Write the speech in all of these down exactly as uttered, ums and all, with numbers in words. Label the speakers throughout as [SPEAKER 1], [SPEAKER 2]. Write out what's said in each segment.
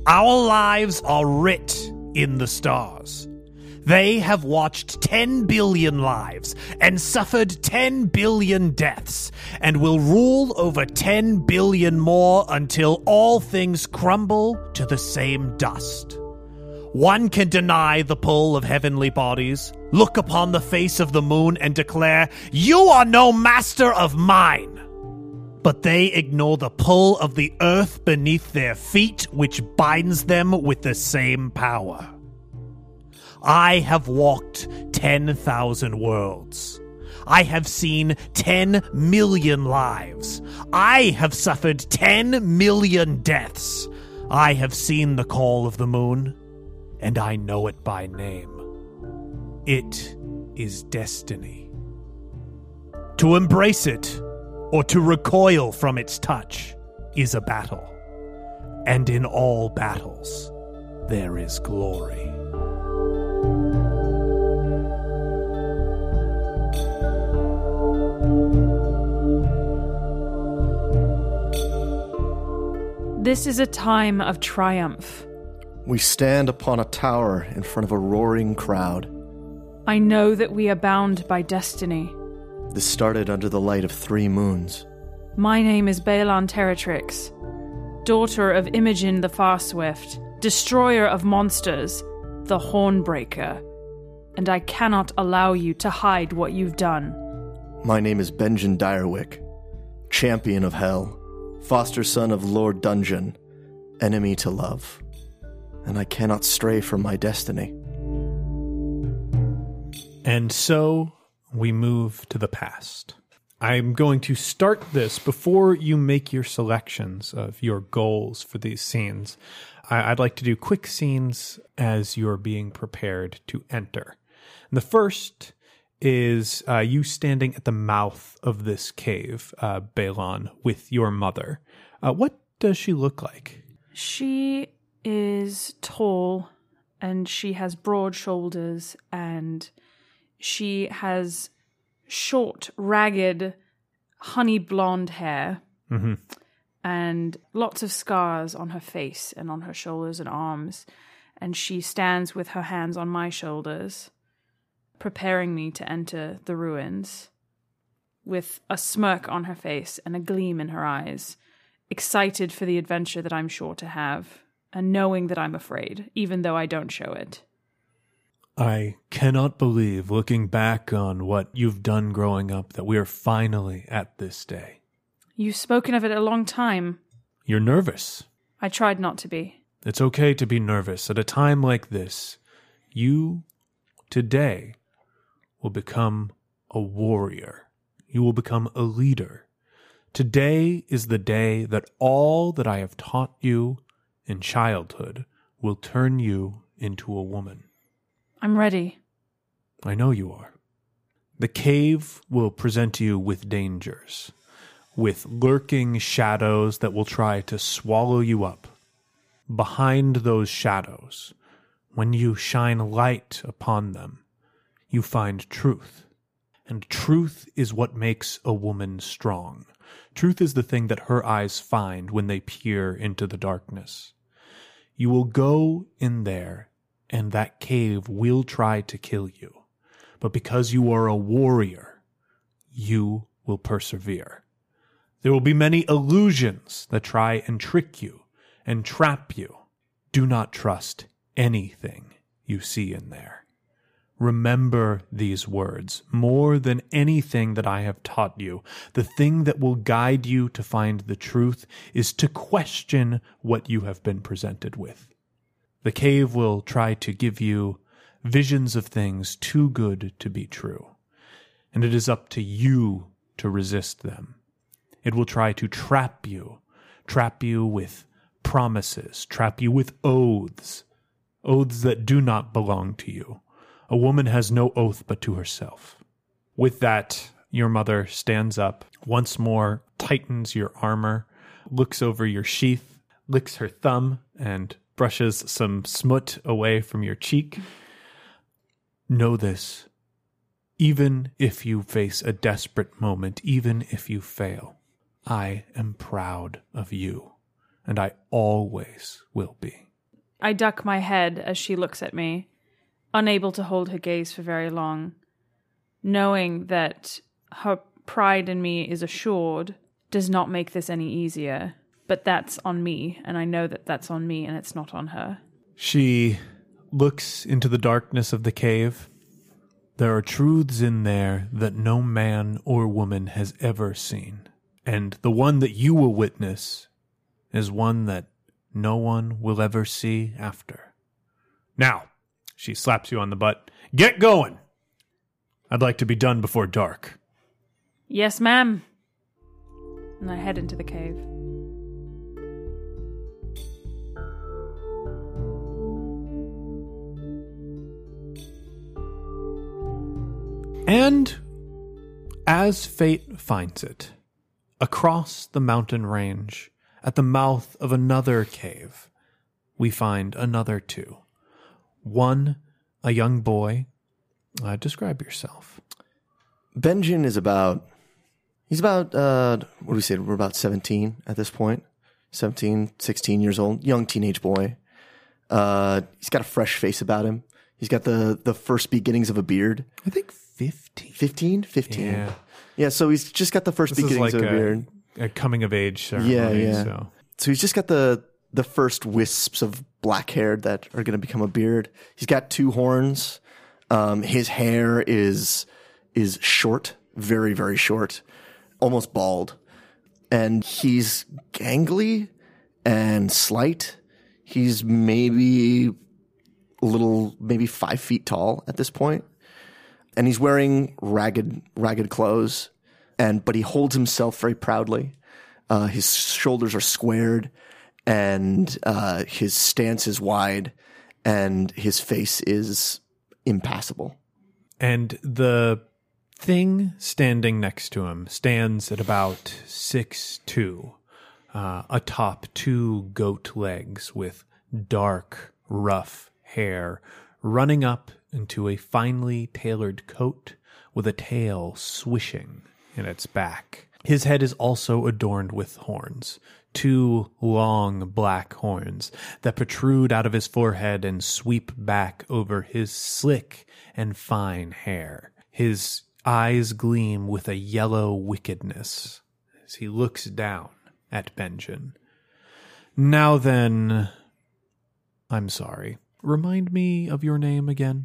[SPEAKER 1] Our lives are writ in the stars. They have watched ten billion lives and suffered ten billion deaths and will rule over ten billion more until all things crumble to the same dust. One can deny the pull of heavenly bodies, look upon the face of the moon and declare, "You are no master of mine." But they ignore the pull of the earth beneath their feet, which binds them with the same power. I have walked ten thousand worlds. I have seen ten million lives. I have suffered ten million deaths. I have seen the call of the moon, and I know it by name. It is destiny. To embrace it, or to recoil from its touch, is a battle. And in all battles, there is glory.
[SPEAKER 2] This is a time of triumph.
[SPEAKER 3] We stand upon a tower in front of a roaring crowd.
[SPEAKER 2] I know that we are bound by destiny.
[SPEAKER 3] This started under the light of three moons.
[SPEAKER 2] My name is Baelon Teratrix, daughter of Imogen the Farswift, destroyer of monsters, the Hornbreaker, and I cannot allow you to hide what you've done.
[SPEAKER 3] My name is Benjen Direwick, champion of hell, foster son of Lord Dungeon, enemy to love, and I cannot stray from my destiny.
[SPEAKER 4] And so we move to the past. I'm going to start this before you make your selections of your goals for these scenes. I- I'd like to do quick scenes as you're being prepared to enter. And the first is uh, you standing at the mouth of this cave, uh, Baelon, with your mother. Uh, what does she look like?
[SPEAKER 2] She is tall, and she has broad shoulders, and she has short, ragged, honey blonde hair,
[SPEAKER 4] Mm-hmm.
[SPEAKER 2] and lots of scars on her face and on her shoulders and arms. And she stands with her hands on my shoulders, preparing me to enter the ruins, with a smirk on her face and a gleam in her eyes, excited for the adventure that I'm sure to have, and knowing that I'm afraid, even though I don't show it.
[SPEAKER 4] I cannot believe, looking back on what you've done growing up, that we are finally at this day.
[SPEAKER 2] You've spoken of it a long time.
[SPEAKER 4] You're nervous.
[SPEAKER 2] I tried not to be.
[SPEAKER 4] It's okay to be nervous. At a time like this, you, today, will become a warrior. You will become a leader. Today is the day that all that I have taught you in childhood will turn you into a woman.
[SPEAKER 2] I'm ready.
[SPEAKER 4] I know you are. The cave will present you with dangers, with lurking shadows that will try to swallow you up. Behind those shadows, when you shine light upon them, you find truth. And truth is what makes a woman strong. Truth is the thing that her eyes find when they peer into the darkness. You will go in there, and that cave will try to kill you. But because you are a warrior, you will persevere. There will be many illusions that try and trick you and trap you. Do not trust anything you see in there. Remember these words. More than anything that I have taught you, the thing that will guide you to find the truth is to question what you have been presented with. The cave will try to give you visions of things too good to be true, and it is up to you to resist them. It will try to trap you, trap you with promises, trap you with oaths, oaths that do not belong to you. A woman has no oath but to herself. With that, your mother stands up, once more tightens your armor, looks over your sheath, licks her thumb, and brushes some smut away from your cheek. Know this. Even if you face a desperate moment, even if you fail, I am proud of you, and I always will be.
[SPEAKER 2] I duck my head as she looks at me, unable to hold her gaze for very long, knowing that her pride in me is assured does not make this any easier. But that's on me, and I know that that's on me, and it's not on her.
[SPEAKER 4] She looks into the darkness of the cave. There are truths in there that no man or woman has ever seen. And the one that you will witness is one that no one will ever see after. Now, she slaps you on the butt. Get going! I'd like to be done before dark.
[SPEAKER 2] Yes, ma'am. And I head into the cave.
[SPEAKER 4] And as fate finds it, across the mountain range, at the mouth of another cave, we find another two. One, a young boy. Uh, describe yourself.
[SPEAKER 3] Benjen is about, he's about, uh, what do we say, we're about seventeen at this point. seventeen, sixteen years old, young teenage boy. Uh, he's got a fresh face about him. He's got the, the first beginnings of a beard.
[SPEAKER 4] I think fifteen.
[SPEAKER 3] fifteen? fifteen.
[SPEAKER 4] Yeah.
[SPEAKER 3] Yeah, so he's just got the first
[SPEAKER 4] This
[SPEAKER 3] beginnings
[SPEAKER 4] is like
[SPEAKER 3] of a
[SPEAKER 4] a,
[SPEAKER 3] beard.
[SPEAKER 4] a coming of age ceremony.
[SPEAKER 3] Yeah, yeah.
[SPEAKER 4] So.
[SPEAKER 3] So he's just got the the first wisps of black hair that are going to become a beard. He's got two horns. Um, his hair is is short, very very short, almost bald, and he's gangly and slight. He's maybe a little, maybe five feet tall at this point, and he's wearing ragged ragged clothes. And but he holds himself very proudly. Uh, his shoulders are squared, and uh, his stance is wide, and his face is impassible.
[SPEAKER 4] And the thing standing next to him stands at about six two, uh, atop two goat legs with dark, rough hair running up into a finely tailored coat with a tail swishing in its back. His head is also adorned with horns, two long black horns that protrude out of his forehead and sweep back over his slick and fine hair. His eyes gleam with a yellow wickedness as he looks down at Benjen. Now then, I'm sorry. Remind me of your name again.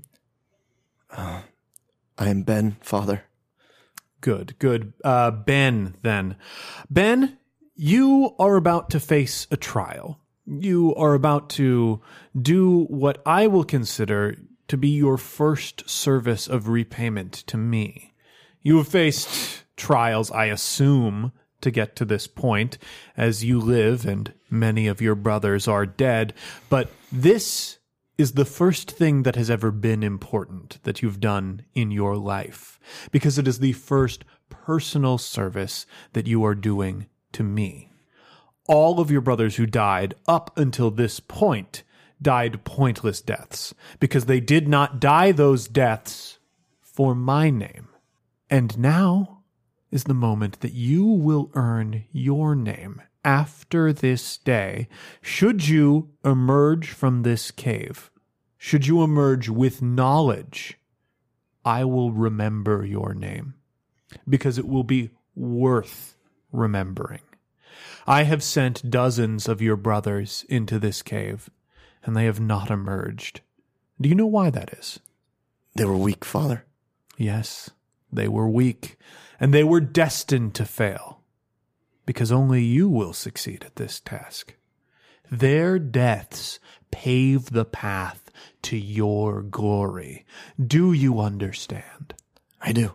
[SPEAKER 3] Uh, I am Ben, Father.
[SPEAKER 4] Good, good. Uh, Ben, then. Ben, you are about to face a trial. You are about to do what I will consider to be your first service of repayment to me. You have faced trials, I assume, to get to this point, as you live and many of your brothers are dead, but this is the first thing that has ever been important that you've done in your life, because it is the first personal service that you are doing to me. All of your brothers who died up until this point died pointless deaths, because they did not die those deaths for my name. And now is the moment that you will earn your name after this day, should you emerge from this cave. Should you emerge with knowledge, I will remember your name, because it will be worth remembering. I have sent dozens of your brothers into this cave, and they have not emerged. Do you know why that is?
[SPEAKER 3] They were weak, Father.
[SPEAKER 4] Yes, they were weak, and they were destined to fail, because only you will succeed at this task. Their deaths pave the path to your glory. Do you understand?
[SPEAKER 3] I do.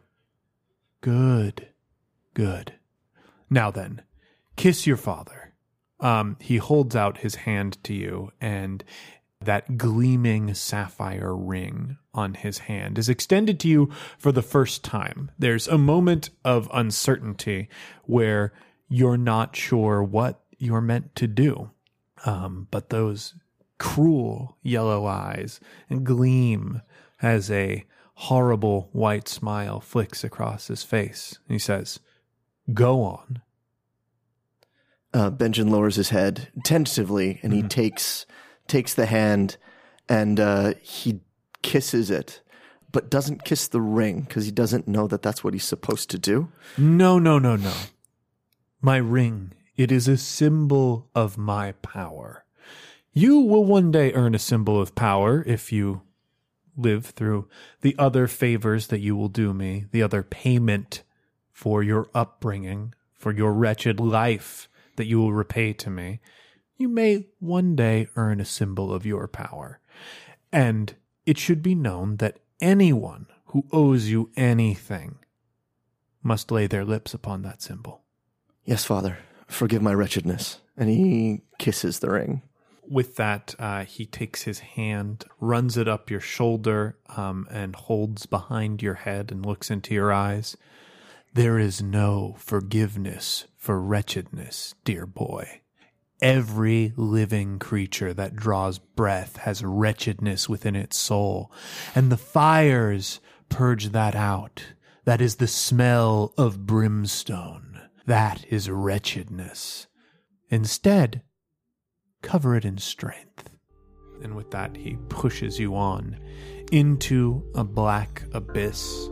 [SPEAKER 4] Good, good. Now then, kiss your father. Um, he holds out his hand to you, and that gleaming sapphire ring on his hand is extended to you for the first time. There's a moment of uncertainty where you're not sure what you're meant to do. Um, but those cruel yellow eyes gleam as a horrible white smile flicks across his face. He says, "Go on."
[SPEAKER 3] Uh, Benjen lowers his head tentatively, and he
[SPEAKER 4] Mhm.
[SPEAKER 3] takes takes the hand and uh, he kisses it, but doesn't kiss the ring because he doesn't know that that's what he's supposed to do.
[SPEAKER 4] No, no, no, no. My ring, it is a symbol of my power. You will one day earn a symbol of power if you live through the other favors that you will do me, the other payment for your upbringing, for your wretched life that you will repay to me. You may one day earn a symbol of your power. And it should be known that anyone who owes you anything must lay their lips upon that symbol.
[SPEAKER 3] Yes, Father, forgive my wretchedness. And he kisses the ring.
[SPEAKER 4] With that, uh, he takes his hand, runs it up your shoulder, um, and holds behind your head and looks into your eyes. There is no forgiveness for wretchedness, dear boy. Every living creature that draws breath has wretchedness within its soul, and the fires purge that out. That is the smell of brimstone. That is wretchedness. Instead, cover it in strength. And with that, he pushes you on into a black abyss.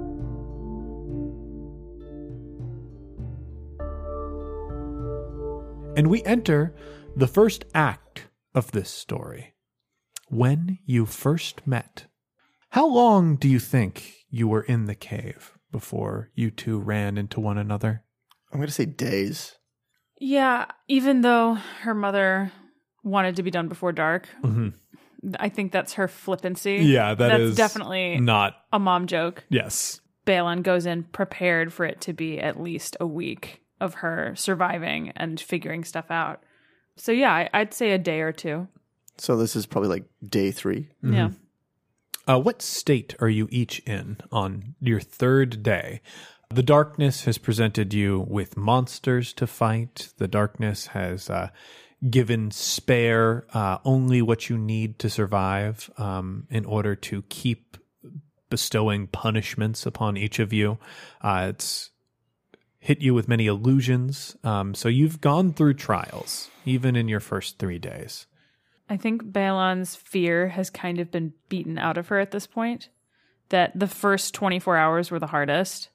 [SPEAKER 4] And we enter the first act of this story. When you first met. How long do you think you were in the cave before you two ran into one another?
[SPEAKER 3] I'm going to say days.
[SPEAKER 2] Yeah, even though her mother wanted to be done before dark,
[SPEAKER 4] Mm-hmm.
[SPEAKER 2] I think that's her flippancy.
[SPEAKER 4] Yeah, that
[SPEAKER 2] that's
[SPEAKER 4] is
[SPEAKER 2] definitely
[SPEAKER 4] not
[SPEAKER 2] a mom joke.
[SPEAKER 4] Yes.
[SPEAKER 2] Balon goes in prepared for it to be at least a week of her surviving and figuring stuff out. So yeah, I, I'd say a day or two.
[SPEAKER 3] So this is probably like day three.
[SPEAKER 4] Mm-hmm.
[SPEAKER 2] Yeah.
[SPEAKER 4] Uh, what state are you each in on your third day? The darkness has presented you with monsters to fight. The darkness has uh, given Spare uh, only what you need to survive um, in order to keep bestowing punishments upon each of you. Uh, it's hit you with many illusions. Um, so you've gone through trials, even in your first three days.
[SPEAKER 2] I think Balon's fear has kind of been beaten out of her at this point. That the first twenty-four hours were the hardest.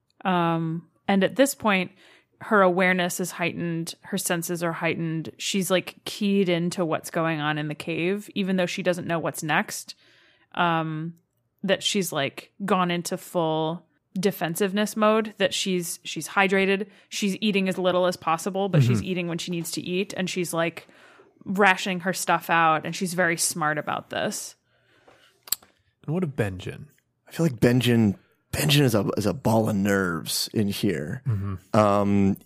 [SPEAKER 2] Um, and at this point, her awareness is heightened. Her senses are heightened. She's like keyed into what's going on in the cave, even though she doesn't know what's next. Um, that she's like gone into full defensiveness mode, that she's she's hydrated. She's eating as little as possible, but mm-hmm. she's eating when she needs to eat. And she's like rationing her stuff out. And she's very smart about this.
[SPEAKER 4] And what of Benjen?
[SPEAKER 3] I feel like Benjen... Benjen is a is a ball of nerves in here. Mm-hmm. Um,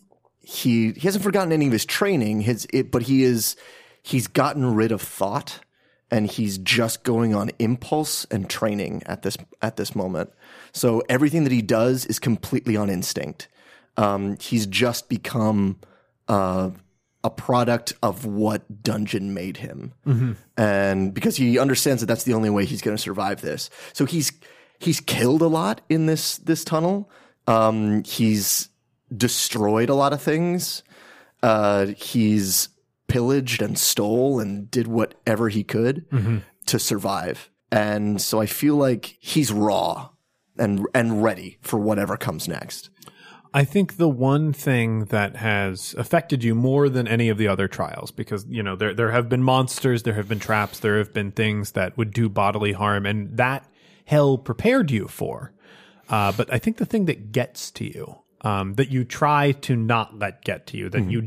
[SPEAKER 3] he he hasn't forgotten any of his training. His it, but he is he's gotten rid of thought, and he's just going on impulse and training at this at this moment. So everything that he does is completely on instinct. Um, he's just become uh, a product of what Dungeon made him, mm-hmm. and because he understands that that's the only way he's going to survive this. So he's. He's killed a lot in this this tunnel. Um, he's destroyed a lot of things. Uh, he's pillaged and stole and did whatever he could mm-hmm. to survive. And so I feel like he's raw and and ready for whatever comes next.
[SPEAKER 4] I think the one thing that has affected you more than any of the other trials, because, you know, there there have been monsters, there have been traps, there have been things that would do bodily harm, and that hell prepared you for. Uh, but I think the thing that gets to you, um, that you try to not let get to you, that mm-hmm. you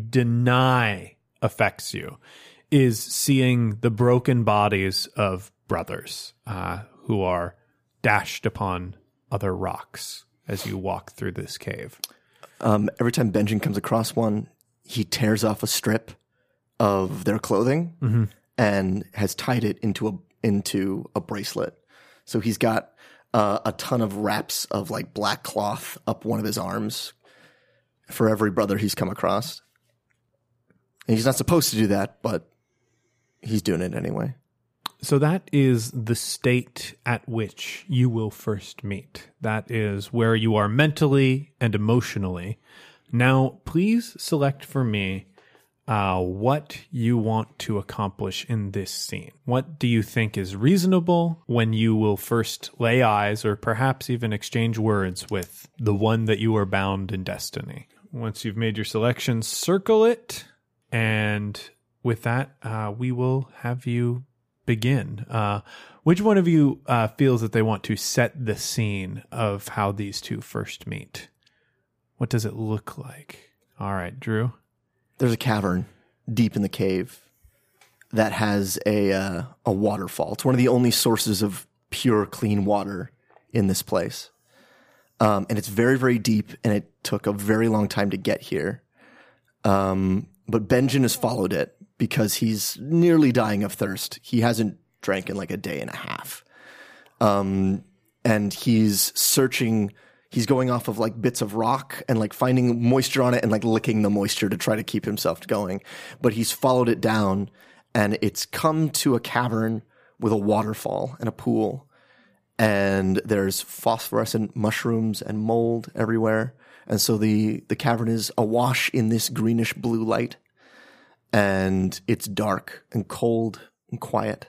[SPEAKER 4] deny affects you, is seeing the broken bodies of brothers uh, who are dashed upon other rocks as you walk through this cave.
[SPEAKER 3] Um, every time Benjen comes across one, he tears off a strip of their clothing mm-hmm. and has tied it into a into a bracelet. So he's got uh, a ton of wraps of like black cloth up one of his arms for every brother he's come across. And he's not supposed to do that, but he's doing it anyway.
[SPEAKER 4] So that is the state at which you will first meet. That is where you are mentally and emotionally. Now, please select for me uh, what you want to accomplish in this scene. What do you think is reasonable when you will first lay eyes or perhaps even exchange words with the one that you are bound in destiny? Once you've made your selection, circle it. And with that, uh, we will have you begin. Uh, which one of you uh, feels that they want to set the scene of how these two first meet? What does it look like? All right, Drew.
[SPEAKER 3] There's a cavern deep in the cave that has a uh, a waterfall. It's one of the only sources of pure, clean water in this place. Um, and it's very, very deep, and it took a very long time to get here. Um, but Benjen has followed it because he's nearly dying of thirst. He hasn't drank in like a day and a half. Um, and he's searching, he's going off of like bits of rock and like finding moisture on it and like licking the moisture to try to keep himself going. But he's followed it down, and it's come to a cavern with a waterfall and a pool. And there's phosphorescent mushrooms and mold everywhere. And so the, the cavern is awash in this greenish blue light. And it's dark and cold and quiet.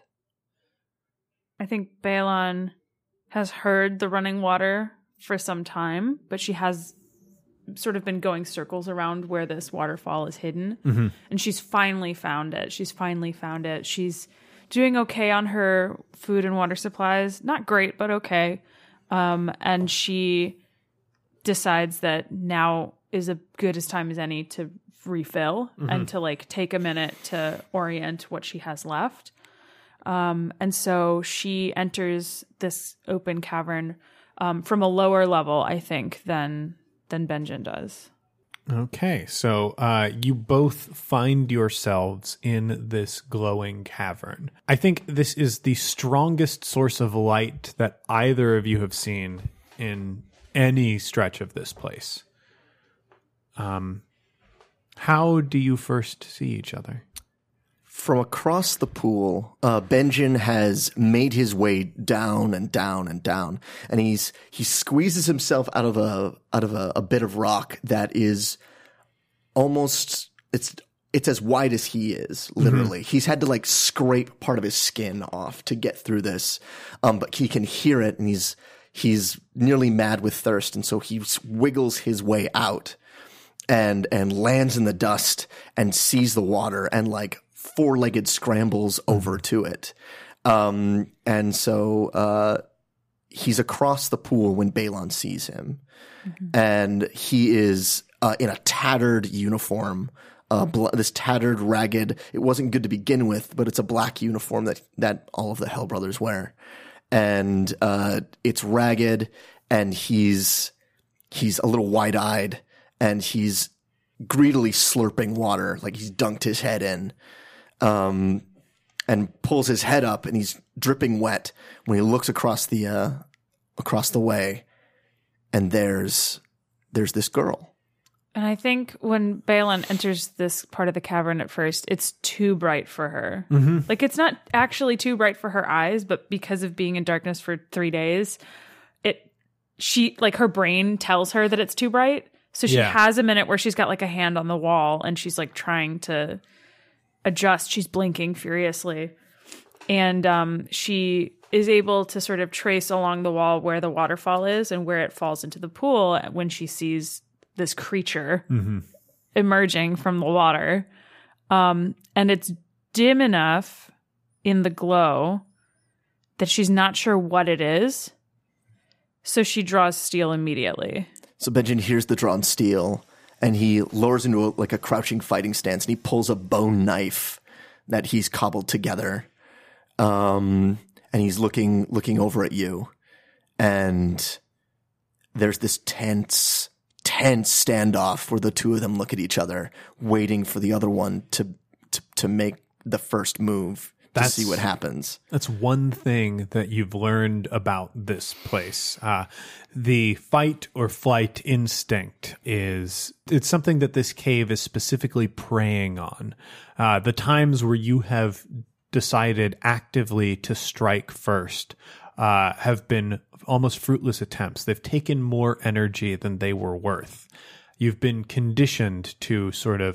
[SPEAKER 2] I think Balon has heard the running water for some time, but she has sort of been going circles around where this waterfall is hidden. Mm-hmm. And she's finally found it. She's finally found it. She's doing okay on her food and water supplies. Not great, but okay. Um, and she decides that now is as good as time as any to refill mm-hmm. and to like take a minute to orient what she has left. Um, and so she enters this open cavern um, from a lower level, I think, than than Benjen does.
[SPEAKER 4] Okay, so uh, you both find yourselves in this glowing cavern. I think this is the strongest source of light that either of you have seen in any stretch of this place. Um, how do you first see each other?
[SPEAKER 3] From across the pool, uh, Benjen has made his way down and down and down, and he's he squeezes himself out of a out of a, a bit of rock that is almost it's it's as wide as he is. Literally, mm-hmm. He's had to like scrape part of his skin off to get through this, um, but he can hear it, and he's he's nearly mad with thirst, and so he wiggles his way out, and and lands in the dust and sees the water and like four-legged scrambles over to it. Um, and so uh, he's across the pool when Balon sees him. Mm-hmm. And he is uh, in a tattered uniform, uh, bl- this tattered, ragged, it wasn't good to begin with, but it's a black uniform that, that all of the Hell Brothers wear. And uh, it's ragged, and he's he's a little wide-eyed, and he's greedily slurping water, like he's dunked his head in. Um, and pulls his head up, and he's dripping wet when he looks across the uh, across the way, and there's there's this girl.
[SPEAKER 2] And I think when Balon enters this part of the cavern at first, it's too bright for her. Mm-hmm. Like, it's not actually too bright for her eyes, but because of being in darkness for three days, it she like her brain tells her that it's too bright. So she yeah. has a minute where she's got like a hand on the wall, and she's like trying to adjust. She's blinking furiously, and um, she is able to sort of trace along the wall where the waterfall is and where it falls into the pool when she sees this creature mm-hmm. emerging from the water. Um, and it's dim enough in the glow that she's not sure what it is, so she draws steel immediately.
[SPEAKER 3] So Benjen hears the drawn steel, and he lowers into a, like a crouching fighting stance, and he pulls a bone knife that he's cobbled together. Um, and he's looking looking over at you. And there's this tense, tense standoff where the two of them look at each other, waiting for the other one to to, to make the first move. That's, to see what happens.
[SPEAKER 4] That's one thing that you've learned about this place. Uh, the fight or flight instinct is, it's something that this cave is specifically preying on. Uh, the times where you have decided actively to strike first uh, have been almost fruitless attempts. They've taken more energy than they were worth. You've been conditioned to sort of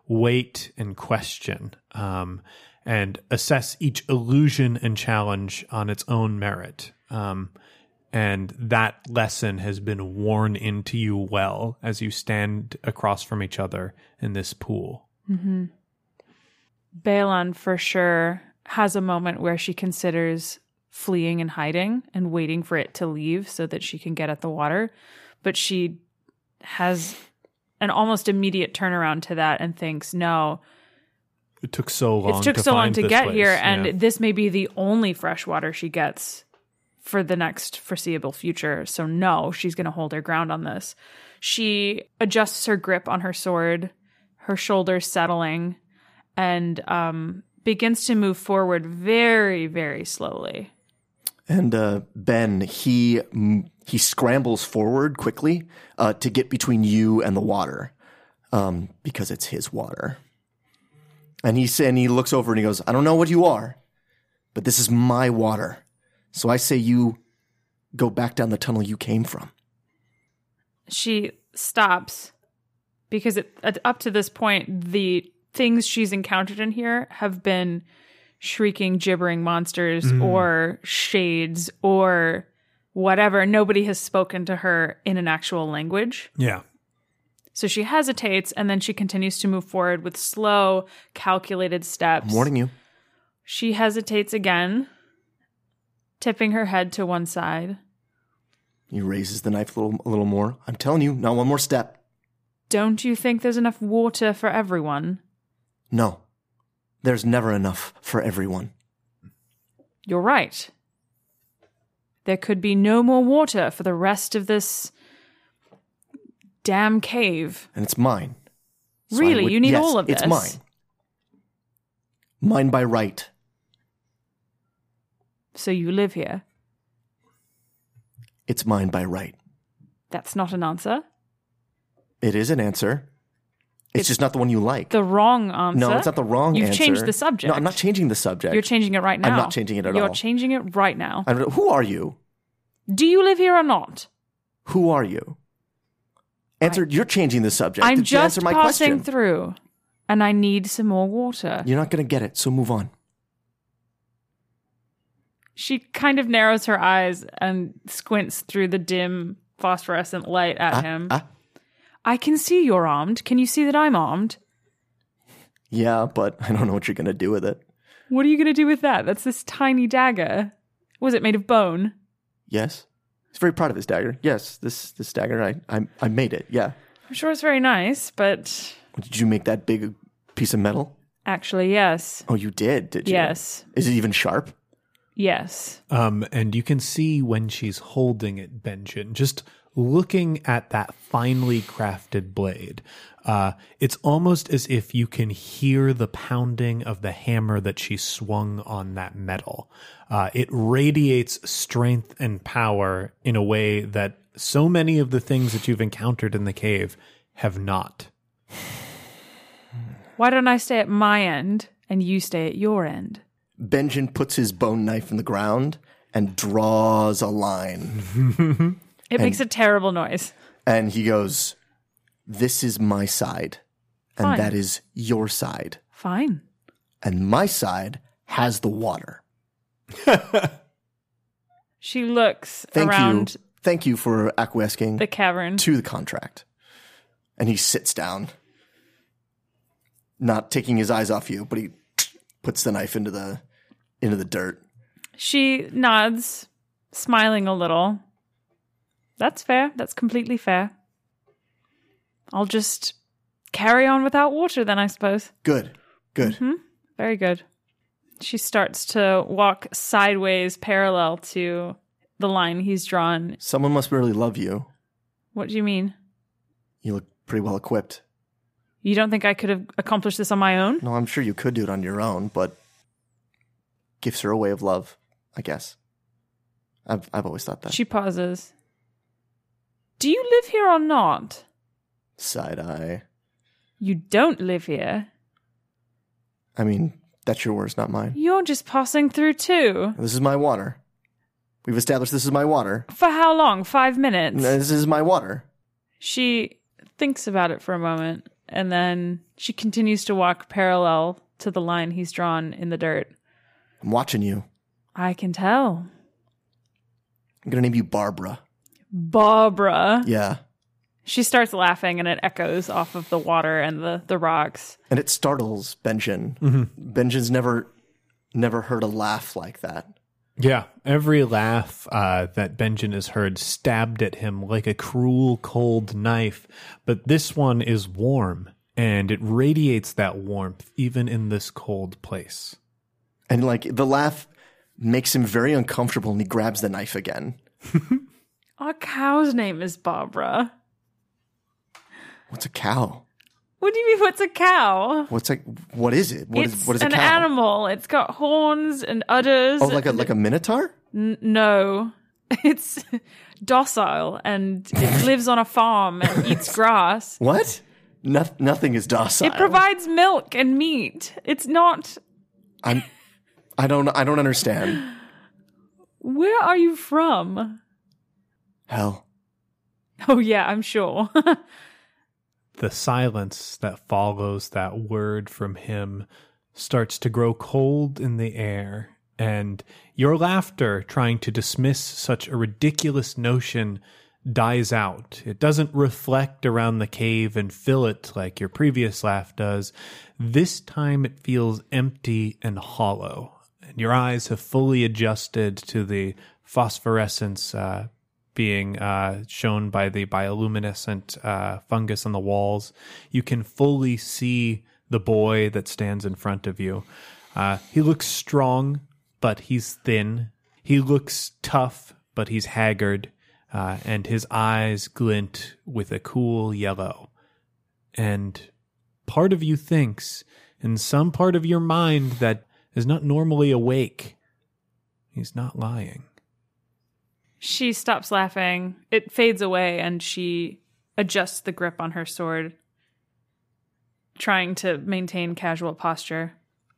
[SPEAKER 4] wait and question, um, and assess each illusion and challenge on its own merit. Um, and that lesson has been worn into you well as you stand across from each other in this pool.
[SPEAKER 2] Mm-hmm. Balon, for sure, has a moment where she considers fleeing and hiding and waiting for it to leave so that she can get at the water. But she has an almost immediate turnaround to that and thinks, no,
[SPEAKER 4] it took so long
[SPEAKER 2] it took
[SPEAKER 4] to
[SPEAKER 2] so long
[SPEAKER 4] find
[SPEAKER 2] to
[SPEAKER 4] this
[SPEAKER 2] get
[SPEAKER 4] place.
[SPEAKER 2] here, and
[SPEAKER 4] Yeah.
[SPEAKER 2] this may be the only fresh water she gets for the next foreseeable future. So no, she's going to hold her ground on this. She adjusts her grip on her sword, her shoulders settling, and um, begins to move forward very, very slowly.
[SPEAKER 3] And uh, Ben, he mm, he scrambles forward quickly uh, to get between you and the water, um, because it's his water. And he sa- and he looks over and he goes, "I don't know what you are, but this is my water. So I say you go back down the tunnel you came from."
[SPEAKER 2] She stops because it, at- up to this point, the things she's encountered in here have been shrieking, gibbering monsters
[SPEAKER 4] Mm.
[SPEAKER 2] or shades or whatever. Nobody has spoken to her in an actual language.
[SPEAKER 4] Yeah.
[SPEAKER 2] So she hesitates, and then she continues to move forward with slow, calculated steps.
[SPEAKER 3] I'm warning you.
[SPEAKER 2] She hesitates again, tipping her head to one side.
[SPEAKER 3] He raises the knife a little, a little more. I'm telling you, not one more step.
[SPEAKER 2] Don't you think there's enough water for everyone?
[SPEAKER 3] No, there's never enough for everyone.
[SPEAKER 2] You're right. There could be no more water for the rest of this damn cave.
[SPEAKER 3] And it's mine. So I
[SPEAKER 2] Really?
[SPEAKER 3] would-
[SPEAKER 2] You need
[SPEAKER 3] yes,
[SPEAKER 2] all of
[SPEAKER 3] it's
[SPEAKER 2] this?
[SPEAKER 3] mine. Mine by right.
[SPEAKER 2] So you live here.
[SPEAKER 3] It's mine by right.
[SPEAKER 2] That's not an answer.
[SPEAKER 3] It is an answer. It's,
[SPEAKER 2] It's
[SPEAKER 3] just not the one you like.
[SPEAKER 2] The wrong answer.
[SPEAKER 3] No, it's not the wrong
[SPEAKER 2] You've
[SPEAKER 3] answer.
[SPEAKER 2] changed the subject.
[SPEAKER 3] No, I'm not changing the subject.
[SPEAKER 2] You're changing it right now.
[SPEAKER 3] I'm not changing it at
[SPEAKER 2] You're
[SPEAKER 3] all.
[SPEAKER 2] changing it right now.
[SPEAKER 3] I don't know. Who are you?
[SPEAKER 2] Do you live here or not?
[SPEAKER 3] Who are you? Answer. You're changing the subject.
[SPEAKER 2] I'm
[SPEAKER 3] to
[SPEAKER 2] just
[SPEAKER 3] answer my
[SPEAKER 2] passing
[SPEAKER 3] question.
[SPEAKER 2] through, and I need some more water.
[SPEAKER 3] You're not going to get it, so move on.
[SPEAKER 2] She kind of narrows her eyes and squints through the dim phosphorescent light at
[SPEAKER 3] Ah,
[SPEAKER 2] him.
[SPEAKER 3] ah.
[SPEAKER 2] I can see you're armed. Can you see that I'm armed?
[SPEAKER 3] Yeah, but I don't know what you're going to do with it.
[SPEAKER 2] What are you going to do with that? That's this tiny dagger. Was it made of bone?
[SPEAKER 3] Yes. He's very proud of his dagger. Yes, this this dagger, I, I I made it. Yeah.
[SPEAKER 2] I'm sure it's very nice, but
[SPEAKER 3] Did you make that big piece of metal?
[SPEAKER 2] actually, yes.
[SPEAKER 3] Oh, you did, did you?
[SPEAKER 2] Yes.
[SPEAKER 3] Is it even sharp?
[SPEAKER 2] Yes.
[SPEAKER 4] Um, and you can see when she's holding it, Benjamin, just looking at that finely crafted blade, uh, it's almost as if you can hear the pounding of the hammer that she swung on that metal. Uh, it radiates strength and power in a way that so many of the things that you've encountered in the cave have not.
[SPEAKER 2] Why don't I stay at my end and you stay at your end?
[SPEAKER 3] Benjamin puts his bone knife in the ground and draws a line.
[SPEAKER 2] It makes a terrible noise.
[SPEAKER 3] And he goes, "This is my side. And
[SPEAKER 2] Fine.
[SPEAKER 3] that is your side.
[SPEAKER 2] Fine.
[SPEAKER 3] And my side has the water.
[SPEAKER 2] She looks
[SPEAKER 3] Thank
[SPEAKER 2] around
[SPEAKER 3] you. Thank you for acquiescing
[SPEAKER 2] the cavern.
[SPEAKER 3] to the contract." And he sits down, not taking his eyes off you, but he puts the knife into the into the dirt.
[SPEAKER 2] She nods, smiling a little. That's fair. That's completely fair. I'll just carry on without water then, I suppose.
[SPEAKER 3] Good. Good.
[SPEAKER 2] Mm-hmm. Very good. She starts to walk sideways parallel to the line he's drawn.
[SPEAKER 3] Someone must really love you.
[SPEAKER 2] What do you mean?
[SPEAKER 3] You look pretty well equipped.
[SPEAKER 2] You don't think I could have accomplished this on my own?
[SPEAKER 3] No, I'm sure you could do it on your own, but gifts are a way of love, I guess. I've I've always thought that.
[SPEAKER 2] She pauses. Do you live here or not?
[SPEAKER 3] Side eye.
[SPEAKER 2] You don't live here.
[SPEAKER 3] I mean, that's your words, not mine.
[SPEAKER 2] You're just passing through too.
[SPEAKER 3] This is my water. We've established this is my water.
[SPEAKER 2] For how long? Five minutes?
[SPEAKER 3] This is my water.
[SPEAKER 2] She thinks about it for a moment. and then she continues to walk parallel to the line he's drawn in the dirt.
[SPEAKER 3] I'm watching you.
[SPEAKER 2] I can tell.
[SPEAKER 3] I'm going to name you Barbara.
[SPEAKER 2] Barbara.
[SPEAKER 3] Yeah.
[SPEAKER 2] She starts laughing, and it echoes off of the water and the, the rocks.
[SPEAKER 3] And it startles Benjen.
[SPEAKER 4] Mm-hmm.
[SPEAKER 3] Benjen's never, never heard a laugh like that.
[SPEAKER 4] Yeah, every laugh uh, that Benjen has heard stabbed at him like a cruel, cold knife. But this one is warm, and it radiates that warmth even in this cold place.
[SPEAKER 3] And like the laugh makes him very uncomfortable, and he grabs the knife again.
[SPEAKER 2] Our cow's name is Barbara.
[SPEAKER 3] What's a cow?
[SPEAKER 2] What do you mean, what's a cow?
[SPEAKER 3] What's a what is it? What
[SPEAKER 2] it's
[SPEAKER 3] is what is a
[SPEAKER 2] an
[SPEAKER 3] cow?
[SPEAKER 2] animal. It's got horns and udders.
[SPEAKER 3] Oh, like a like a minotaur?
[SPEAKER 2] N- no. It's docile, and it lives on a farm and eats grass.
[SPEAKER 3] What? No, nothing is docile.
[SPEAKER 2] It provides milk and meat. It's not...
[SPEAKER 3] I'm I don't I don't understand.
[SPEAKER 2] Where are you from?
[SPEAKER 3] Hell.
[SPEAKER 2] Oh yeah, I'm sure.
[SPEAKER 4] The silence that follows that word from him starts to grow cold in the air, and your laughter trying to dismiss such a ridiculous notion dies out. It doesn't reflect around the cave and fill it like your previous laugh does. This time it feels empty and hollow, and your eyes have fully adjusted to the phosphorescence uh, being uh, shown by the bioluminescent uh, fungus on the walls. You can fully see the boy that stands in front of you. Uh, he looks strong, but he's thin. He looks tough, but he's haggard, uh, and his eyes glint with a cool yellow. And part of you thinks, in some part of your mind that is not normally awake, he's not lying.
[SPEAKER 2] She stops laughing. It fades away, and she adjusts the grip on her sword, trying to maintain casual posture.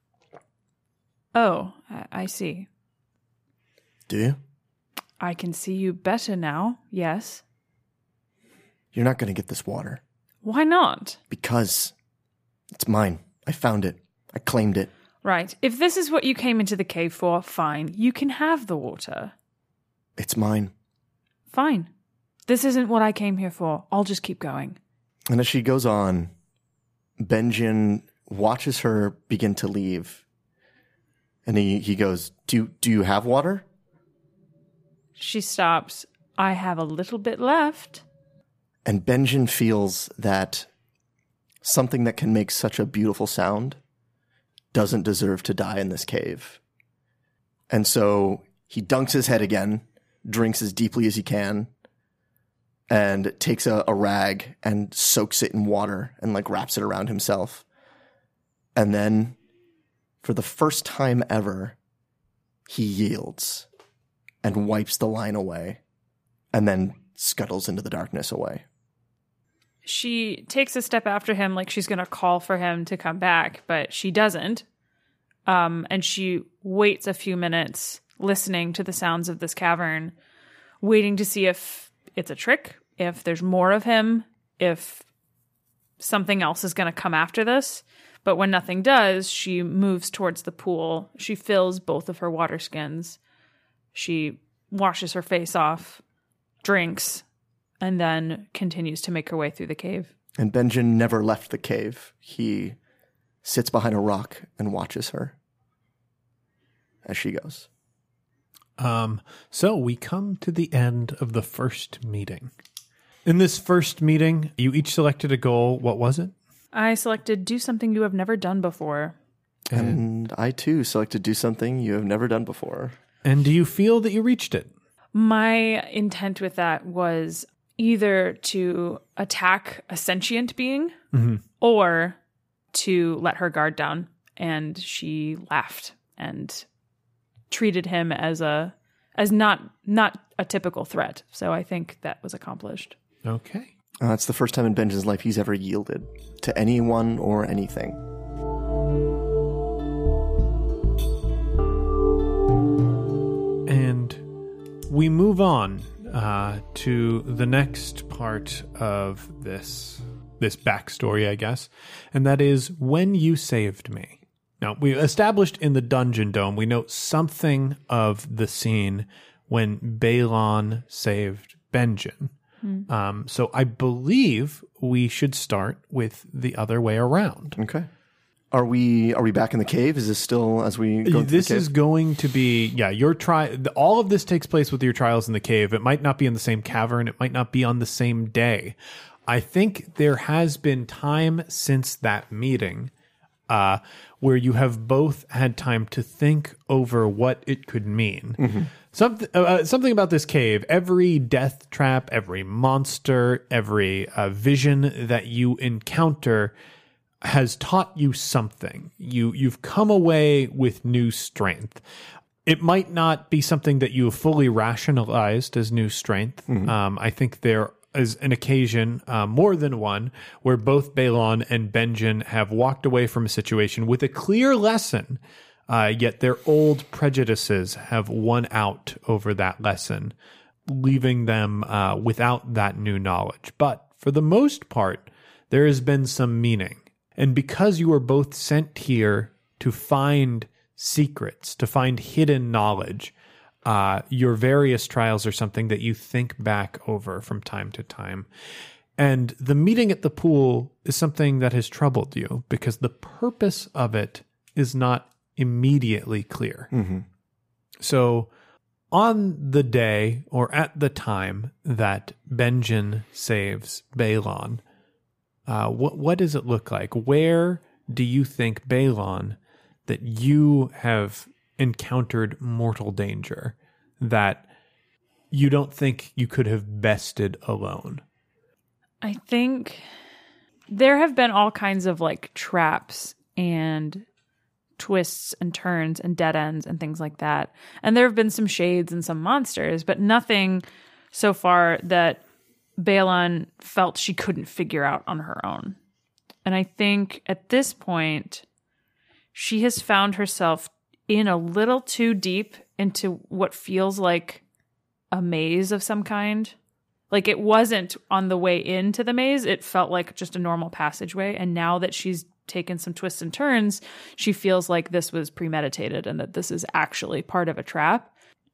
[SPEAKER 2] Oh, I, I see.
[SPEAKER 3] Do you?
[SPEAKER 2] I can see you better now, yes.
[SPEAKER 3] You're not going to get this water.
[SPEAKER 2] Why not?
[SPEAKER 3] Because it's mine. I found it. I claimed it.
[SPEAKER 2] Right. If this is what you came into the cave for, fine. You can have the water.
[SPEAKER 3] It's mine.
[SPEAKER 2] Fine. This isn't what I came here for. I'll just keep going.
[SPEAKER 3] And as she goes on, Benjen watches her begin to leave. And he, he goes, do, do you have water?
[SPEAKER 2] She stops. I have a little bit left.
[SPEAKER 3] And Benjen feels that something that can make such a beautiful sound doesn't deserve to die in this cave. And so he dunks his head again, drinks as deeply as he can, and takes a, a rag and soaks it in water and like wraps it around himself. And then, for the first time ever, he yields and wipes the line away and then scuttles into the darkness away.
[SPEAKER 2] She takes a step after him like she's going to call for him to come back, but she doesn't. Um, and she waits a few minutes listening to the sounds of this cavern, waiting to see if it's a trick, if there's more of him, if something else is going to come after this. But when nothing does, she moves towards the pool. She fills both of her water skins. She washes her face off, drinks, and then continues to make her way through the cave.
[SPEAKER 3] And Benjen never left the cave. He sits behind a rock and watches her as she goes.
[SPEAKER 4] Um, so we come to the end of the first meeting. In this first meeting, you each selected a goal. What was it?
[SPEAKER 2] I selected do something you have never done before.
[SPEAKER 3] And I, too, selected do something you have never done before.
[SPEAKER 4] And do you feel that you reached it?
[SPEAKER 2] My intent with that was either to attack a sentient being
[SPEAKER 4] Mm-hmm.
[SPEAKER 2] or to let her guard down. And she laughed and treated him as a as not not a typical threat. So I think that was accomplished.
[SPEAKER 4] Okay.
[SPEAKER 3] Uh, it's the first time in Benjen's life he's ever yielded to anyone or anything.
[SPEAKER 4] And we move on uh, to the next part of this this backstory, I guess, and that is when you saved me. Now, we established in the Dungeon Dome, we know something of the scene when Balon saved Benjen. Hmm. Um, so I believe we should start with the other way around.
[SPEAKER 3] Okay. Are we are we back in the cave? Is this still as we go into
[SPEAKER 4] This
[SPEAKER 3] the cave?
[SPEAKER 4] is going to be, yeah, your tri- all of this takes place with your trials in the cave. It might not be in the same cavern. It might not be on the same day. I think there has been time since that meeting uh, where you have both had time to think over what it could mean. Mm-hmm. Something, uh, something about this cave, every death trap, every monster, every uh, vision that you encounter has taught you something. You, you've come away with new strength. It might not be something that you have fully rationalized as new strength. Mm-hmm. Um, I think there is an occasion, uh, more than one, where both Balon and Benjen have walked away from a situation with a clear lesson, uh, yet their old prejudices have won out over that lesson, leaving them uh, without that new knowledge. But for the most part, there has been some meaning. And because you are both sent here to find secrets, to find hidden knowledge, uh, your various trials are something that you think back over from time to time. And the meeting at the pool is something that has troubled you because the purpose of it is not immediately clear. Mm-hmm. So on the day or at the time that Benjen saves Balon, Uh, what what does it look like? Where do you think, Balon, that you have encountered mortal danger that you don't think you could have bested alone?
[SPEAKER 2] I think there have been all kinds of like traps and twists and turns and dead ends and things like that. And there have been some shades and some monsters, but nothing so far that Balon felt she couldn't figure out on her own. And I think at this point, she has found herself in a little too deep into what feels like a maze of some kind. Like it wasn't on the way into the maze. It felt like just a normal passageway. And now that she's taken some twists and turns, she feels like this was premeditated and that this is actually part of a trap.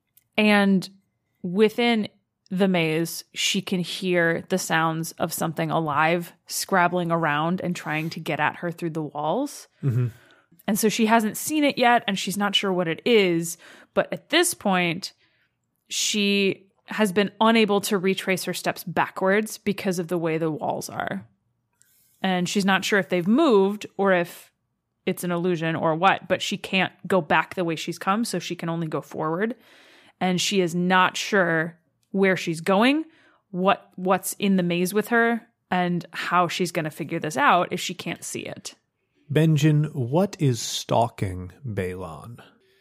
[SPEAKER 2] And within the maze, she can hear the sounds of something alive scrabbling around and trying to get at her through the walls. Mm-hmm. And so she hasn't seen it yet, and she's not sure what it is. But at this point, she has been unable to retrace her steps backwards because of the way the walls are. And she's not sure if they've moved or if it's an illusion or what, but she can't go back the way she's come, so she can only go forward. And she is not sure where she's going, what what's in the maze with her, and how she's going to figure this out if she can't see it.
[SPEAKER 4] Benjen, what is stalking Balon?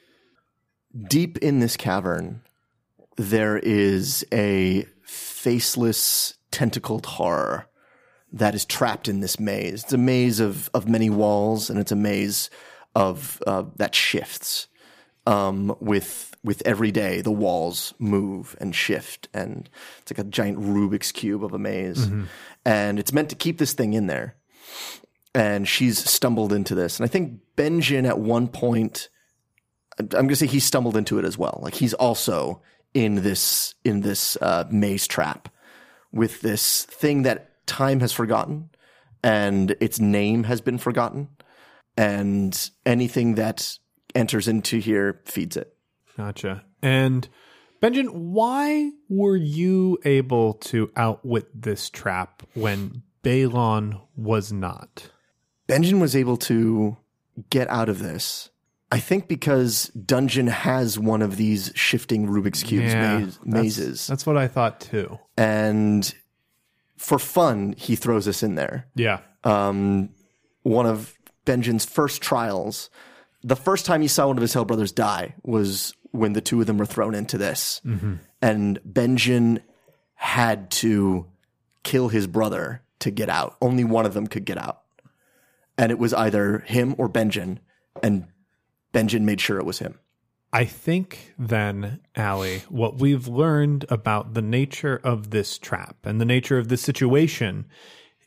[SPEAKER 3] Deep in this cavern, there is a faceless, tentacled horror that is trapped in this maze. It's a maze of, of many walls, and it's a maze of uh, that shifts. Um, with with every day, the walls move and shift, and it's like a giant Rubik's Cube of a maze. Mm-hmm. And it's meant to keep this thing in there. And she's stumbled into this. And I think Benjen at one point, I'm going to say he stumbled into it as well. Like he's also in this in this uh, maze trap with this thing that time has forgotten, and its name has been forgotten, and anything that enters into here feeds it.
[SPEAKER 4] Gotcha. And Benjen, why were you able to outwit this trap when Balon was not?
[SPEAKER 3] Benjen was able to get out of this, I think, because Dungeon has one of these shifting Rubik's Cubes
[SPEAKER 4] yeah,
[SPEAKER 3] maze, mazes.
[SPEAKER 4] That's, that's what I thought too.
[SPEAKER 3] And for fun, he throws us in there.
[SPEAKER 4] Yeah.
[SPEAKER 3] Um, one of Benjen's first trials, the first time he saw one of his Hell Brothers die was when the two of them were thrown into this. Mm-hmm. And Benjen had to kill his brother to get out. Only one of them could get out. And it was either him or Benjen, and Benjen made sure it was him.
[SPEAKER 4] I think then, Allie, what we've learned about the nature of this trap and the nature of this situation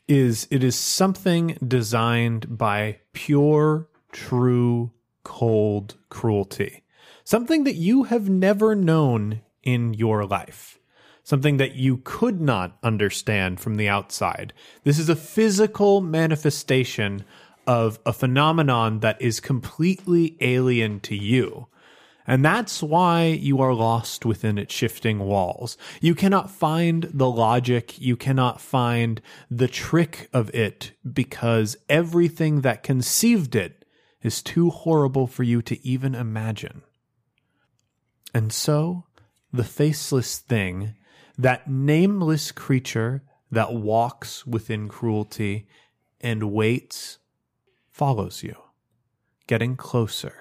[SPEAKER 4] is it is something designed by pure, true, cold cruelty. Something that you have never known in your life. Something that you could not understand from the outside. This is a physical manifestation of a phenomenon that is completely alien to you. And that's why you are lost within its shifting walls. You cannot find the logic, you cannot find the trick of it, because everything that conceived it is too horrible for you to even imagine. And so, the faceless thing, that nameless creature that walks within cruelty and waits, follows you, getting closer,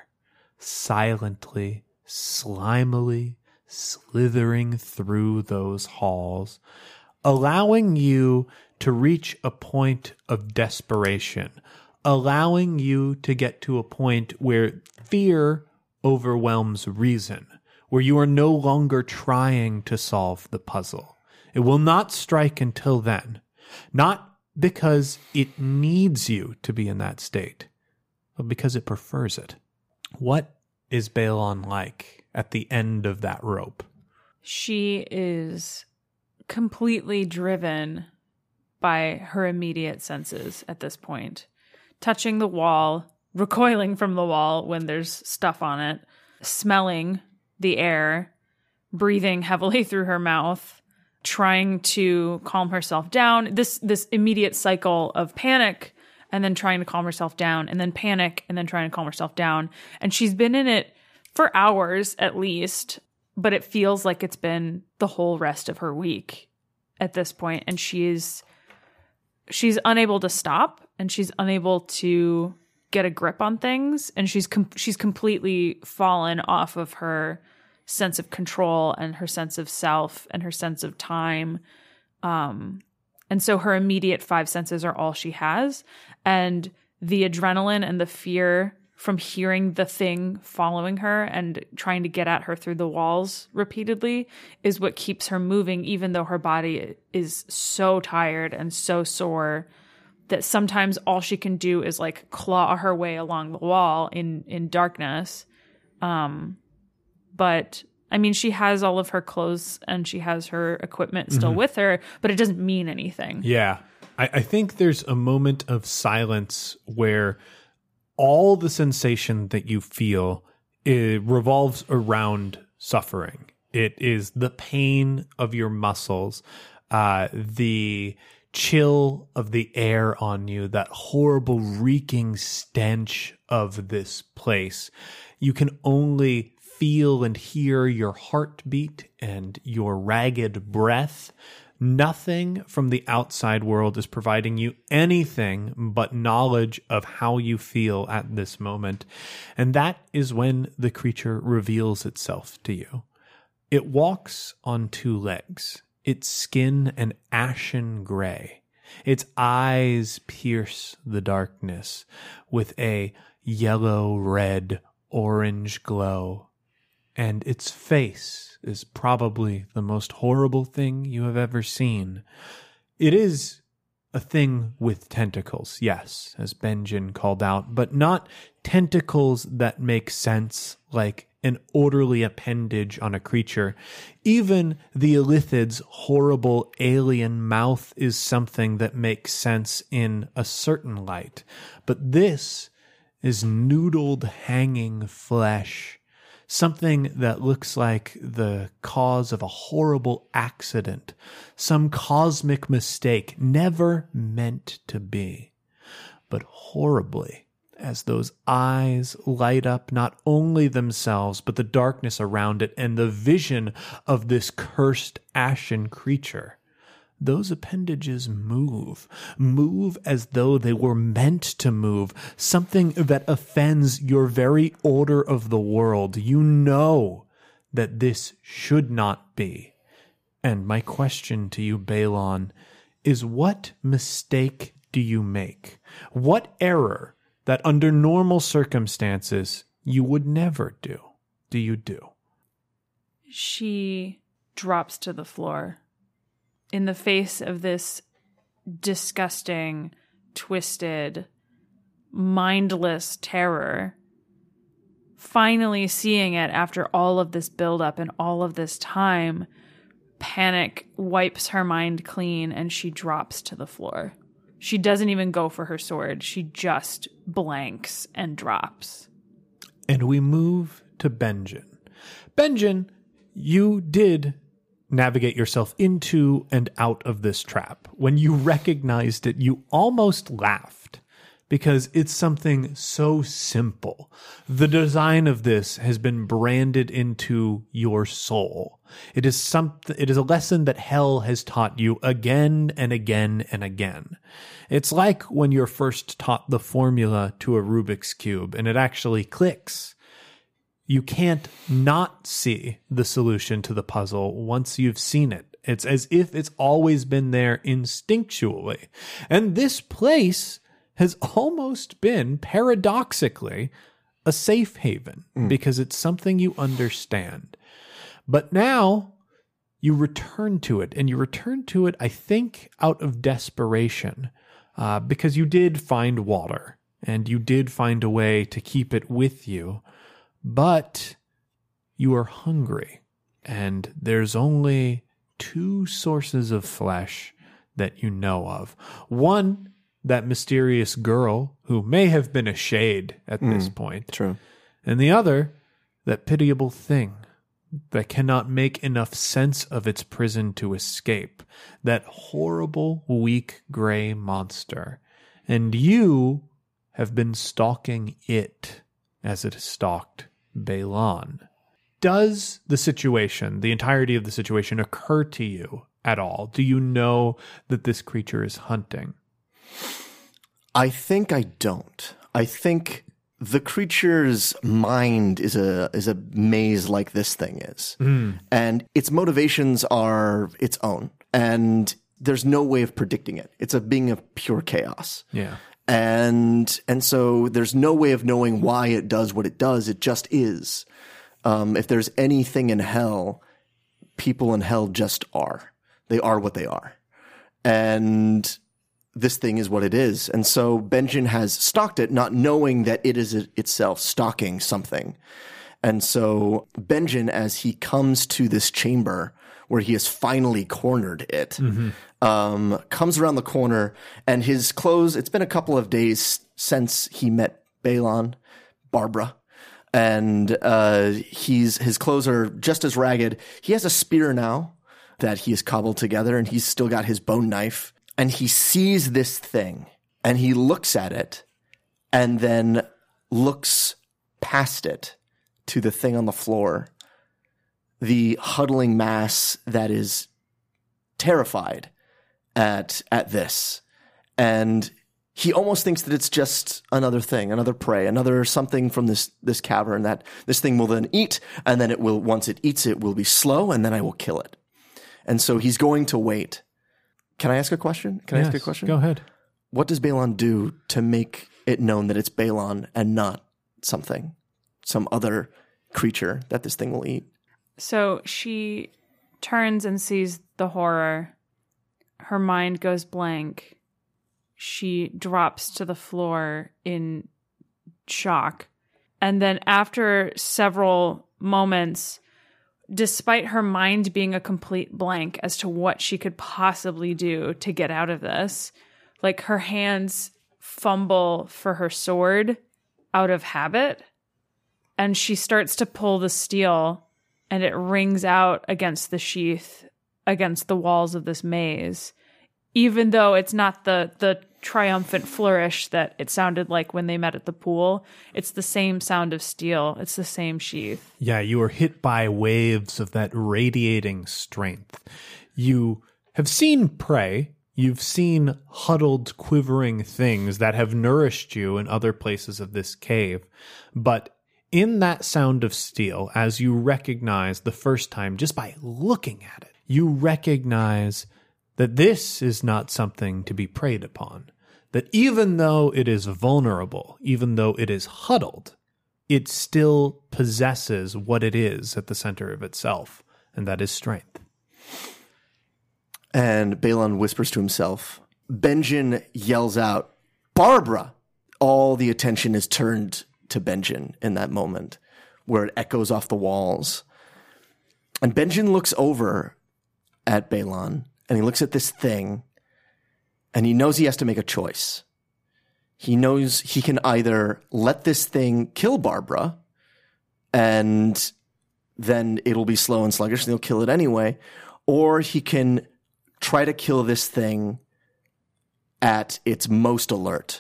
[SPEAKER 4] silently, slimily, slithering through those halls, allowing you to reach a point of desperation, allowing you to get to a point where fear overwhelms reason, where you are no longer trying to solve the puzzle. It will not strike until then, not because it needs you to be in that state, but because it prefers it. What is Balon like at the end of that rope?
[SPEAKER 2] She is completely driven by her immediate senses at this point. Touching the wall, recoiling from the wall when there's stuff on it, smelling the air, breathing heavily through her mouth, trying to calm herself down. This this immediate cycle of panic and then trying to calm herself down and then panic and then trying to calm herself down. And she's been in it for hours at least, but it feels like it's been the whole rest of her week at this point. And she's she's unable to stop, and she's unable to get a grip on things, and she's com- she's completely fallen off of her sense of control and her sense of self and her sense of time. Um, and so her immediate five senses are all she has. And the adrenaline and the fear from hearing the thing following her and trying to get at her through the walls repeatedly is what keeps her moving, even though her body is so tired and so sore that sometimes all she can do is like claw her way along the wall in, in darkness. Um, But, I mean, she has all of her clothes and she has her equipment still mm-hmm. with her, but it doesn't mean anything.
[SPEAKER 4] Yeah. I, I think there's a moment of silence where all the sensation that you feel, it revolves around suffering. It is the pain of your muscles, uh, the chill of the air on you, that horrible reeking stench of this place. You can only feel and hear your heartbeat and your ragged breath. Nothing from the outside world is providing you anything but knowledge of how you feel at this moment. And that is when the creature reveals itself to you. It walks on two legs, its skin an ashen gray. Its eyes pierce the darkness with a yellow, red, orange glow. And its face is probably the most horrible thing you have ever seen. It is a thing with tentacles, yes, as Benjen called out, but not tentacles that make sense like an orderly appendage on a creature. Even the Illithid's horrible alien mouth is something that makes sense in a certain light. But this is noodled hanging flesh. Something that looks like the cause of a horrible accident, some cosmic mistake never meant to be. But horribly, as those eyes light up not only themselves, but the darkness around it and the vision of this cursed ashen creature, those appendages move, move as though they were meant to move, something that offends your very order of the world. You know that this should not be. And my question to you, Balon, is what mistake do you make? What error that under normal circumstances you would never do, do you do?
[SPEAKER 2] She drops to the floor in the face of this disgusting, twisted, mindless terror. Finally seeing it after all of this buildup and all of this time, panic wipes her mind clean and she drops to the floor. She doesn't even go for her sword. She just blanks and drops.
[SPEAKER 4] And we move to Benjen. Benjen, you did navigate yourself into and out of this trap. When you recognized it, you almost laughed because it's something so simple. The design of this has been branded into your soul. It is something, it is a lesson that hell has taught you again and again and again. It's like when you're first taught the formula to a Rubik's Cube and it actually clicks. You can't not see the solution to the puzzle once you've seen it. It's as if it's always been there instinctually. And this place has almost been, paradoxically, a safe haven mm. because it's something you understand. But now you return to it, and you return to it, I think, out of desperation, uh, because you did find water, and you did find a way to keep it with you, but you are hungry, and there's only two sources of flesh that you know of. One, that mysterious girl who may have been a shade at mm, this point.
[SPEAKER 3] True.
[SPEAKER 4] And the other, that pitiable thing that cannot make enough sense of its prison to escape. That horrible, weak, gray monster. And you have been stalking it as it has stalked Balon. Does the situation, the entirety of the situation, occur to you at all? Do you know that this creature is hunting?
[SPEAKER 3] I think I don't. I think the creature's mind is a is a maze like this thing is. Mm. And its motivations are its own. And there's no way of predicting it. It's a being of pure chaos.
[SPEAKER 4] Yeah.
[SPEAKER 3] And and so there's no way of knowing why it does what it does. It just is. Um, if there's anything in hell, people in hell just are. They are what they are. And this thing is what it is. And so Benjen has stalked it, not knowing that it is itself stalking something. And so Benjen, as he comes to this chamber where he has finally cornered it, mm-hmm. um, comes around the corner, and his clothes, it's been a couple of days since he met Balon, Barbara, and uh, he's his clothes are just as ragged. He has a spear now that he has cobbled together, and he's still got his bone knife. And he sees this thing, and he looks at it, and then looks past it to the thing on the floor, the huddling mass that is terrified at at this. And he almost thinks that it's just another thing, another prey, another something from this this cavern that this thing will then eat, and then it will, once it eats it, will be slow, and then I will kill it. And so he's going to wait. Can I ask a question? Can
[SPEAKER 4] yes,
[SPEAKER 3] I ask a question?
[SPEAKER 4] Go ahead.
[SPEAKER 3] What does Balon do to make it known that it's Balon and not something, some other creature that this thing will eat?
[SPEAKER 2] So she turns and sees the horror. Her mind goes blank. She drops to the floor in shock. And then after several moments, despite her mind being a complete blank as to what she could possibly do to get out of this, like her hands fumble for her sword out of habit, and she starts to pull the steel, and it rings out against the sheath, against the walls of this maze, even though it's not the the triumphant flourish that it sounded like when they met at the pool. It's the same sound of steel. It's the same sheath.
[SPEAKER 4] Yeah, you are hit by waves of that radiating strength. You have seen prey. You've seen huddled, quivering things that have nourished you in other places of this cave. But in that sound of steel, as you recognize the first time, just by looking at it, you recognize that this is not something to be preyed upon. That even though it is vulnerable, even though it is huddled, it still possesses what it is at the center of itself, and that is strength.
[SPEAKER 3] And Balon whispers to himself, Benjen yells out, "Barbara!" All the attention is turned to Benjen in that moment, where it echoes off the walls. And Benjen looks over at Balon, and he looks at this thing, and he knows he has to make a choice. He knows he can either let this thing kill Barbara, and then it'll be slow and sluggish, and he'll kill it anyway, or he can try to kill this thing at its most alert.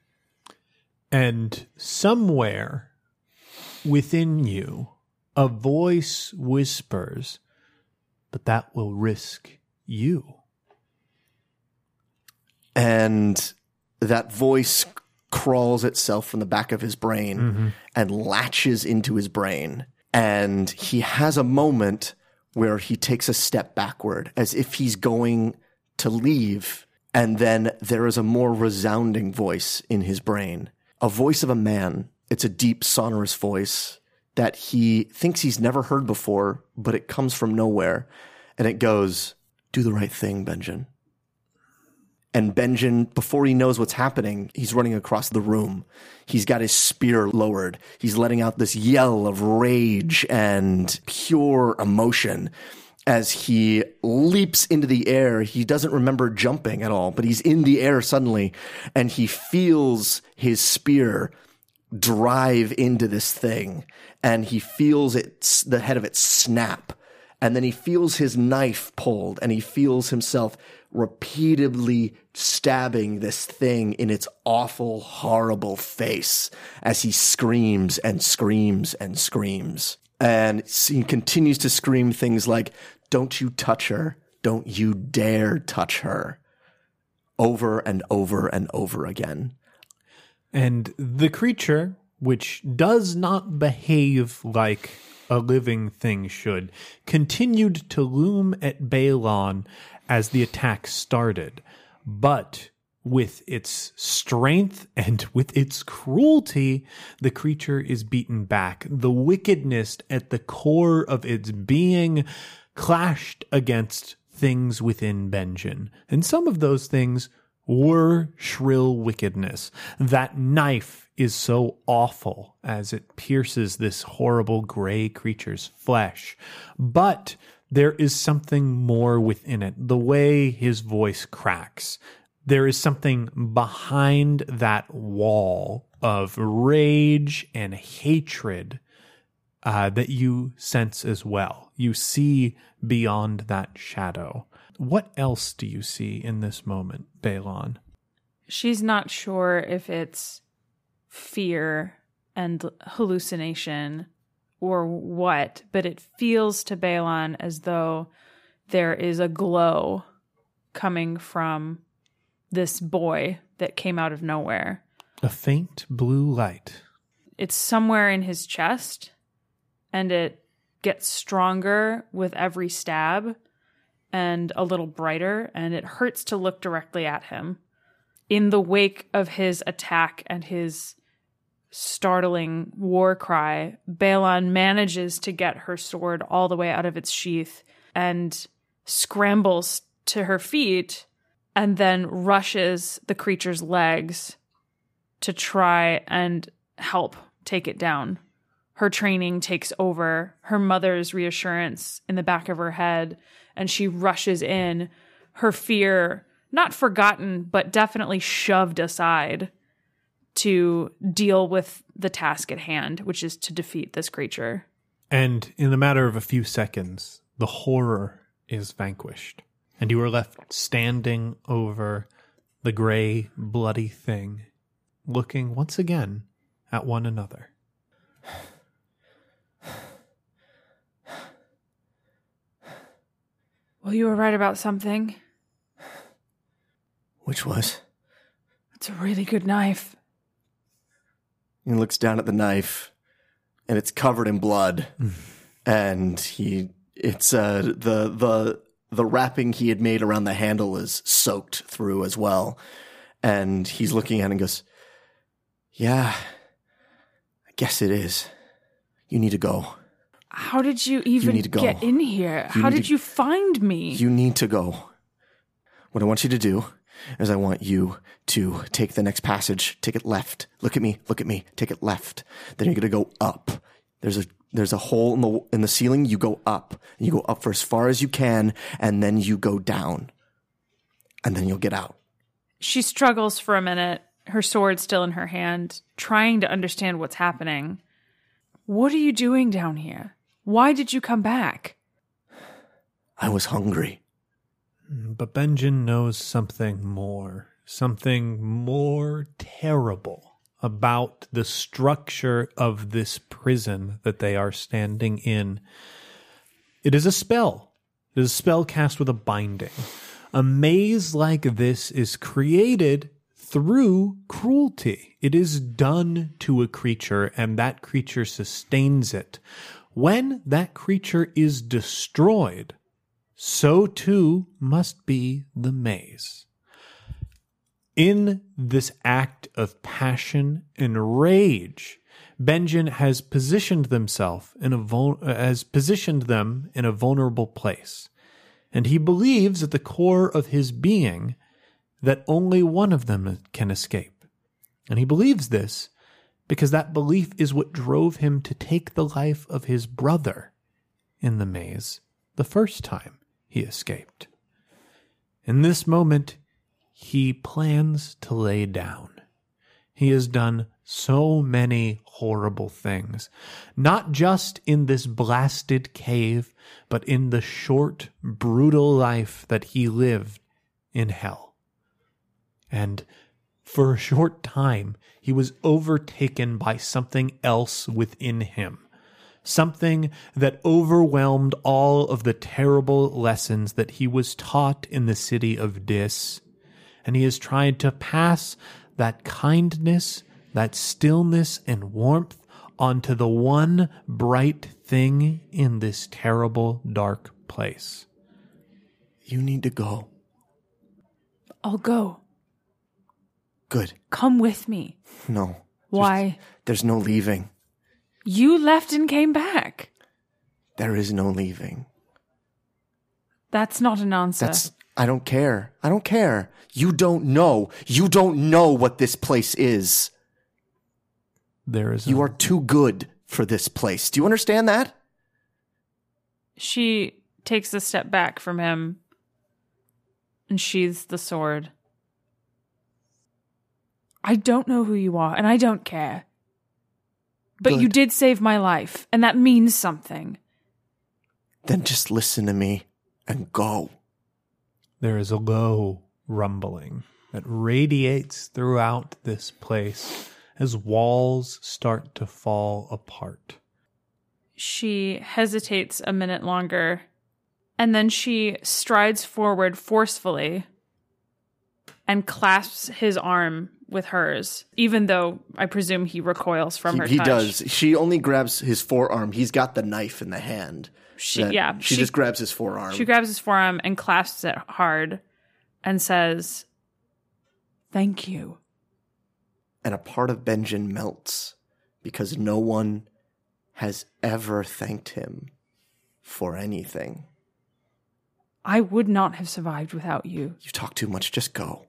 [SPEAKER 4] And somewhere within you, a voice whispers, "But that will risk you."
[SPEAKER 3] And that voice crawls itself from the back of his brain mm-hmm. and latches into his brain. And he has a moment where he takes a step backward as if he's going to leave. And then there is a more resounding voice in his brain, a voice of a man. It's a deep, sonorous voice that he thinks he's never heard before, but it comes from nowhere. And it goes, "Do the right thing, Benjen." And Benjen, before he knows what's happening, he's running across the room. He's got his spear lowered. He's letting out this yell of rage and pure emotion as he leaps into the air. He doesn't remember jumping at all, but he's in the air suddenly, and he feels his spear drive into this thing, and he feels it, the head of it snap. And then he feels his knife pulled, and he feels himself repeatedly stabbing this thing in its awful, horrible face as he screams and screams and screams. And he continues to scream things like, "Don't you touch her. Don't you dare touch her." Over and over and over again.
[SPEAKER 4] And the creature, which does not behave like a living thing should, continued to loom at Balon as the attack started. But with its strength and with its cruelty, the creature is beaten back. The wickedness at the core of its being clashed against things within Benjen. And some of those things were shrill wickedness. That knife is so awful as it pierces this horrible gray creature's flesh. But there is something more within it. The way his voice cracks, there is something behind that wall of rage and hatred uh, that you sense as well. You see beyond that shadow. What else do you see in this moment, Balon?
[SPEAKER 2] She's not sure if it's fear and hallucination or what, but it feels to Balon as though there is a glow coming from this boy that came out of nowhere.
[SPEAKER 4] A faint blue light.
[SPEAKER 2] It's somewhere in his chest, and it gets stronger with every stab and a little brighter, and it hurts to look directly at him. In the wake of his attack and his startling war cry, Balon manages to get her sword all the way out of its sheath and scrambles to her feet and then rushes the creature's legs to try and help take it down. Her training takes over, her mother's reassurance in the back of her head, and she rushes in, her fear not forgotten, but definitely shoved aside to deal with the task at hand, which is to defeat this creature.
[SPEAKER 4] And in the matter of a few seconds, the horror is vanquished, and you are left standing over the gray, bloody thing, looking once again at one another.
[SPEAKER 2] Well, you were right about something.
[SPEAKER 3] Which was?
[SPEAKER 2] It's a really good knife.
[SPEAKER 3] He looks down at the knife, and it's covered in blood. And he, it's uh, the the the wrapping he had made around the handle is soaked through as well. And he's looking at it and goes, "Yeah, I guess it is. You need to go.
[SPEAKER 2] How did you even
[SPEAKER 3] you need to go.
[SPEAKER 2] get in here?
[SPEAKER 3] You
[SPEAKER 2] How did
[SPEAKER 3] to,
[SPEAKER 2] you find me?"
[SPEAKER 3] You need to go. What I want you to do is I want you to take the next passage, take it left. Look at me, look at me, take it left. Then you're going to go up. There's a there's a hole in the in the ceiling. You go up. And you go up for as far as you can, and then you go down. And then you'll get out.
[SPEAKER 2] She struggles for a minute, her sword still in her hand, trying to understand what's happening. What are you doing down here? Why did you come back?
[SPEAKER 3] I was hungry.
[SPEAKER 4] But Benjen knows something more, something more terrible about the structure of this prison that they are standing in. It is a spell. It is a spell cast with a binding. A maze like this is created through cruelty. It is done to a creature, and that creature sustains it. When that creature is destroyed, so too must be the maze. In this act of passion and rage, Benjen has positioned themselves in a vul- has positioned them in a vulnerable place. And he believes at the core of his being that only one of them can escape. And he believes this because that belief is what drove him to take the life of his brother in the maze the first time he escaped. In this moment, he plans to lay down. He has done so many horrible things, not just in this blasted cave, but in the short, brutal life that he lived in hell. And for a short time, he was overtaken by something else within him, something that overwhelmed all of the terrible lessons that he was taught in the city of Dis, and he has tried to pass that kindness, that stillness and warmth onto the one bright thing in this terrible, dark place.
[SPEAKER 3] You need to go.
[SPEAKER 2] I'll go.
[SPEAKER 3] Good.
[SPEAKER 2] Come with me.
[SPEAKER 3] No.
[SPEAKER 2] Why?
[SPEAKER 3] There's, there's no leaving.
[SPEAKER 2] You left and came back.
[SPEAKER 3] There is no leaving.
[SPEAKER 2] That's not an answer.
[SPEAKER 3] That's... I don't care. I don't care. You don't know. You don't know what this place is.
[SPEAKER 4] There is.
[SPEAKER 3] You
[SPEAKER 4] a...
[SPEAKER 3] are too good for this place. Do you understand that?
[SPEAKER 2] She takes a step back from him and sheathes the sword. I don't know who you are, and I don't care. But
[SPEAKER 3] Good.
[SPEAKER 2] you did save my life, and that means something.
[SPEAKER 3] Then just listen to me and go.
[SPEAKER 4] There is a low rumbling that radiates throughout this place as walls start to fall apart.
[SPEAKER 2] She hesitates a minute longer, and then she strides forward forcefully and clasps his arm with hers, even though I presume he recoils from
[SPEAKER 3] He,
[SPEAKER 2] her
[SPEAKER 3] he
[SPEAKER 2] touch.
[SPEAKER 3] does. She only grabs his forearm. He's got the knife in the hand.
[SPEAKER 2] She,
[SPEAKER 3] That-
[SPEAKER 2] yeah,
[SPEAKER 3] She, just grabs his forearm.
[SPEAKER 2] She grabs his forearm and clasps it hard and says, "Thank you."
[SPEAKER 3] and a part of Benjen melts because no one has ever thanked him for anything.
[SPEAKER 2] I would not have survived without you.
[SPEAKER 3] You talk too much. Just go.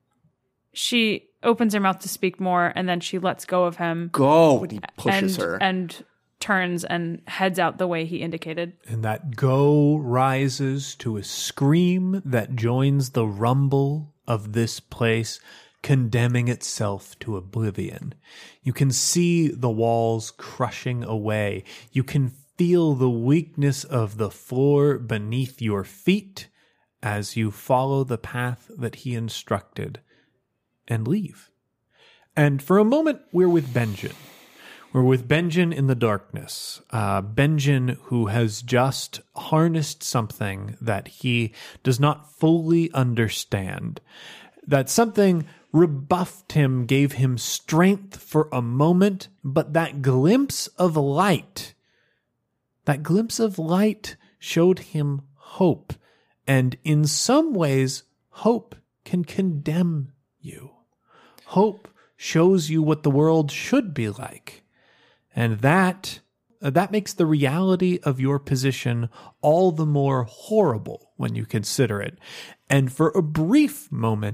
[SPEAKER 2] She opens her mouth to speak more, and then she lets go of him.
[SPEAKER 3] Go! And he pushes
[SPEAKER 2] and,
[SPEAKER 3] her.
[SPEAKER 2] And turns and heads out the way he indicated.
[SPEAKER 4] And that go rises to a scream that joins the rumble of this place, condemning itself to oblivion. You can see the walls crushing away. You can feel the weakness of the floor beneath your feet as you follow the path that he instructed and leave. And for a moment, we're with Benjen. We're with Benjen in the darkness. Uh, Benjen, who has just harnessed something that he does not fully understand. That something rebuffed him, gave him strength for a moment, but that glimpse of light, that glimpse of light showed him hope. And in some ways, hope can condemn you. Hope shows you what the world should be like. And that uh, that makes the reality of your position all the more horrible when you consider it. And for a brief moment,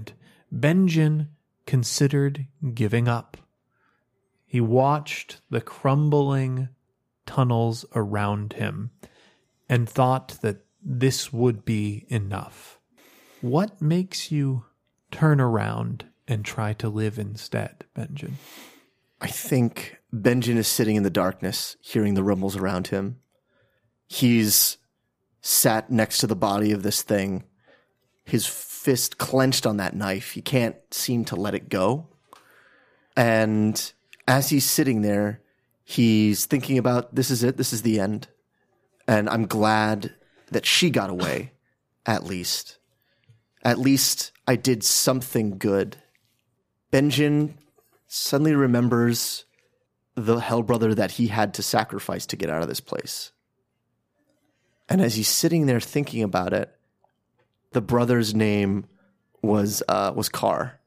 [SPEAKER 4] Benjen considered giving up. He watched the crumbling tunnels around him and thought that this would be enough. What makes you turn around and try to live instead, Benjen?
[SPEAKER 3] I think Benjen is sitting in the darkness, hearing the rumbles around him. He's sat next to the body of this thing, his fist clenched on that knife. He can't seem to let it go. And as he's sitting there, he's thinking about, this is it, this is the end. And I'm glad that she got away, at least. At least I did something good. Benjen suddenly remembers the Hellbrother that he had to sacrifice to get out of this place. And as he's sitting there thinking about it, the brother's name was uh, was Carr.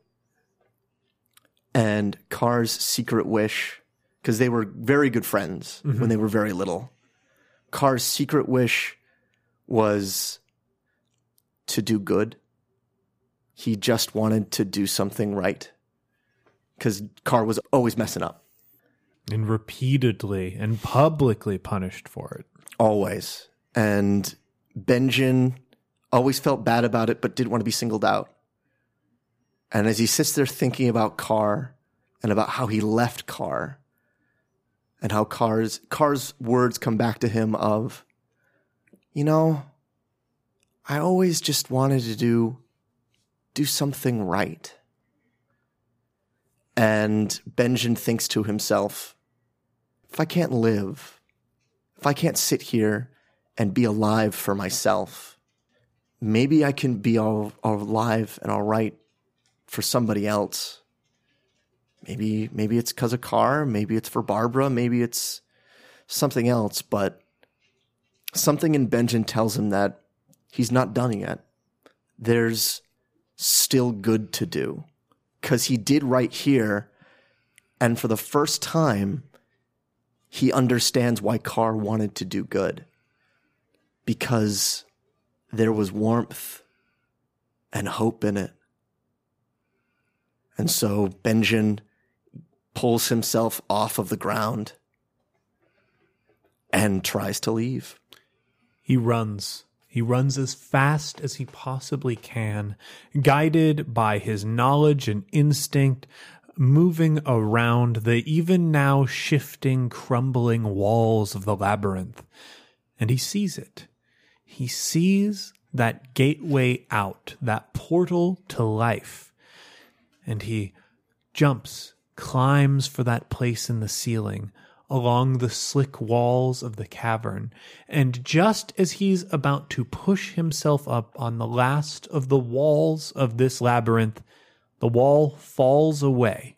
[SPEAKER 3] And Carr's secret wish, because they were very good friends mm-hmm. when they were very little. Carr's secret wish was to do good. He just wanted to do something right. Because Carr was always messing up.
[SPEAKER 4] And repeatedly and publicly punished for it.
[SPEAKER 3] Always. And Benjen always felt bad about it, but didn't want to be singled out. And as he sits there thinking about Carr and about how he left Carr and how Carr's, Carr's words come back to him of, you know, I always just wanted to do, do something right. And Benjen thinks to himself, if I can't live, if I can't sit here and be alive for myself, maybe I can be all, all alive and all right for somebody else. Maybe maybe it's because of Carr, maybe it's for Barbara, maybe it's something else, but something in Benjen tells him that he's not done yet. There's still good to do. Because he did right here, and for the first time, he understands why Carr wanted to do good. Because there was warmth and hope in it. And so Benjen pulls himself off of the ground and tries to leave.
[SPEAKER 4] He runs. He runs as fast as he possibly can, guided by his knowledge and instinct, moving around the even now shifting, crumbling walls of the labyrinth. And he sees it. He sees that gateway out, that portal to life. And he jumps, climbs for that place in the ceiling, along the slick walls of the cavern. And just as he's about to push himself up on the last of the walls of this labyrinth, the wall falls away.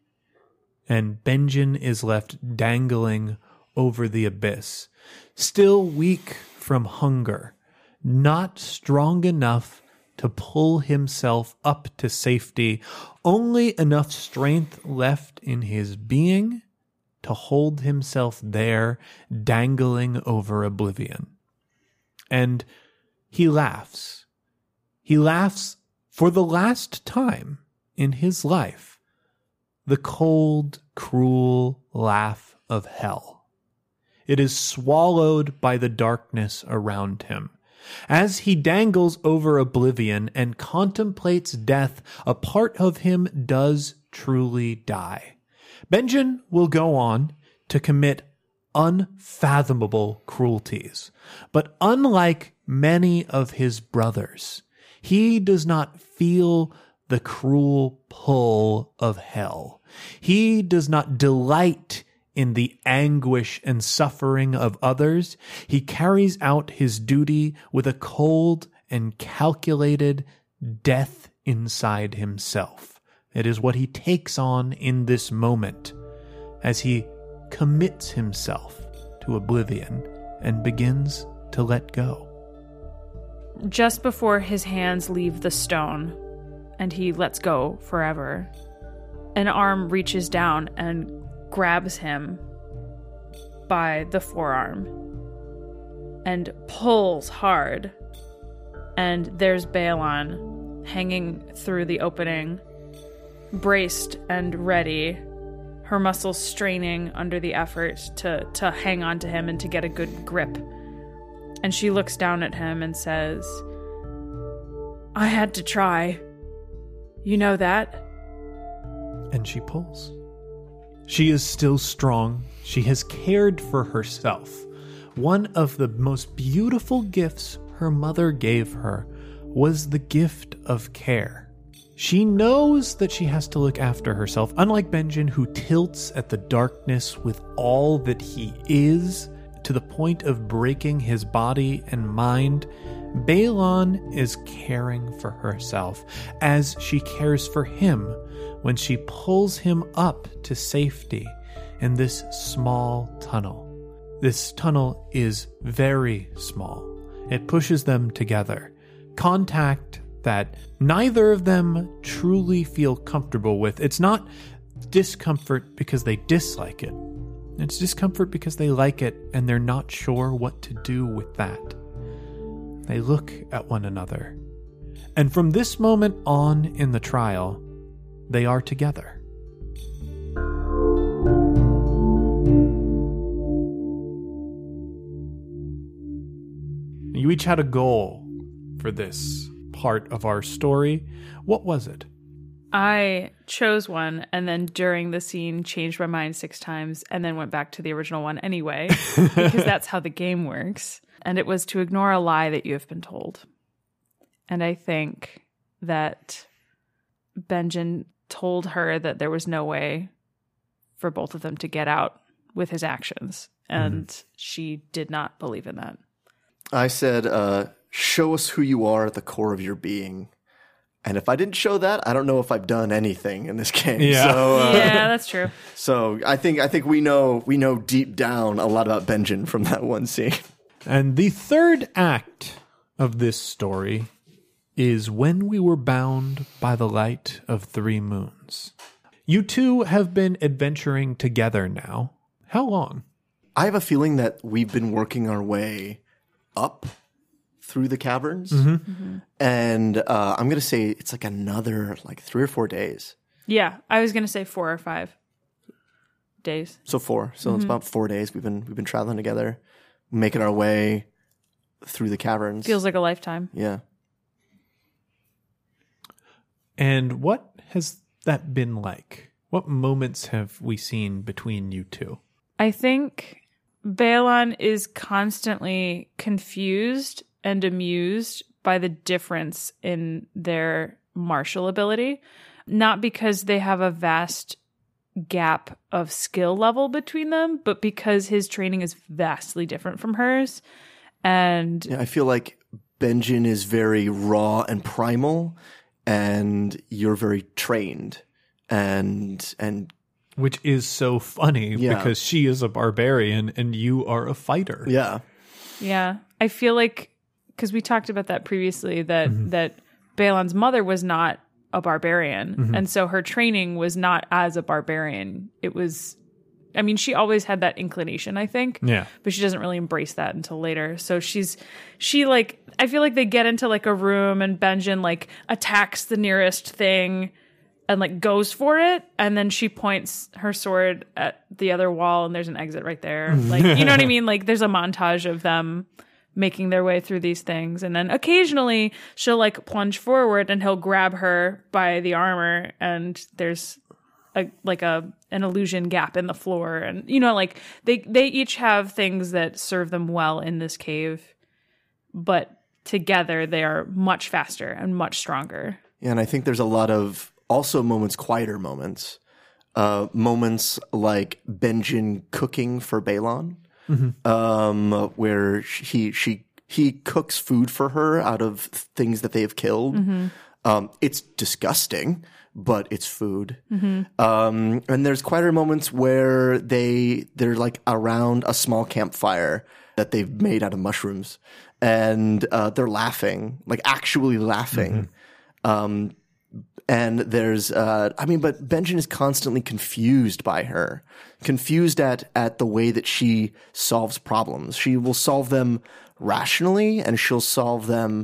[SPEAKER 4] And Benjen is left dangling over the abyss, still weak from hunger, not strong enough to pull himself up to safety, only enough strength left in his being to hold himself there, dangling over oblivion. And he laughs. He laughs for the last time in his life, the cold, cruel laugh of hell. It is swallowed by the darkness around him. As he dangles over oblivion and contemplates death, a part of him does truly die. Benjen will go on to commit unfathomable cruelties, but unlike many of his brothers, he does not feel the cruel pull of hell. He does not delight in the anguish and suffering of others. He carries out his duty with a cold and calculated death inside himself. It is what he takes on in this moment as he commits himself to oblivion and begins to let go.
[SPEAKER 2] Just before his hands leave the stone and he lets go forever, an arm reaches down and grabs him by the forearm and pulls hard. And there's Balon hanging through the opening, braced and ready, her muscles straining under the effort to, to hang on to him and to get a good grip. And she looks down at him and says, I had to try. You know that?
[SPEAKER 4] And she pulls. She is still strong. She has cared for herself. One of the most beautiful gifts her mother gave her was the gift of care. She knows that she has to look after herself. Unlike Benjen, who tilts at the darkness with all that he is to the point of breaking his body and mind, Balon is caring for herself as she cares for him when she pulls him up to safety in this small tunnel. This tunnel is very small. It pushes them together. Contact that neither of them truly feel comfortable with. It's not discomfort because they dislike it. It's discomfort because they like it and they're not sure what to do with that. They look at one another. And from this moment on in the trial, they are together. You each had a goal for this part of our story. What was it?
[SPEAKER 2] I chose one and then during the scene changed my mind six times and then went back to the original one anyway, because that's how the game works. And it was to ignore a lie that you have been told. And I think that Benjen told her that there was no way for both of them to get out with his actions. And mm-hmm. she did not believe in that.
[SPEAKER 3] I said, uh, show us who you are at the core of your being. And if I didn't show that, I don't know if I've done anything in this game.
[SPEAKER 4] Yeah,
[SPEAKER 3] so, uh,
[SPEAKER 2] yeah, that's true.
[SPEAKER 3] So I think I think we know we know deep down a lot about Benjen from that one scene.
[SPEAKER 4] And the third act of this story is when we were bound by the light of three moons. You two have been adventuring together now. How long?
[SPEAKER 3] I have a feeling that we've been working our way up through the caverns.
[SPEAKER 4] Mm-hmm.
[SPEAKER 2] Mm-hmm.
[SPEAKER 3] And uh, I'm going to say it's like another like three or four days.
[SPEAKER 2] Yeah, I was going to say four or five days.
[SPEAKER 3] So four. So
[SPEAKER 2] mm-hmm.
[SPEAKER 3] it's about four days we've been we've been traveling together, making our way through the caverns.
[SPEAKER 2] Feels like a lifetime.
[SPEAKER 3] Yeah.
[SPEAKER 4] And what has that been like? What moments have we seen between you two?
[SPEAKER 2] I think Balon is constantly confused and amused by the difference in their martial ability. Not because they have a vast gap of skill level between them, but because his training is vastly different from hers. And
[SPEAKER 3] yeah, I feel like Benjen is very raw and primal, and you're very trained and and
[SPEAKER 4] which is so funny
[SPEAKER 3] yeah.
[SPEAKER 4] because she is a barbarian and you are a fighter.
[SPEAKER 3] Yeah.
[SPEAKER 2] Yeah. I feel like, because we talked about that previously, that
[SPEAKER 4] mm-hmm.
[SPEAKER 2] that Balon's mother was not a barbarian.
[SPEAKER 4] Mm-hmm.
[SPEAKER 2] And so her training was not as a barbarian. It was, I mean, she always had that inclination, I think.
[SPEAKER 4] Yeah.
[SPEAKER 2] But she doesn't really embrace that until later. So she's, she like, I feel like they get into like a room and Benjen like attacks the nearest thing and like goes for it. And then she points her sword at the other wall and there's an exit right there. Like, you know what I mean? Like there's a montage of them making their way through these things. And then occasionally she'll like plunge forward and he'll grab her by the armor and there's a, like a, an illusion gap in the floor. And, you know, like they, they each have things that serve them well in this cave, but together they are much faster and much stronger.
[SPEAKER 3] Yeah. And I think there's a lot of also moments, quieter moments, uh, moments like Benjen cooking for Balon. Mm-hmm. Um, where he she he cooks food for her out of things that they have killed. Mm-hmm. Um, it's disgusting, but it's food. Mm-hmm. Um, and there's quieter moments where they they're like around a small campfire that they've made out of mushrooms, and uh, they're laughing, like actually laughing. Mm-hmm. Um, And there's, uh, I mean, but Benjen is constantly confused by her, confused at, at the way that she solves problems. She will solve them rationally and she'll solve them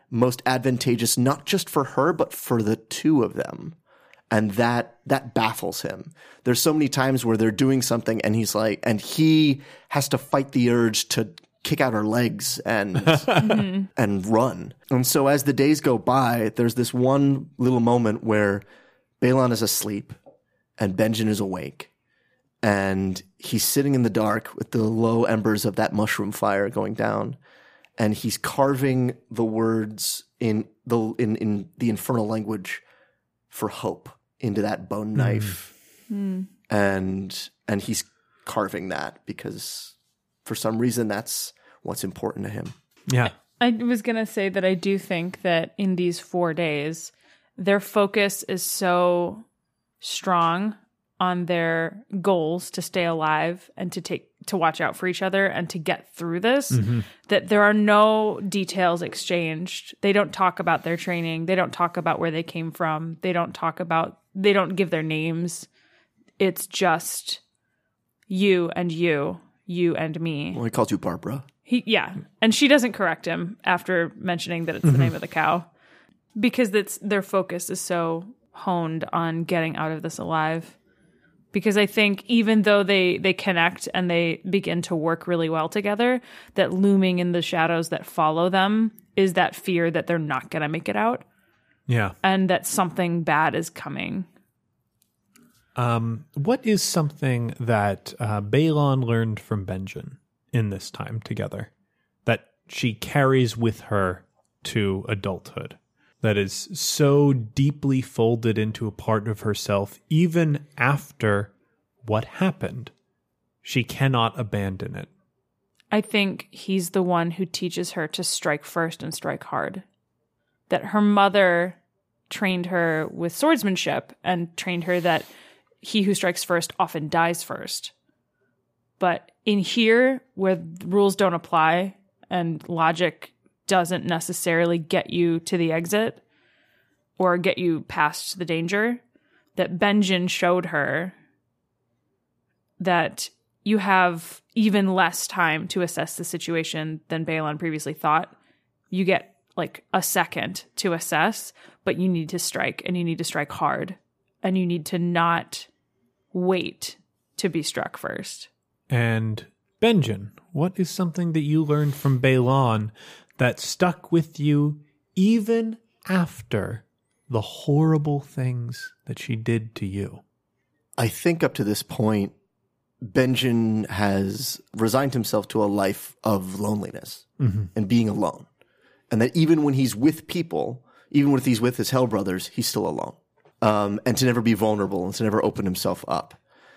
[SPEAKER 3] most advantageous, not just for her, but for the two of them. And that that baffles him. There's so many times where they're doing something and he's like, and he has to fight the urge to kick out her legs and mm-hmm. and run. And so as the days go by, there's this one little moment where Balon is asleep and Benjen is awake. And he's sitting in the dark with the low embers of that mushroom fire going down. And he's carving the words in the in, in the infernal language for hope into that bone knife. Mm. And and he's carving that because for some reason that's what's important to him.
[SPEAKER 4] Yeah.
[SPEAKER 2] I was going to say that I do think that in these four days, their focus is so strong on their goals to stay alive and to take to watch out for each other and to get through this, mm-hmm. that there are no details exchanged. They don't talk about their training. They don't talk about where they came from. They don't talk about, they don't give their names. It's just you and you, you and me.
[SPEAKER 3] Well, he calls you Barbara.
[SPEAKER 2] He, yeah. And she doesn't correct him after mentioning that it's mm-hmm. the name of the cow because it's, their focus is so honed on getting out of this alive. Because I think even though they, they connect and they begin to work really well together, that looming in the shadows that follow them is that fear that they're not going to make it out.
[SPEAKER 4] Yeah.
[SPEAKER 2] And that something bad is coming.
[SPEAKER 4] Um, what is something that uh, Balon learned from Benjen in this time together that she carries with her to adulthood? That is so deeply folded into a part of herself, even after what happened. She cannot abandon it.
[SPEAKER 2] I think he's the one who teaches her to strike first and strike hard. That her mother trained her with swordsmanship and trained her that he who strikes first often dies first. But in here, where rules don't apply and logic doesn't necessarily get you to the exit or get you past the danger, that Benjen showed her that you have even less time to assess the situation than Balon previously thought. You get like a second to assess, but you need to strike and you need to strike hard and you need to not wait to be struck first.
[SPEAKER 4] And Benjen, what is something that you learned from Balon that stuck with you even after the horrible things that she did to you?
[SPEAKER 3] I think up to this point, Benjen has resigned himself to a life of loneliness mm-hmm. and being alone. And that even when he's with people, even when he's with his Hell brothers, he's still alone. Um, and to never be vulnerable and to never open himself up.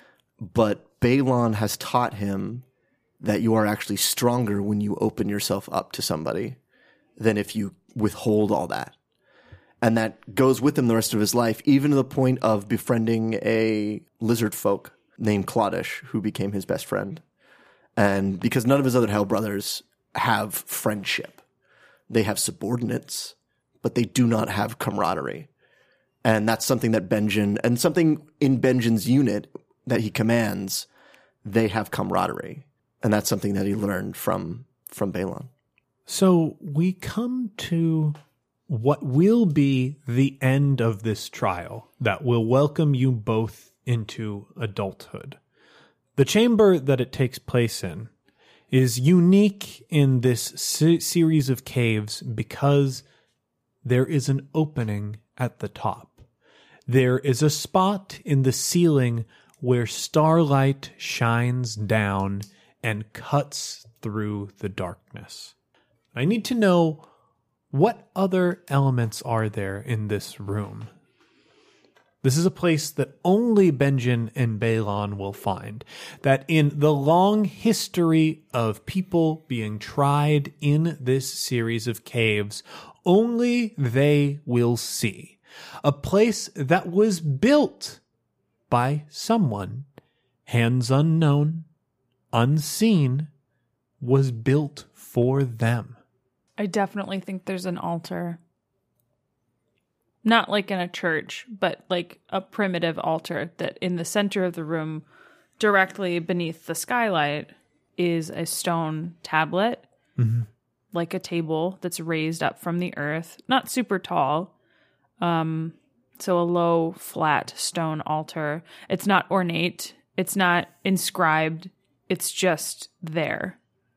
[SPEAKER 3] But Balon has taught him that you are actually stronger when you open yourself up to somebody than if you withhold all that. And that goes with him the rest of his life, even to the point of befriending a lizard folk named Claudish, who became his best friend. And because none of his other Hell brothers have friendship. They have subordinates, but they do not have camaraderie. And that's something that Benjen, and something in Benjen's unit that he commands, they have camaraderie. And that's something that he learned from, from Balon.
[SPEAKER 4] So we come to what will be the end of this trial that will welcome you both into adulthood. The chamber that it takes place in is unique in this se- series of caves because there is an opening at the top. There is a spot in the ceiling where starlight shines down and cuts through the darkness. I need to know, what other elements are there in this room? This is a place that only Benjen and Balon will find. That in the long history of people being tried in this series of caves, only they will see. A place that was built by someone, hands unknown, unseen, was built for them.
[SPEAKER 2] I definitely think there's an altar. Not like in a church, but like a primitive altar that in the center of the room, directly beneath the skylight, is a stone tablet. Mm-hmm. like a table that's raised up from the earth, not super tall. Um, so a low, flat stone altar. It's not ornate. It's not inscribed. It's just there.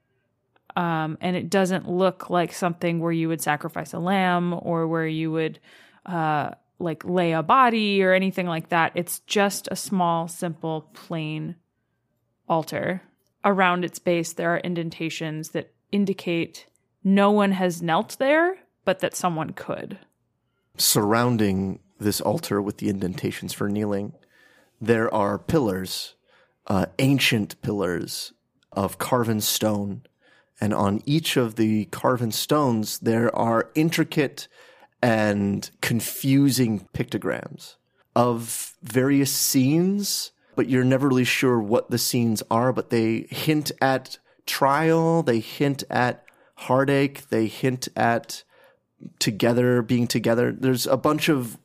[SPEAKER 2] Um, and it doesn't look like something where you would sacrifice a lamb or where you would uh, like lay a body or anything like that. It's just a small, simple, plain altar. Around its base, there are indentations that indicate no one has knelt there, but that someone could.
[SPEAKER 3] Surrounding this altar with the indentations for kneeling, there are pillars, uh, ancient pillars of carven stone. And on each of the carven stones, there are intricate and confusing pictograms of various scenes, but you're never really sure what the scenes are, but they hint at trial, they hint at heartache, they hint at together, being together. There's a bunch of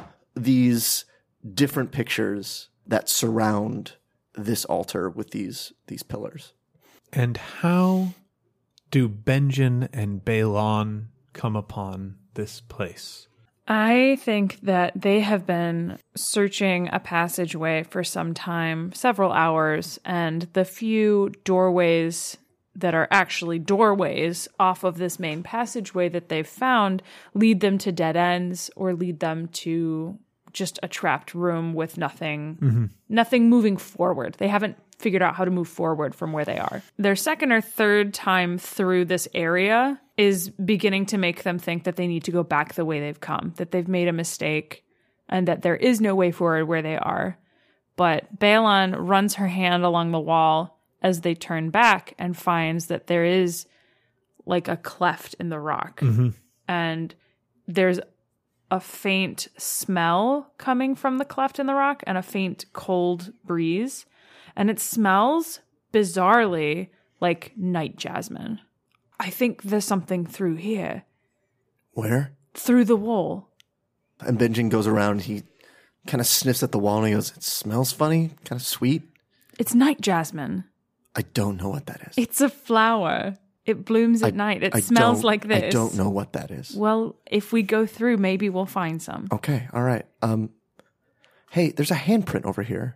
[SPEAKER 3] these different pictures that surround this altar with these these pillars.
[SPEAKER 4] And how do Benjen and Balon come upon this place?
[SPEAKER 2] I think that they have been searching a passageway for some time, several hours, and the few doorways that are actually doorways off of this main passageway that they've found lead them to dead ends or lead them to just a trapped room with nothing, mm-hmm. nothing moving forward. They haven't figured out how to move forward from where they are. Their second or third time through this area is beginning to make them think that they need to go back the way they've come, that they've made a mistake, and that there is no way forward where they are. But Balon runs her hand along the wall as they turn back and finds that there is like a cleft in the rock. Mm-hmm. And there's a faint smell coming from the cleft in the rock and a faint cold breeze. And it smells bizarrely like night jasmine. I think there's something through here.
[SPEAKER 3] Where?
[SPEAKER 2] Through the wall.
[SPEAKER 3] And Benjen goes around, he kind of sniffs at the wall and he goes, it smells funny, kind of sweet.
[SPEAKER 2] It's night jasmine.
[SPEAKER 3] I don't know what that is.
[SPEAKER 2] It's a flower. It blooms at
[SPEAKER 3] I,
[SPEAKER 2] night. It
[SPEAKER 3] I
[SPEAKER 2] smells like this.
[SPEAKER 3] I don't know what that is.
[SPEAKER 2] Well, if we go through, maybe we'll find some.
[SPEAKER 3] Okay, all right. Um, hey, there's a handprint over here.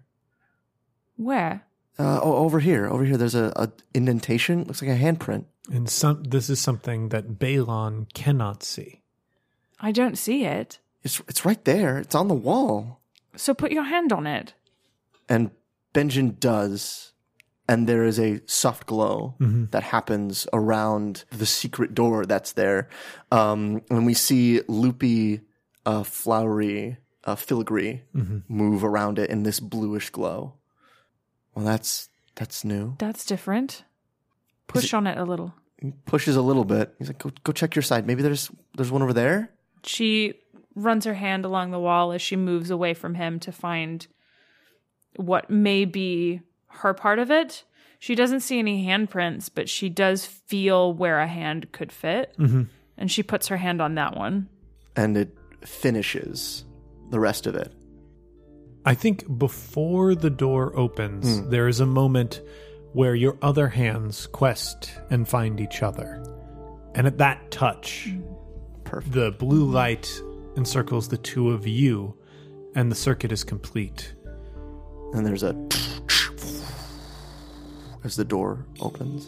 [SPEAKER 2] Where?
[SPEAKER 3] Uh, oh, over here. Over here, there's a, a indentation. Looks like a handprint.
[SPEAKER 4] And some this is something that Balon cannot see.
[SPEAKER 2] I don't see it.
[SPEAKER 3] It's it's right there. It's on the wall.
[SPEAKER 2] So put your hand on it.
[SPEAKER 3] And Benjen does. And there is a soft glow mm-hmm. that happens around the secret door that's there. Um, and we see loopy, uh, flowery uh, filigree mm-hmm. move around it in this bluish glow. Well, that's that's new.
[SPEAKER 2] That's different. Push it, on it a little.
[SPEAKER 3] He pushes a little bit. He's like, go go check your side. Maybe there's there's one over there.
[SPEAKER 2] She runs her hand along the wall as she moves away from him to find what may be her part of it. She doesn't see any handprints, but she does feel where a hand could fit. Mm-hmm. And she puts her hand on that one.
[SPEAKER 3] And it finishes the rest of it.
[SPEAKER 4] I think before the door opens, mm. there is a moment where your other hands quest and find each other. And at that touch, Perfect. the blue light encircles the two of you, and the circuit is complete.
[SPEAKER 3] And there's a... as the door opens.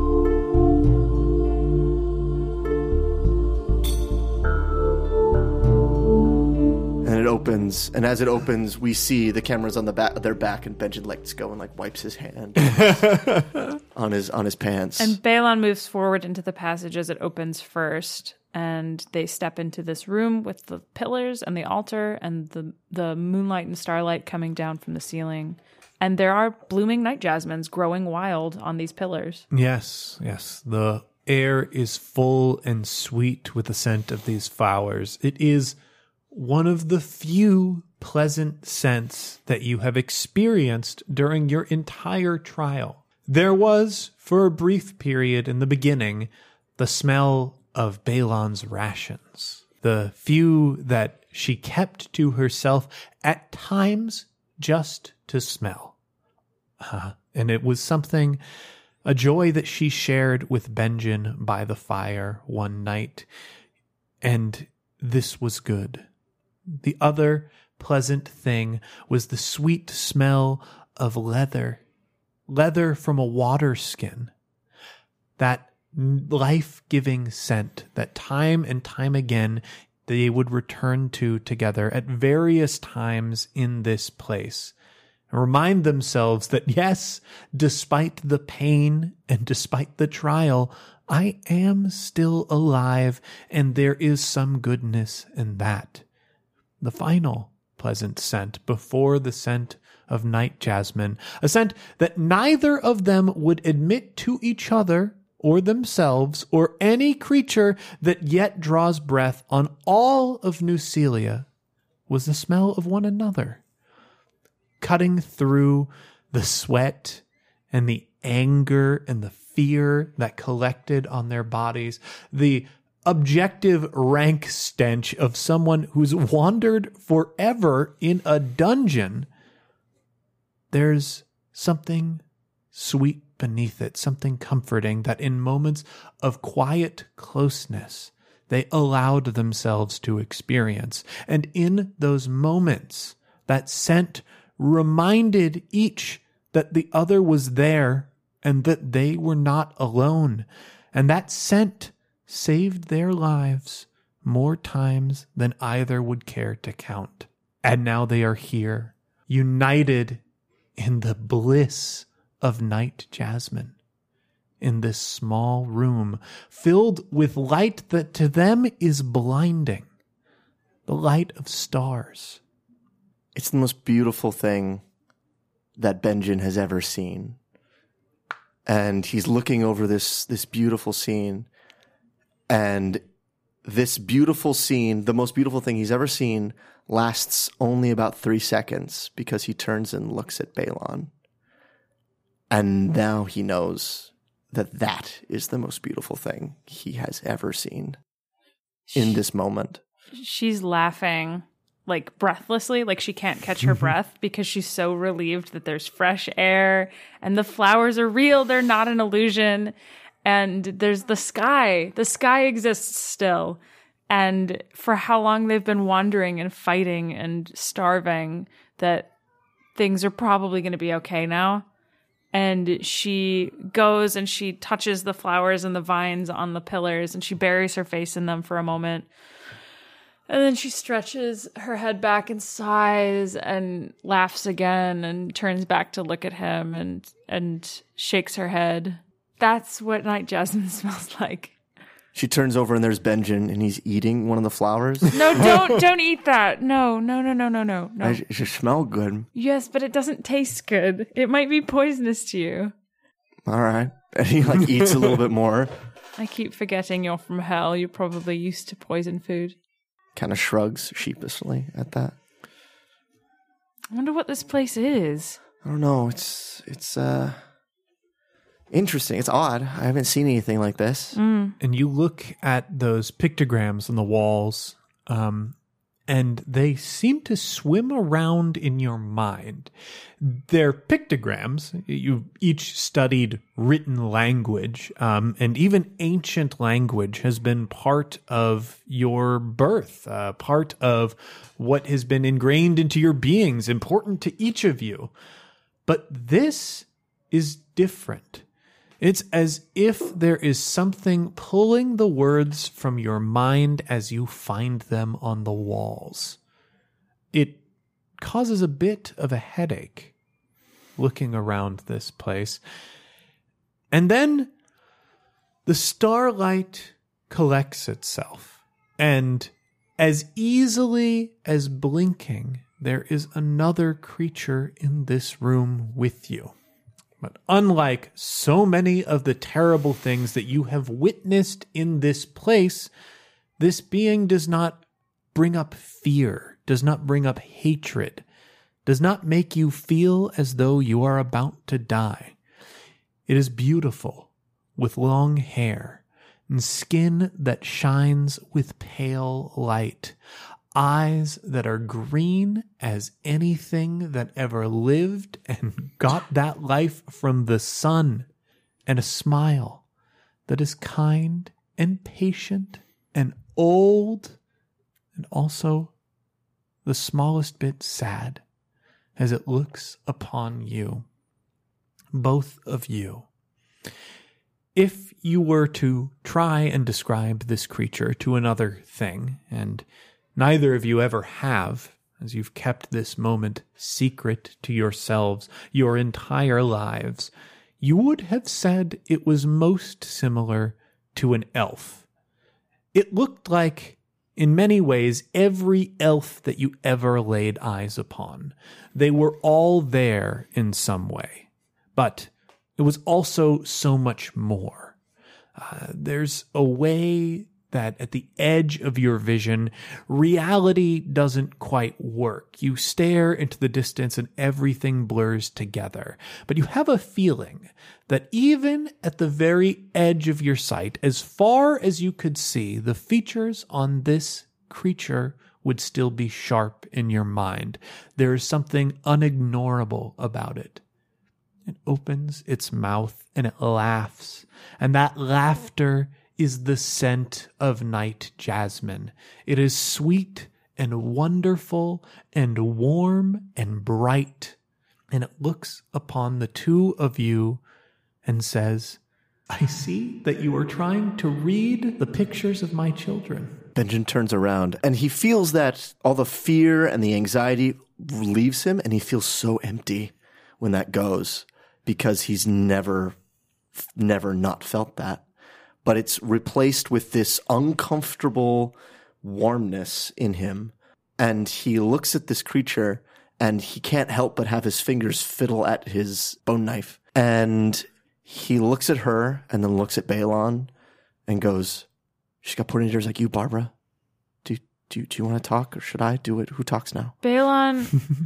[SPEAKER 3] And it opens, and as it opens, we see the cameras on the back, their back, and Benjen lets go and like wipes his hand on his on his pants.
[SPEAKER 2] And Balon moves forward into the passage as it opens first, and they step into this room with the pillars and the altar and the the moonlight and starlight coming down from the ceiling. And there are blooming night jasmines growing wild on these pillars.
[SPEAKER 4] Yes, yes. The air is full and sweet with the scent of these flowers. It is one of the few pleasant scents that you have experienced during your entire trial. There was, for a brief period in the beginning, the smell of Balon's rations. The few that she kept to herself, at times just to smell. Uh, and it was something a joy that she shared with Benjen by the fire one night, and this was good. The other pleasant thing was the sweet smell of leather, leather from a water skin, that life-giving scent that time and time again they would return to together at various times in this place, and remind themselves that, yes, despite the pain and despite the trial, I am still alive, and there is some goodness in that. The final pleasant scent before the scent of night jasmine, a scent that neither of them would admit to each other or themselves or any creature that yet draws breath on all of New Celia, was the smell of one another, cutting through the sweat and the anger and the fear that collected on their bodies, the objective rank stench of someone who's wandered forever in a dungeon. There's something sweet beneath it, something comforting that in moments of quiet closeness they allowed themselves to experience. And in those moments, that scent reminded each that the other was there and that they were not alone. And that scent saved their lives more times than either would care to count. And now they are here, united in the bliss of night jasmine, in this small room filled with light that to them is blinding, the light of stars.
[SPEAKER 3] It's the most beautiful thing that Benjen has ever seen. And he's looking over this, this beautiful scene, and this beautiful scene, the most beautiful thing he's ever seen, lasts only about three seconds because he turns and looks at Balon. And now he knows that that is the most beautiful thing he has ever seen in this moment.
[SPEAKER 2] She's laughing, like, breathlessly, like she can't catch her breath because she's so relieved that there's fresh air and the flowers are real. They're not an illusion. And there's the sky. The sky exists still. And for how long they've been wandering and fighting and starving, that things are probably going to be okay now. And she goes and she touches the flowers and the vines on the pillars and she buries her face in them for a moment. And then she stretches her head back and sighs and laughs again and turns back to look at him and and shakes her head. That's what night jasmine smells like.
[SPEAKER 3] She turns over and there's Benjen and he's eating one of the flowers.
[SPEAKER 2] No, don't don't eat that. No, no, no, no, no, no. no.
[SPEAKER 3] It should smell good.
[SPEAKER 2] Yes, but it doesn't taste good. It might be poisonous to you.
[SPEAKER 3] All right. And he like eats a little bit more.
[SPEAKER 2] I keep forgetting you're from hell. You're probably used to poison food.
[SPEAKER 3] Kind of shrugs sheepishly at that.
[SPEAKER 2] I wonder what this place is.
[SPEAKER 3] I don't know. It's it's uh interesting. It's odd. I haven't seen anything like this.
[SPEAKER 2] Mm.
[SPEAKER 4] And you look at those pictograms on the walls, um, and they seem to swim around in your mind. They're pictograms. You each studied written language, um, and even ancient language has been part of your birth, uh, part of what has been ingrained into your beings, important to each of you. But this is different. It's as if there is something pulling the words from your mind as you find them on the walls. It causes a bit of a headache looking around this place. And then the starlight collects itself, and as easily as blinking, there is another creature in this room with you. But unlike so many of the terrible things that you have witnessed in this place, this being does not bring up fear, does not bring up hatred, does not make you feel as though you are about to die. It is beautiful, with long hair and skin that shines with pale light, eyes that are green as anything that ever lived and got that life from the sun. and a smile that is kind and patient and old and also the smallest bit sad as it looks upon you, both of you. If you were to try and describe this creature to another thing, and neither of you ever have, as you've kept this moment secret to yourselves your entire lives, you would have said it was most similar to an elf. It looked like, in many ways, every elf that you ever laid eyes upon. They were all there in some way, but it was also so much more. Uh, there's a way that at the edge of your vision, reality doesn't quite work. You stare into the distance and everything blurs together. But you have a feeling that even at the very edge of your sight, as far as you could see, the features on this creature would still be sharp in your mind. There is something unignorable about it. It opens its mouth and it laughs, and that laughter is the scent of night jasmine. It is sweet and wonderful and warm and bright, and it looks upon the two of you and says, I see that you are trying to read the pictures of my children.
[SPEAKER 3] Benjen turns around, and he feels that all the fear and the anxiety leaves him, and he feels so empty when that goes, because he's never, never not felt that. But it's replaced with this uncomfortable warmness in him. And he looks at this creature, and he can't help but have his fingers fiddle at his bone knife. And he looks at her, and then looks at Balon, and goes, she's got pointy ears like you, Barbara. Do, do, do you want to talk, or should I do it? Who talks now?
[SPEAKER 2] Balon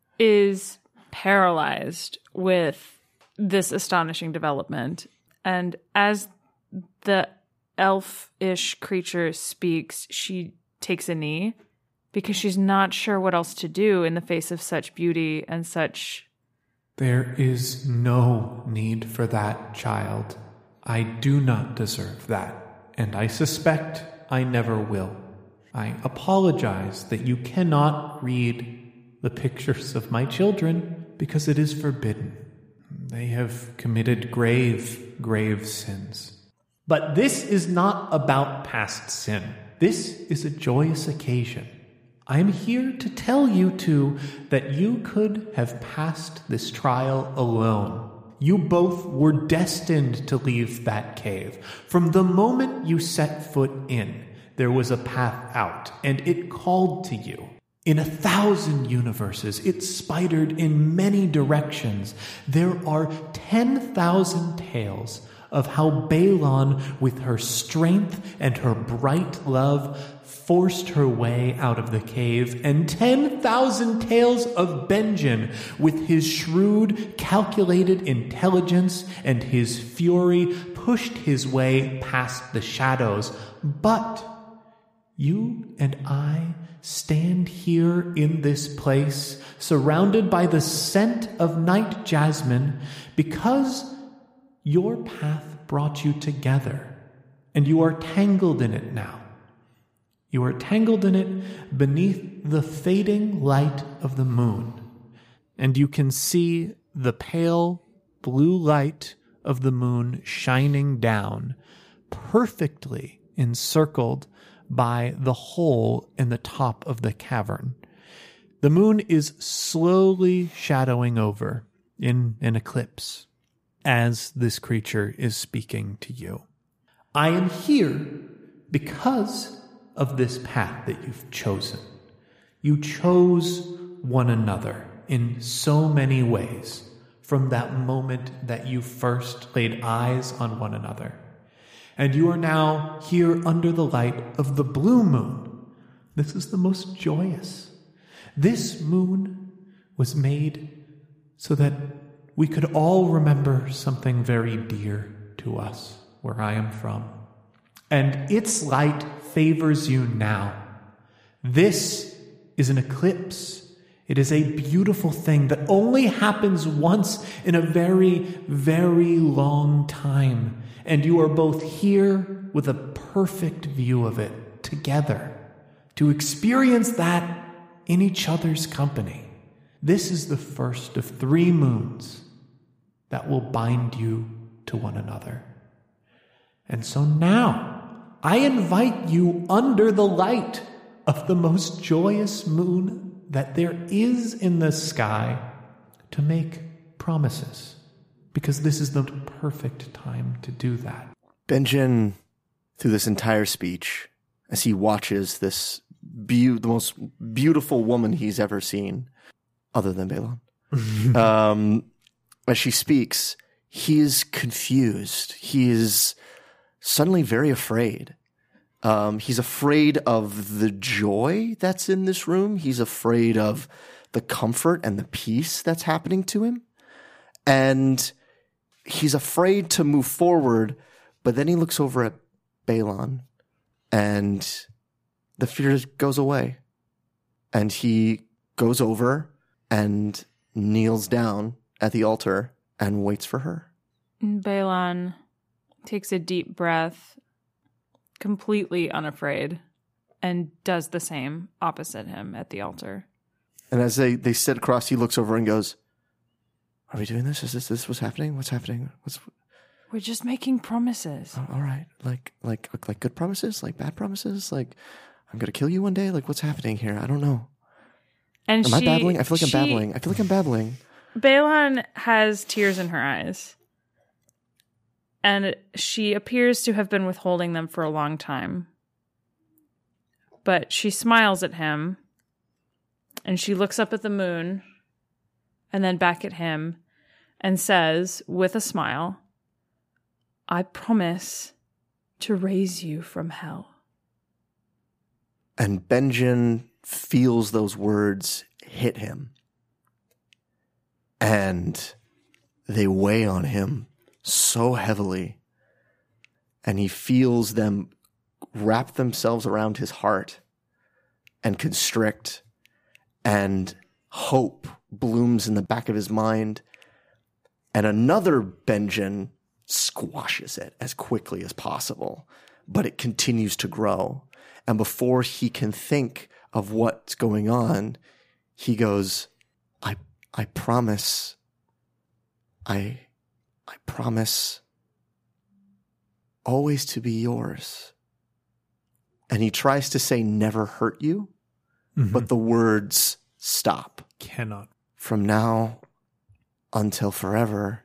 [SPEAKER 2] is paralyzed with this astonishing development. And as the elf-ish creature speaks, she takes a knee because she's not sure what else to do in the face of such beauty and such...
[SPEAKER 4] There is no need for that, child. I do not deserve that, and I suspect I never will. I apologize that you cannot read the pictures of my children because it is forbidden. They have committed grave, grave sins. But this is not about past sin. This is a joyous occasion. I am here to tell you two that you could have passed this trial alone. You both were destined to leave that cave. From the moment you set foot in, there was a path out, and it called to you. In a thousand universes, it spidered in many directions. There are ten thousand tales of how Balon, with her strength and her bright love, forced her way out of the cave, and ten thousand tales of Benjen, with his shrewd, calculated intelligence and his fury, pushed his way past the shadows. But you and I stand here in this place, surrounded by the scent of night jasmine, because your path brought you together, and you are tangled in it now. You are tangled in it beneath the fading light of the moon, and you can see the pale blue light of the moon shining down, perfectly encircled by the hole in the top of the cavern. The moon is slowly shadowing over in an eclipse as this creature is speaking to you. I am here because of this path that you've chosen. You chose one another in so many ways from that moment that you first laid eyes on one another. And you are now here under the light of the blue moon. This is the most joyous. This moon was made so that we could all remember something very dear to us where I am from. And its light favors you now. This is an eclipse. It is a beautiful thing that only happens once in a very, very long time. And you are both here with a perfect view of it together to experience that in each other's company. This is the first of three moons that will bind you to one another. And so now I invite you under the light of the most joyous moon that there is in the sky to make promises, because this is the perfect time to do that.
[SPEAKER 3] Benjen, through this entire speech, as he watches this be- the most beautiful woman he's ever seen, other than Balon, um, as she speaks, he is confused. He is suddenly very afraid. Um, he's afraid of the joy that's in this room. He's afraid of the comfort and the peace that's happening to him. And he's afraid to move forward, but then he looks over at Balon and the fear goes away. And he goes over and kneels down at the altar and waits for her.
[SPEAKER 2] Balon takes a deep breath, completely unafraid, and does the same opposite him at the altar.
[SPEAKER 3] And as they, they sit across, he looks over and goes, "Are we doing this? Is this, this what's happening? What's happening? What's
[SPEAKER 2] We're just making promises."
[SPEAKER 3] oh, all right. Like, like, like good promises? Like bad promises? Like, I'm going to kill you one day? Like, what's happening here? I don't know.
[SPEAKER 2] And
[SPEAKER 3] Am
[SPEAKER 2] she,
[SPEAKER 3] I babbling? I feel like
[SPEAKER 2] she,
[SPEAKER 3] I'm babbling. I feel like I'm babbling.
[SPEAKER 2] Balon has tears in her eyes. And she appears to have been withholding them for a long time. But she smiles at him, and she looks up at the moon, and then back at him, and says, with a smile, "I promise to raise you from hell."
[SPEAKER 3] And Benjen feels those words hit him. And they weigh on him so heavily, and he feels them wrap themselves around his heart and constrict, and hope blooms in the back of his mind, and another Benjen squashes it as quickly as possible, but it continues to grow. And before he can think of what's going on, he goes, I I promise, I I promise always to be yours. And he tries to say never hurt you, mm-hmm. but the words stop.
[SPEAKER 4] Cannot.
[SPEAKER 3] From now until forever,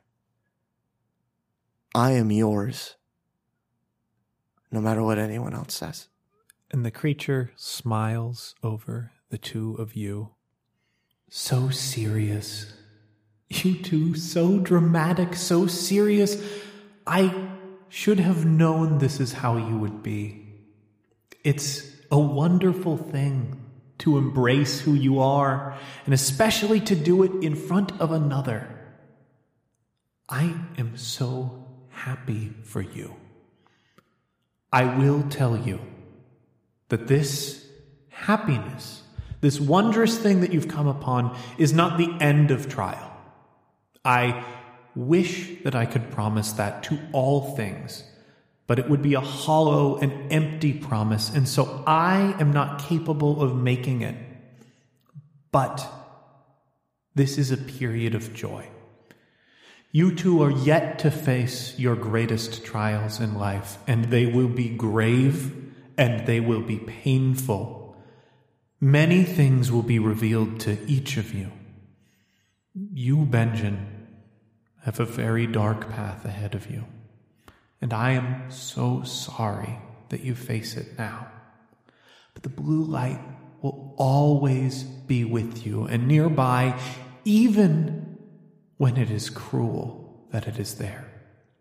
[SPEAKER 3] I am yours, no matter what anyone else says.
[SPEAKER 4] And the creature smiles over the two of you. So serious. You two, so dramatic, so serious. I should have known this is how you would be. It's a wonderful thing to embrace who you are, and especially to do it in front of another. I am so happy for you. I will tell you that this happiness, this wondrous thing that you've come upon, is not the end of trial. I wish that I could promise that to all things, but it would be a hollow and empty promise, and so I am not capable of making it. But this is a period of joy. You two are yet to face your greatest trials in life, and they will be grave and they will be painful. Many things will be revealed to each of you. You, Benjen, have a very dark path ahead of you, and I am so sorry that you face it now. But the blue light will always be with you and nearby, even when it is cruel that it is there.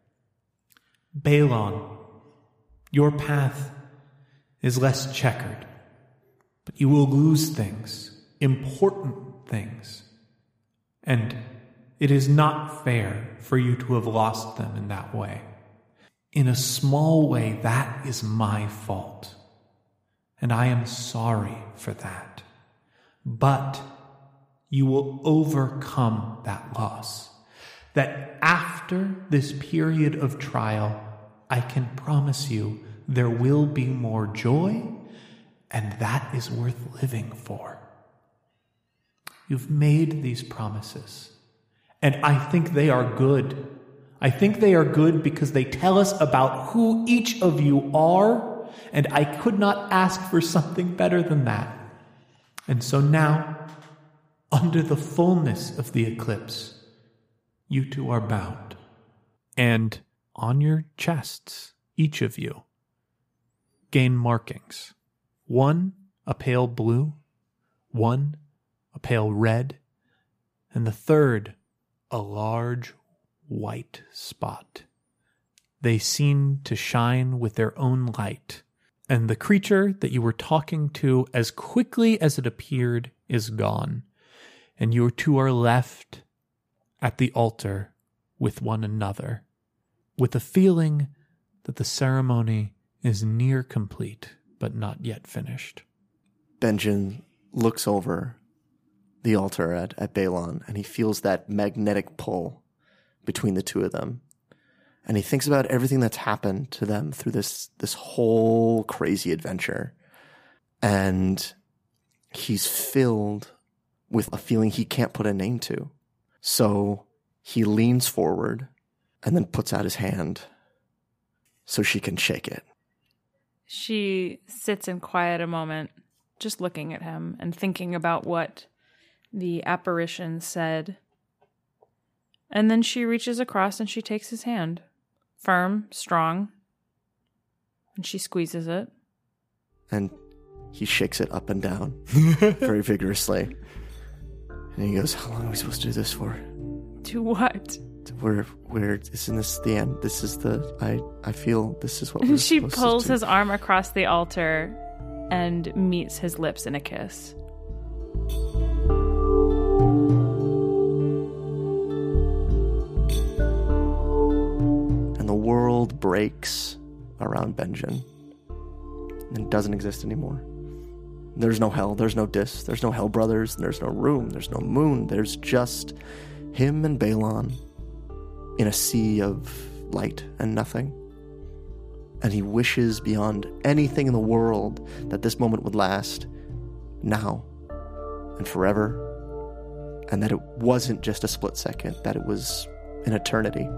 [SPEAKER 4] Balon, your path is less checkered, but you will lose things, important things, and it is not fair for you to have lost them in that way. In a small way, that is my fault, and I am sorry for that. But you will overcome that loss. That after this period of trial, I can promise you there will be more joy, and that is worth living for. You've made these promises, and I think they are good. I think they are good because they tell us about who each of you are, and I could not ask for something better than that. And so now, under the fullness of the eclipse, you two are bound. And on your chests, each of you, gain markings. One, a pale blue, one, a pale red, and the third, a large white spot. They seem to shine with their own light, and the creature that you were talking to as quickly as it appeared is gone, and you two are left at the altar with one another, with a feeling that the ceremony is near complete, but not yet finished.
[SPEAKER 3] Benjen looks over the altar at, at Balon, and he feels that magnetic pull between the two of them. And he thinks about everything that's happened to them through this, this whole crazy adventure. And he's filled with a feeling he can't put a name to. So he leans forward and then puts out his hand so she can shake it.
[SPEAKER 2] She sits in quiet a moment, just looking at him and thinking about what the apparition said. And then she reaches across and she takes his hand. Firm, strong. And she squeezes it.
[SPEAKER 3] And he shakes it up and down very vigorously. And he goes, how long are we supposed to do this for?
[SPEAKER 2] To what?
[SPEAKER 3] We're, we're, isn't this the end? This is the, I, I feel this is what we're
[SPEAKER 2] She
[SPEAKER 3] supposed
[SPEAKER 2] pulls
[SPEAKER 3] to do.
[SPEAKER 2] his arm across the altar and meets his lips in a kiss.
[SPEAKER 3] And the world breaks around Benjen. And it doesn't exist anymore. There's no hell, there's no Dis, there's no Hell Brothers, there's no room, there's no moon, there's just him and Balon in a sea of light and nothing. And he wishes beyond anything in the world that this moment would last now and forever, and that it wasn't just a split second, that it was an eternity.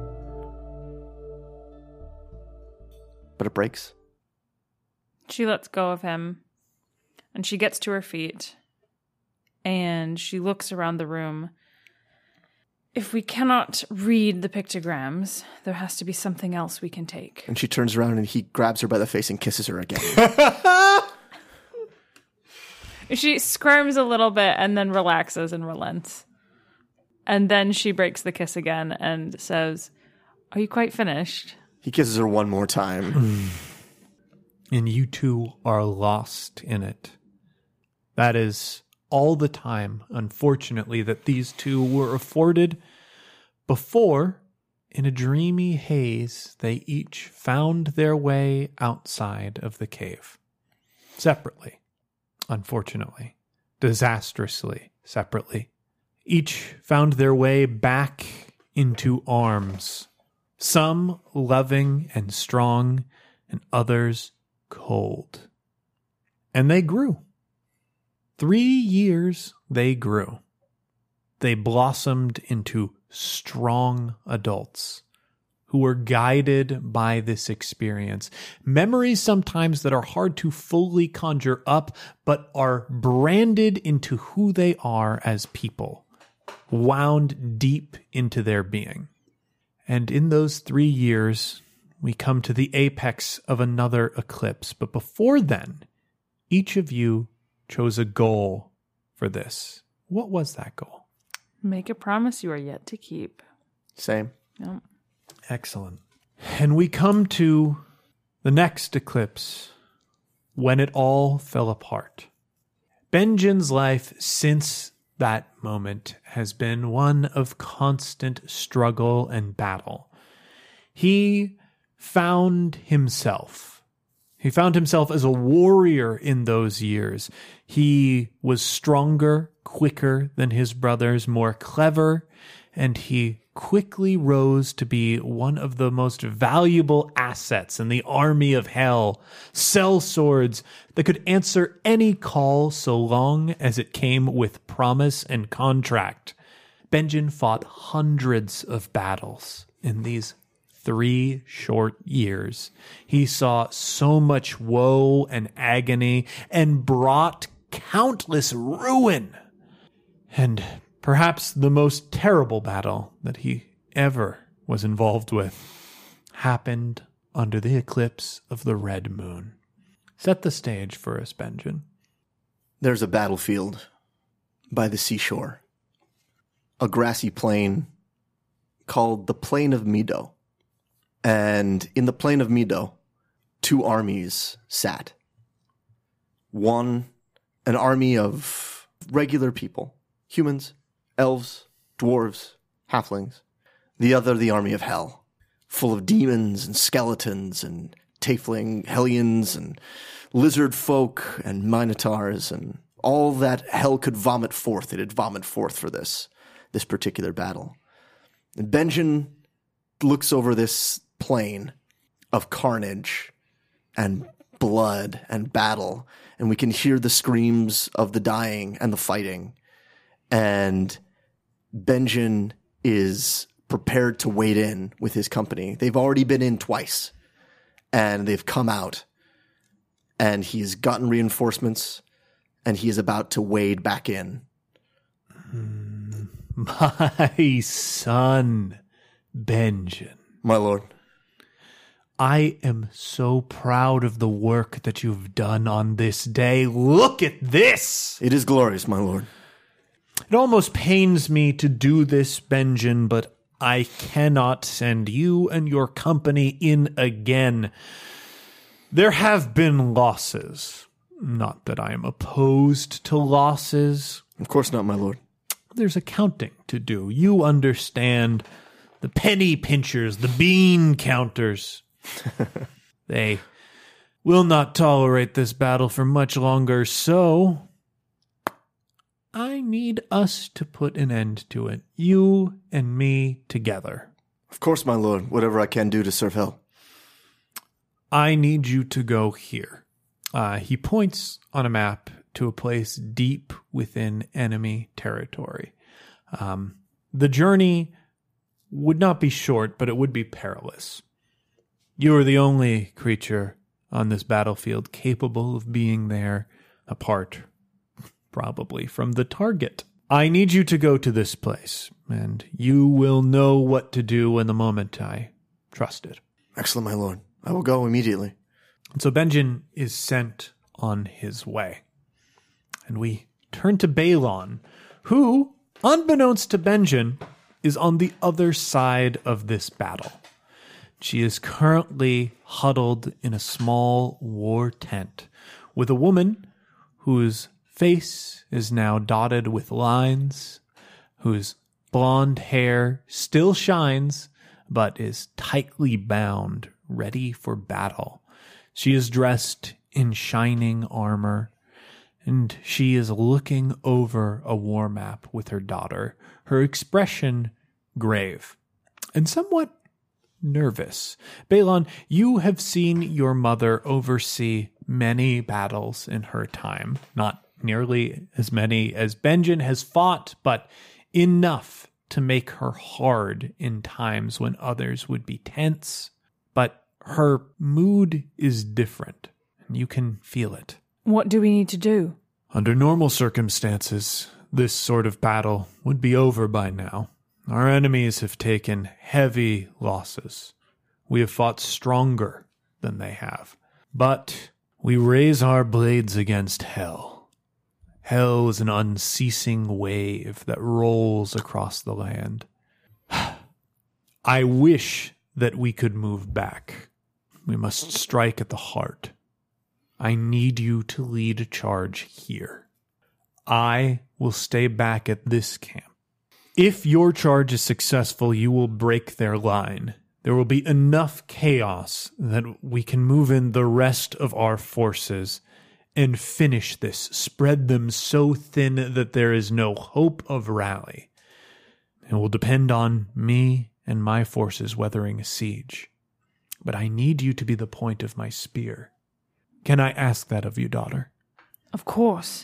[SPEAKER 3] But it breaks.
[SPEAKER 2] She lets go of him, and she gets to her feet, and she looks around the room. If we cannot read the pictograms, there has to be something else we can take.
[SPEAKER 3] And she turns around and he grabs her by the face and kisses her again.
[SPEAKER 2] She squirms a little bit and then relaxes and relents. And then she breaks the kiss again and says, "Are you quite finished?"
[SPEAKER 3] He kisses her one more time.
[SPEAKER 4] And you two are lost in it. That is all the time, unfortunately, that these two were afforded before, in a dreamy haze, they each found their way outside of the cave. Separately, unfortunately, disastrously separately. Each found their way back into arms, some loving and strong, and others cold. And they grew. Three years they grew. They blossomed into strong adults who were guided by this experience. Memories sometimes that are hard to fully conjure up, but are branded into who they are as people, wound deep into their being. And in those three years, we come to the apex of another eclipse. But before then, each of you chose a goal for this. What was that goal?
[SPEAKER 2] Make a promise you are yet to keep.
[SPEAKER 3] Same.
[SPEAKER 2] Yep.
[SPEAKER 4] Excellent. And we come to the next eclipse, when it all fell apart. Benjen's life since that moment has been one of constant struggle and battle. He found himself He found himself as a warrior in those years. He was stronger, quicker than his brothers, more clever, and he quickly rose to be one of the most valuable assets in the army of hell. Cell swords that could answer any call so long as it came with promise and contract. Benjen fought hundreds of battles in these three short years. He saw so much woe and agony and brought countless ruin. And perhaps the most terrible battle that he ever was involved with happened under the eclipse of the red moon. Set the stage for us, Benjen.
[SPEAKER 3] There's a battlefield by the seashore, a grassy plain called the Plain of Mido. And in the Plain of Mido, two armies sat. One, an army of regular people, humans, elves, dwarves, halflings. The other, the army of hell, full of demons and skeletons and tiefling hellions and lizard folk and minotaurs and all that hell could vomit forth. It had vomited forth for this, this particular battle. And Benjen looks over this plain of carnage and blood and battle, and we can hear the screams of the dying and the fighting. And Benjen is prepared to wade in with his company. They've already been in twice, and they've come out, and he's gotten reinforcements, and he is about to wade back in.
[SPEAKER 4] My son, Benjen.
[SPEAKER 3] My lord.
[SPEAKER 4] I am so proud of the work that you've done on this day. Look at this!
[SPEAKER 3] It is glorious, my lord.
[SPEAKER 4] It almost pains me to do this, Benjen, but I cannot send you and your company in again. There have been losses. Not that I am opposed to losses.
[SPEAKER 3] Of course not, my lord.
[SPEAKER 4] There's accounting to do. You understand the penny pinchers, the bean counters. They will not tolerate this battle for much longer, so I need us to put an end to it. You and me together.
[SPEAKER 3] Of course, my lord. Whatever I can do to serve hell.
[SPEAKER 4] I need you to go here. Uh, he points on a map to a place deep within enemy territory. Um, the journey would not be short, but it would be perilous. You are the only creature on this battlefield capable of being there, apart, probably, from the target. I need you to go to this place, and you will know what to do in the moment I trust it.
[SPEAKER 3] Excellent, my lord. I will go immediately.
[SPEAKER 4] And so Benjen is sent on his way. And we turn to Balon, who, unbeknownst to Benjen, is on the other side of this battle. She is currently huddled in a small war tent with a woman whose face is now dotted with lines, whose blonde hair still shines, but is tightly bound, ready for battle. She is dressed in shining armor, and she is looking over a war map with her daughter, her expression grave and somewhat nervous. Balon, you have seen your mother oversee many battles in her time. Not nearly as many as Benjen has fought, but enough to make her hard in times when others would be tense. But her mood is different, and you can feel it.
[SPEAKER 2] What do we need to do?
[SPEAKER 4] Under normal circumstances, this sort of battle would be over by now. Our enemies have taken heavy losses. We have fought stronger than they have. But we raise our blades against hell. Hell is an unceasing wave that rolls across the land. I wish that we could move back. We must strike at the heart. I need you to lead a charge here. I will stay back at this camp. If your charge is successful, you will break their line. there will be enough chaos that we can move in the rest of our forces and finish this, spread them so thin that there is no hope of rally. It will depend on me and my forces weathering a siege. But I need you to be the point of my spear. Can I ask that of you, daughter?
[SPEAKER 2] Of course.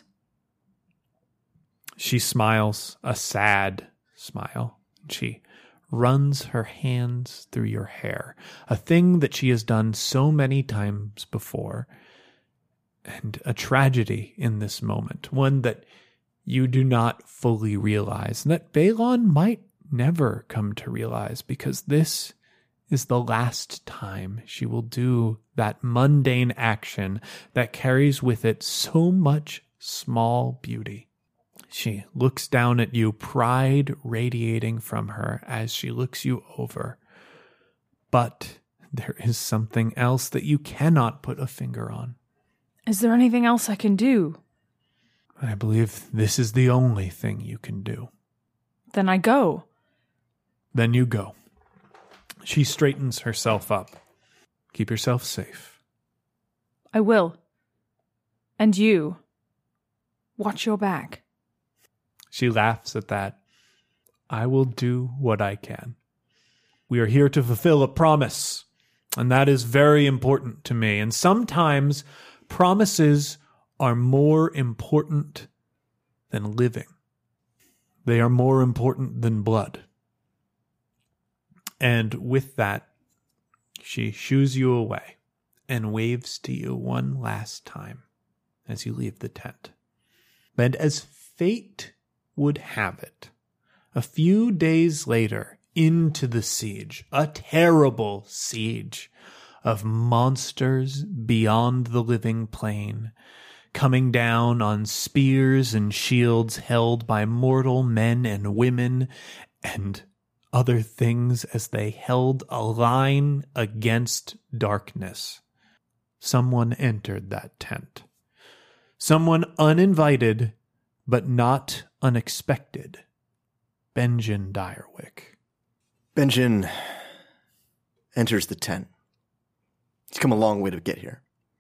[SPEAKER 4] She smiles, a sad smile. She runs her hands through your hair, a thing that she has done so many times before, and a tragedy in this moment, one that you do not fully realize, and that Balon might never come to realize, because this is the last time she will do that mundane action that carries with it so much small beauty. She looks down at you, pride radiating from her as she looks you over. But there is something else that you cannot put a finger on.
[SPEAKER 2] Is there anything else I can do?
[SPEAKER 4] I believe this is the only thing you can do.
[SPEAKER 2] Then I go.
[SPEAKER 4] Then you go. She straightens herself up. Keep yourself safe.
[SPEAKER 2] I will. And you. Watch your back.
[SPEAKER 4] She laughs at that. I will do what I can. We are here to fulfill a promise, and that is very important to me. And sometimes promises are more important than living. They are more important than blood. And with that, she shoos you away and waves to you one last time as you leave the tent. And as fate would have it, a few days later, into the siege, a terrible siege of monsters beyond the living plane, coming down on spears and shields held by mortal men and women and other things as they held a line against darkness. Someone entered that tent. Someone uninvited, but not unexpected. Benjen Direwick.
[SPEAKER 3] Benjen enters the tent. He's come a long way to get here.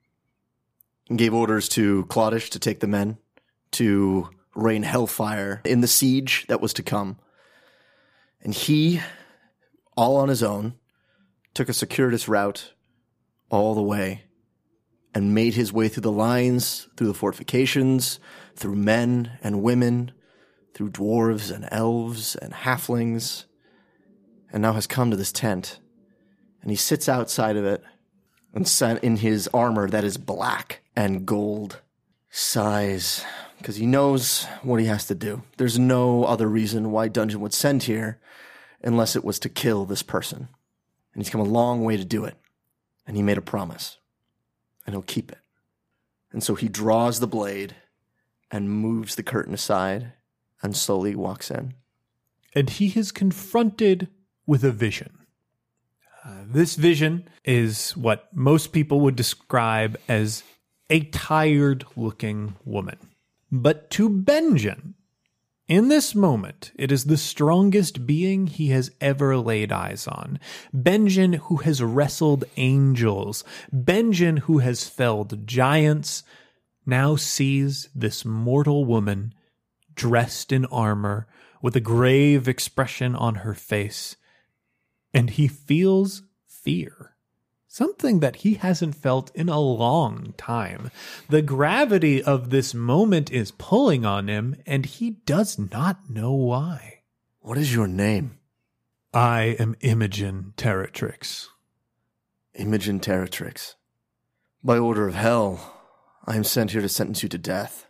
[SPEAKER 3] He gave orders to Claudish to take the men, to rain hellfire in the siege that was to come. And he, all on his own, took a circuitous route all the way and made his way through the lines, through the fortifications, through men and women, through dwarves and elves and halflings, and now has come to this tent. And he sits outside of it and sat in his armor that is black and gold, sighs, because he knows what he has to do. There's no other reason why Dungeon would send here unless it was to kill this person. And he's come a long way to do it. And he made a promise. And he'll keep it. And so he draws the blade and moves the curtain aside and slowly walks in.
[SPEAKER 4] And he is confronted with a vision. Uh, this vision is what most people would describe as a tired-looking woman. But to Benjen, in this moment, it is the strongest being he has ever laid eyes on. Benjen, who has wrestled angels. Benjen, who has felled giants, now sees this mortal woman dressed in armor with a grave expression on her face. And he feels fear. Something that he hasn't felt in a long time. The gravity of this moment is pulling on him, and he does not know why.
[SPEAKER 3] What is your name?
[SPEAKER 4] I am Imogen Territrix.
[SPEAKER 3] Imogen Territrix. By order of hell, I am sent here to sentence you to death.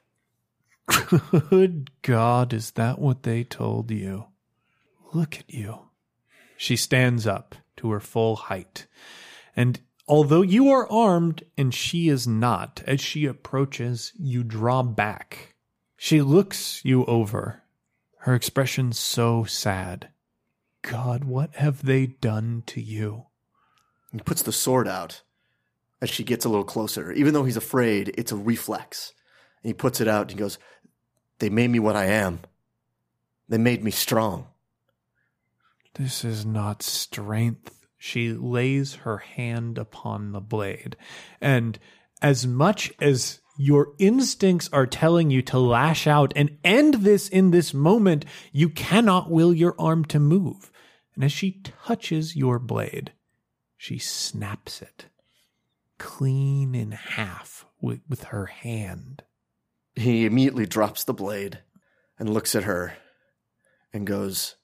[SPEAKER 4] Good God, is that what they told you? Look at you. She stands up to her full height. And although you are armed and she is not, as she approaches, you draw back. She looks you over, her expression so sad. God, what have they done to you?
[SPEAKER 3] He puts the sword out as she gets a little closer. Even though he's afraid, it's a reflex. And he puts it out and he goes, they made me what I am. They made me strong.
[SPEAKER 4] This is not strength, She lays her hand upon the blade, and as much as your instincts are telling you to lash out and end this in this moment, you cannot will your arm to move. And as she touches your blade, she snaps it clean in half with, with her hand.
[SPEAKER 3] He immediately drops the blade and looks at her and goes,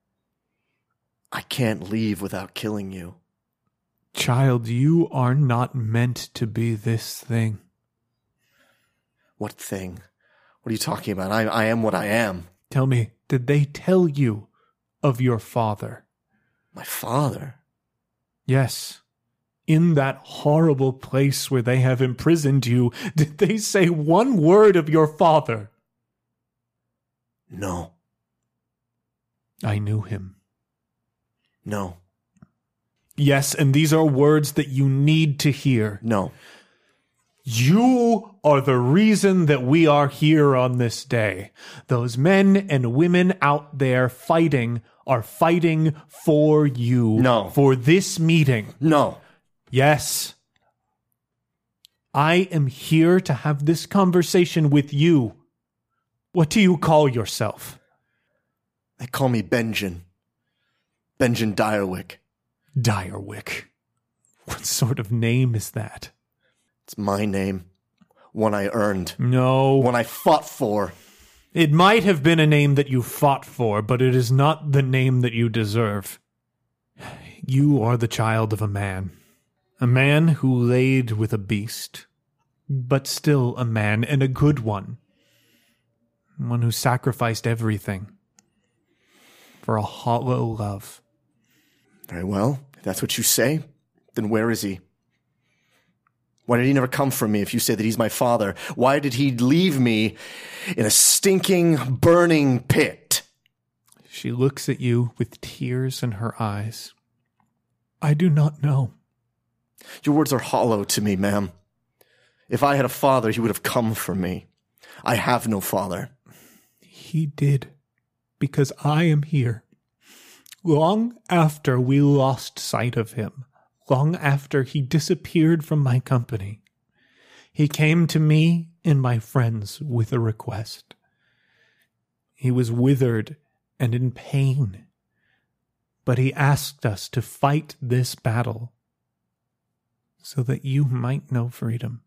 [SPEAKER 3] I can't leave without killing you.
[SPEAKER 4] Child, you are not meant to be this thing.
[SPEAKER 3] What thing? What are you talking about? I, I am what I am.
[SPEAKER 4] Tell me, did they tell you of your father?
[SPEAKER 3] My father?
[SPEAKER 4] Yes. In that horrible place where they have imprisoned you, did they say one word of your father?
[SPEAKER 3] No.
[SPEAKER 4] I knew him.
[SPEAKER 3] No.
[SPEAKER 4] Yes, and these are words that you need to hear.
[SPEAKER 3] No.
[SPEAKER 4] You are the reason that we are here on this day. Those men and women out there fighting are fighting for you.
[SPEAKER 3] No.
[SPEAKER 4] For this meeting.
[SPEAKER 3] No.
[SPEAKER 4] Yes. I am here to have this conversation with you. What do you call yourself?
[SPEAKER 3] They call me Benjen. Benjen Direwick.
[SPEAKER 4] Direwick. What sort of name is that?
[SPEAKER 3] It's my name. One I earned.
[SPEAKER 4] No.
[SPEAKER 3] One I fought for.
[SPEAKER 4] It might have been a name that you fought for, but it is not the name that you deserve. You are the child of a man. A man who laid with a beast, but still a man, and a good one. One who sacrificed everything for a hollow love.
[SPEAKER 3] Very well. If that's what you say, then where is he? Why did he never come for me if you say that he's my father? Why did he leave me in a stinking, burning pit?
[SPEAKER 4] She looks at you with tears in her eyes. I do not know.
[SPEAKER 3] Your words are hollow to me, ma'am. If I had a father, he would have come for me. I have no father.
[SPEAKER 4] He did, because I am here. Long after we lost sight of him, long after he disappeared from my company, he came to me and my friends with a request. He was withered and in pain, but he asked us to fight this battle so that you might know freedom.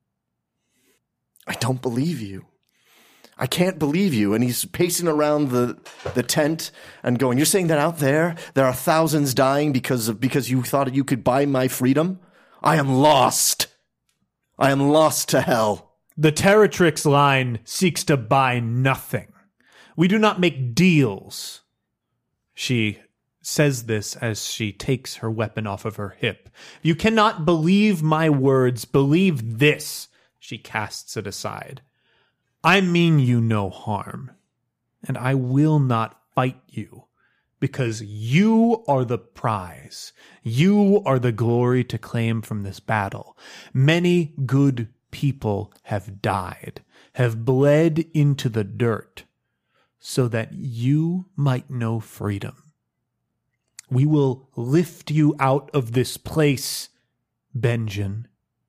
[SPEAKER 3] I don't believe you. I can't believe you. And he's pacing around the the tent and going, you're saying that out there, there are thousands dying because of because you thought you could buy my freedom? I am lost. I am lost to hell.
[SPEAKER 4] The Territrix line seeks to buy nothing. We do not make deals. She says this as she takes her weapon off of her hip. You cannot believe my words. Believe this. She casts it aside. I mean you no harm, and I will not fight you, because you are the prize. You are the glory to claim from this battle. Many good people have died, have bled into the dirt, so that you might know freedom. We will lift you out of this place, Benjen.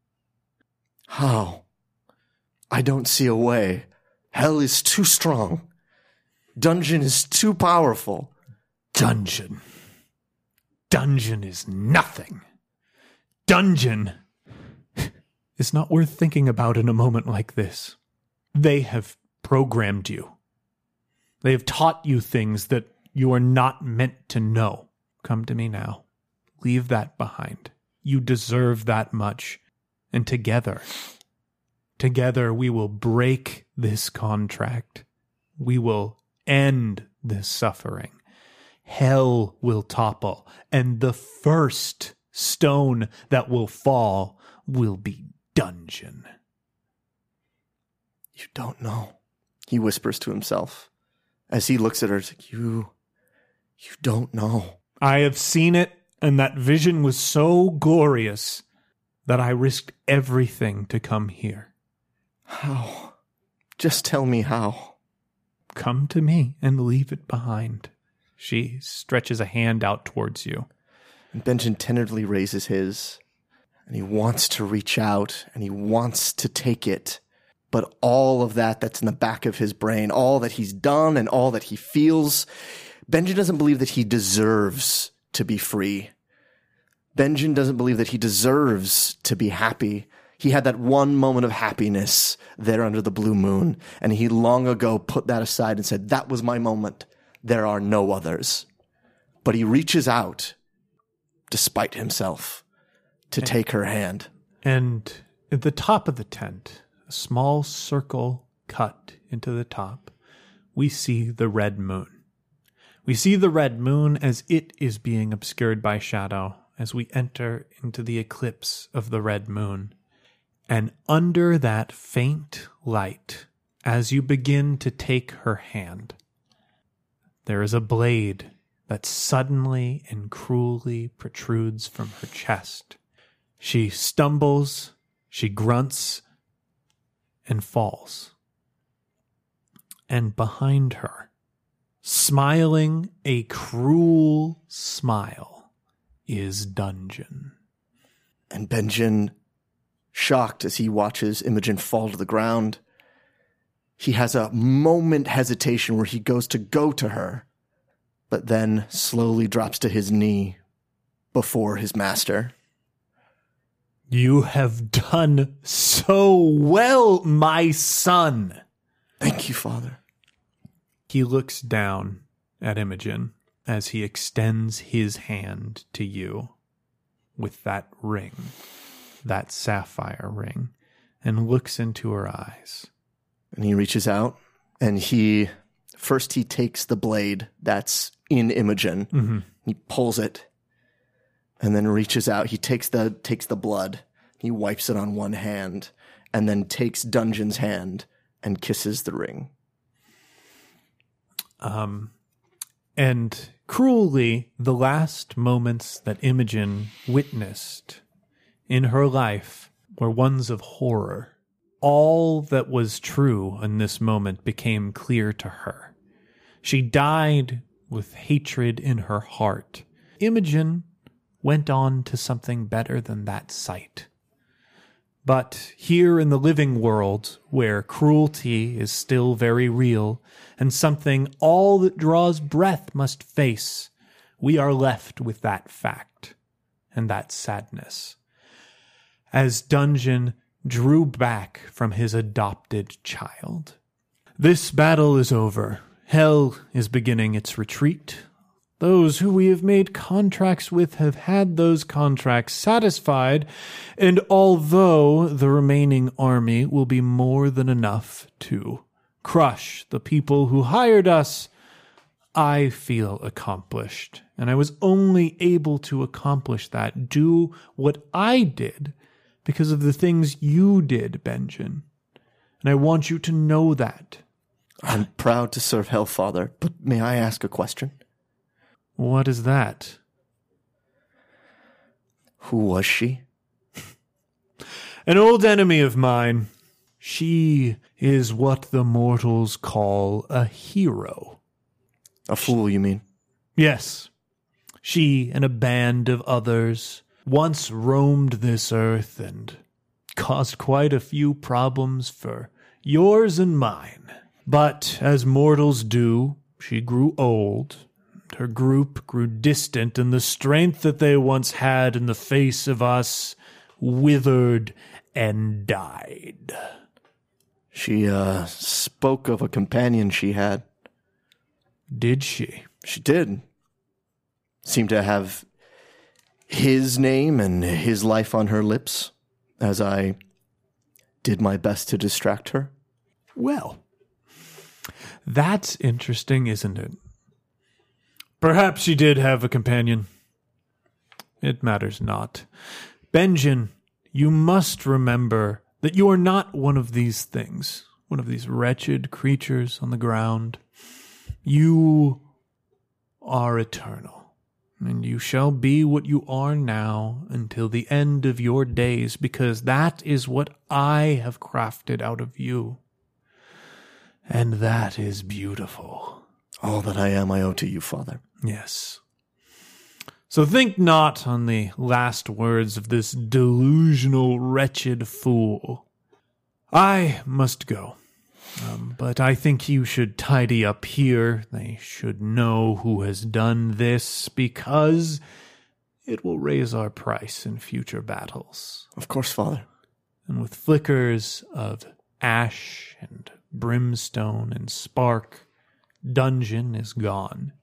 [SPEAKER 3] How? I don't see a way. Hell is too strong. Dungeon is too powerful.
[SPEAKER 4] Dungeon. Dungeon is nothing. Dungeon is not worth thinking about in a moment like this. They have programmed you. They have taught you things that you are not meant to know. Come to me now. Leave that behind. You deserve that much. And together... Together we will break this contract. We will end this suffering. Hell will topple, and the first stone that will fall will be Dungeon.
[SPEAKER 3] You don't know, he whispers to himself as he looks at her. Like, you, you don't know.
[SPEAKER 4] I have seen it, and that vision was so glorious that I risked everything to come here.
[SPEAKER 3] How? Just tell me how.
[SPEAKER 4] Come to me and leave it behind. She stretches a hand out towards you.
[SPEAKER 3] And Benjen tentatively raises his, and he wants to reach out, and he wants to take it. But all of that that's in the back of his brain, all that he's done and all that he feels, Benjen doesn't believe that he deserves to be free. Benjen doesn't believe that he deserves to be happy. He had that one moment of happiness there under the blue moon, and he long ago put that aside and said, that was my moment. There are no others. But he reaches out, despite himself, to
[SPEAKER 4] and,
[SPEAKER 3] take her hand.
[SPEAKER 4] And at the top of the tent, a small circle cut into the top, we see the red moon. We see the red moon as it is being obscured by shadow as we enter into the eclipse of the red moon. And under that faint light, as you begin to take her hand, there is a blade that suddenly and cruelly protrudes from her chest. She stumbles, she grunts, and falls. And behind her, smiling a cruel smile, is Dungeon.
[SPEAKER 3] And Benjen, shocked as he watches Imogen fall to the ground, he has a moment hesitation where he goes to go to her, but then slowly drops to his knee before his master.
[SPEAKER 4] You have done so well, my son.
[SPEAKER 3] Thank you, Father.
[SPEAKER 4] He looks down at Imogen as he extends his hand to you with that ring, that sapphire ring, and looks into her eyes.
[SPEAKER 3] And he reaches out, and he, first he takes the blade that's in Imogen.
[SPEAKER 4] Mm-hmm.
[SPEAKER 3] He pulls it, and then reaches out. He takes the takes the blood. He wipes it on one hand, and then takes Dungeon's hand and kisses the ring.
[SPEAKER 4] Um, and cruelly, the last moments that Imogen witnessed in her life were ones of horror. All that was true in this moment became clear to her. She died with hatred in her heart. Imogen went on to something better than that sight. But here in the living world, where cruelty is still very real, and something all that draws breath must face, we are left with that fact and that sadness. As Dungeon drew back from his adopted child. This battle is over. Hell is beginning its retreat. Those who we have made contracts with have had those contracts satisfied, and although the remaining army will be more than enough to crush the people who hired us, I feel accomplished, and I was only able to accomplish that, do what I did, because of the things you did, Benjen. And I want you to know that.
[SPEAKER 3] I'm proud to serve Hellfather, but may I ask a question?
[SPEAKER 4] What is that?
[SPEAKER 3] Who was she?
[SPEAKER 4] An old enemy of mine. She is what the mortals call a hero.
[SPEAKER 3] A fool, you mean?
[SPEAKER 4] Yes. She and a band of others once roamed this earth and caused quite a few problems for yours and mine. But as mortals do, she grew old. Her group grew distant, and the strength that they once had in the face of us withered and died.
[SPEAKER 3] She, uh, spoke of a companion she had.
[SPEAKER 4] Did she?
[SPEAKER 3] She did. Seemed to have his name and his life on her lips as I did my best to distract her.
[SPEAKER 4] Well, that's interesting, isn't it? Perhaps she did have a companion. It matters not. Benjen, you must remember that you are not one of these things, one of these wretched creatures on the ground. You are eternal. And you shall be what you are now until the end of your days, because that is what I have crafted out of you. And that is beautiful.
[SPEAKER 3] All that I am I owe to you, Father.
[SPEAKER 4] Yes. So think not on the last words of this delusional, wretched fool. I must go. Um, but I think you should tidy up here. They should know who has done this, because it will raise our price in future battles.
[SPEAKER 3] Of course, Father.
[SPEAKER 4] And with flickers of ash and brimstone and spark, Dungeon is gone.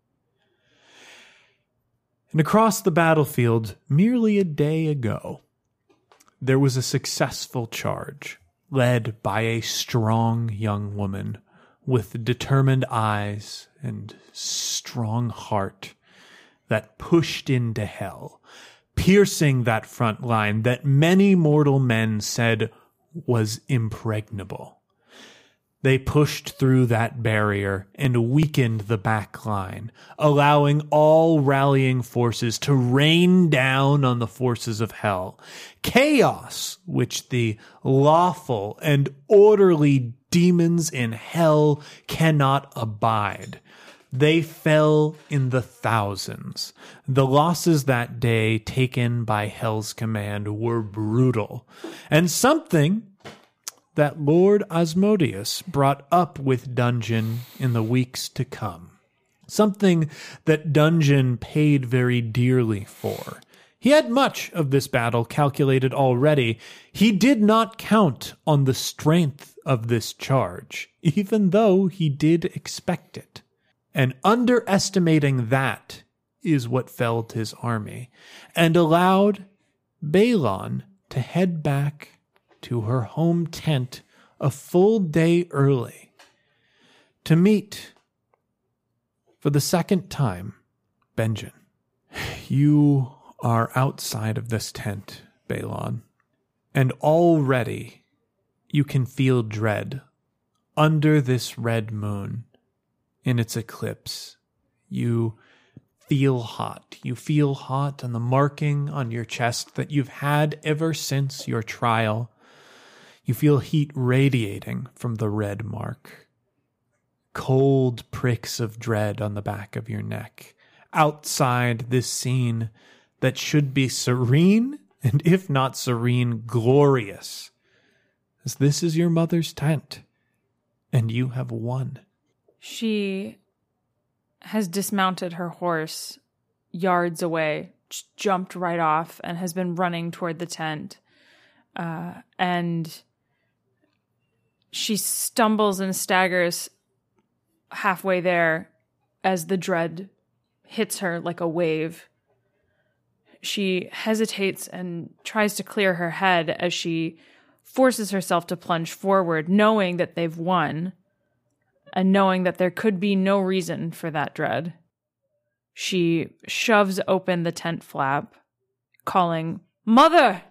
[SPEAKER 4] And across the battlefield, merely a day ago, there was a successful charge led by a strong young woman with determined eyes and strong heart that pushed into hell, piercing that front line that many mortal men said was impregnable. They pushed through that barrier and weakened the back line, allowing all rallying forces to rain down on the forces of hell. Chaos, which the lawful and orderly demons in hell cannot abide. They fell in the thousands. The losses that day taken by Hell's command were brutal, and something that Lord Asmodeus brought up with Dungeon in the weeks to come. Something that Dungeon paid very dearly for. He had much of this battle calculated already. He did not count on the strength of this charge, even though he did expect it. And underestimating that is what felled his army, and allowed Balon to head back to her home tent a full day early to meet, for the second time, Benjen. You are outside of this tent, Balon, and already you can feel dread under this red moon in its eclipse. You feel hot. You feel hot on the marking on your chest that you've had ever since your trial. You feel heat radiating from the red mark. Cold pricks of dread on the back of your neck. Outside this scene that should be serene, and if not serene, glorious. As this is your mother's tent, and you have won.
[SPEAKER 2] She has dismounted her horse yards away, just jumped right off, and has been running toward the tent. Uh, and she stumbles and staggers halfway there as the dread hits her like a wave. She hesitates and tries to clear her head as she forces herself to plunge forward, knowing that they've won and knowing that there could be no reason for that dread. She shoves open the tent flap, calling, "Mother!"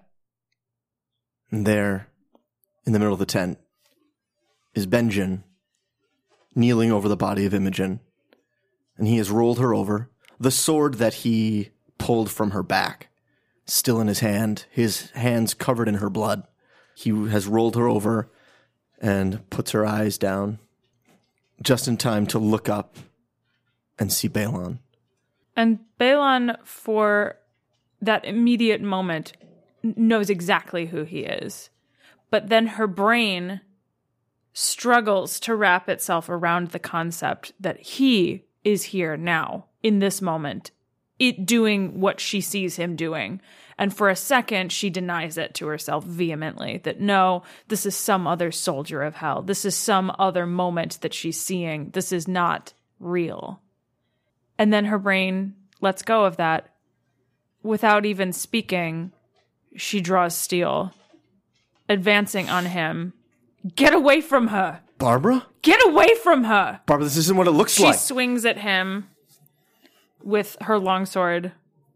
[SPEAKER 3] And there, in the middle of the tent, is Benjen, kneeling over the body of Imogen, and he has rolled her over, the sword that he pulled from her back, still in his hand, his hands covered in her blood. He has rolled her over and puts her eyes down, just in time to look up and see Balon.
[SPEAKER 2] And Balon, for that immediate moment, knows exactly who he is. But then her brain struggles to wrap itself around the concept that he is here now, in this moment, it doing what she sees him doing. And for a second, she denies it to herself vehemently, that no, this is some other soldier of hell. This is some other moment that she's seeing. This is not real. And then her brain lets go of that. Without even speaking, she draws steel, advancing on him. Get away from her!
[SPEAKER 3] Barbara?
[SPEAKER 2] Get away from her!
[SPEAKER 3] Barbara, this isn't what it looks
[SPEAKER 2] she
[SPEAKER 3] like.
[SPEAKER 2] She swings at him with her longsword.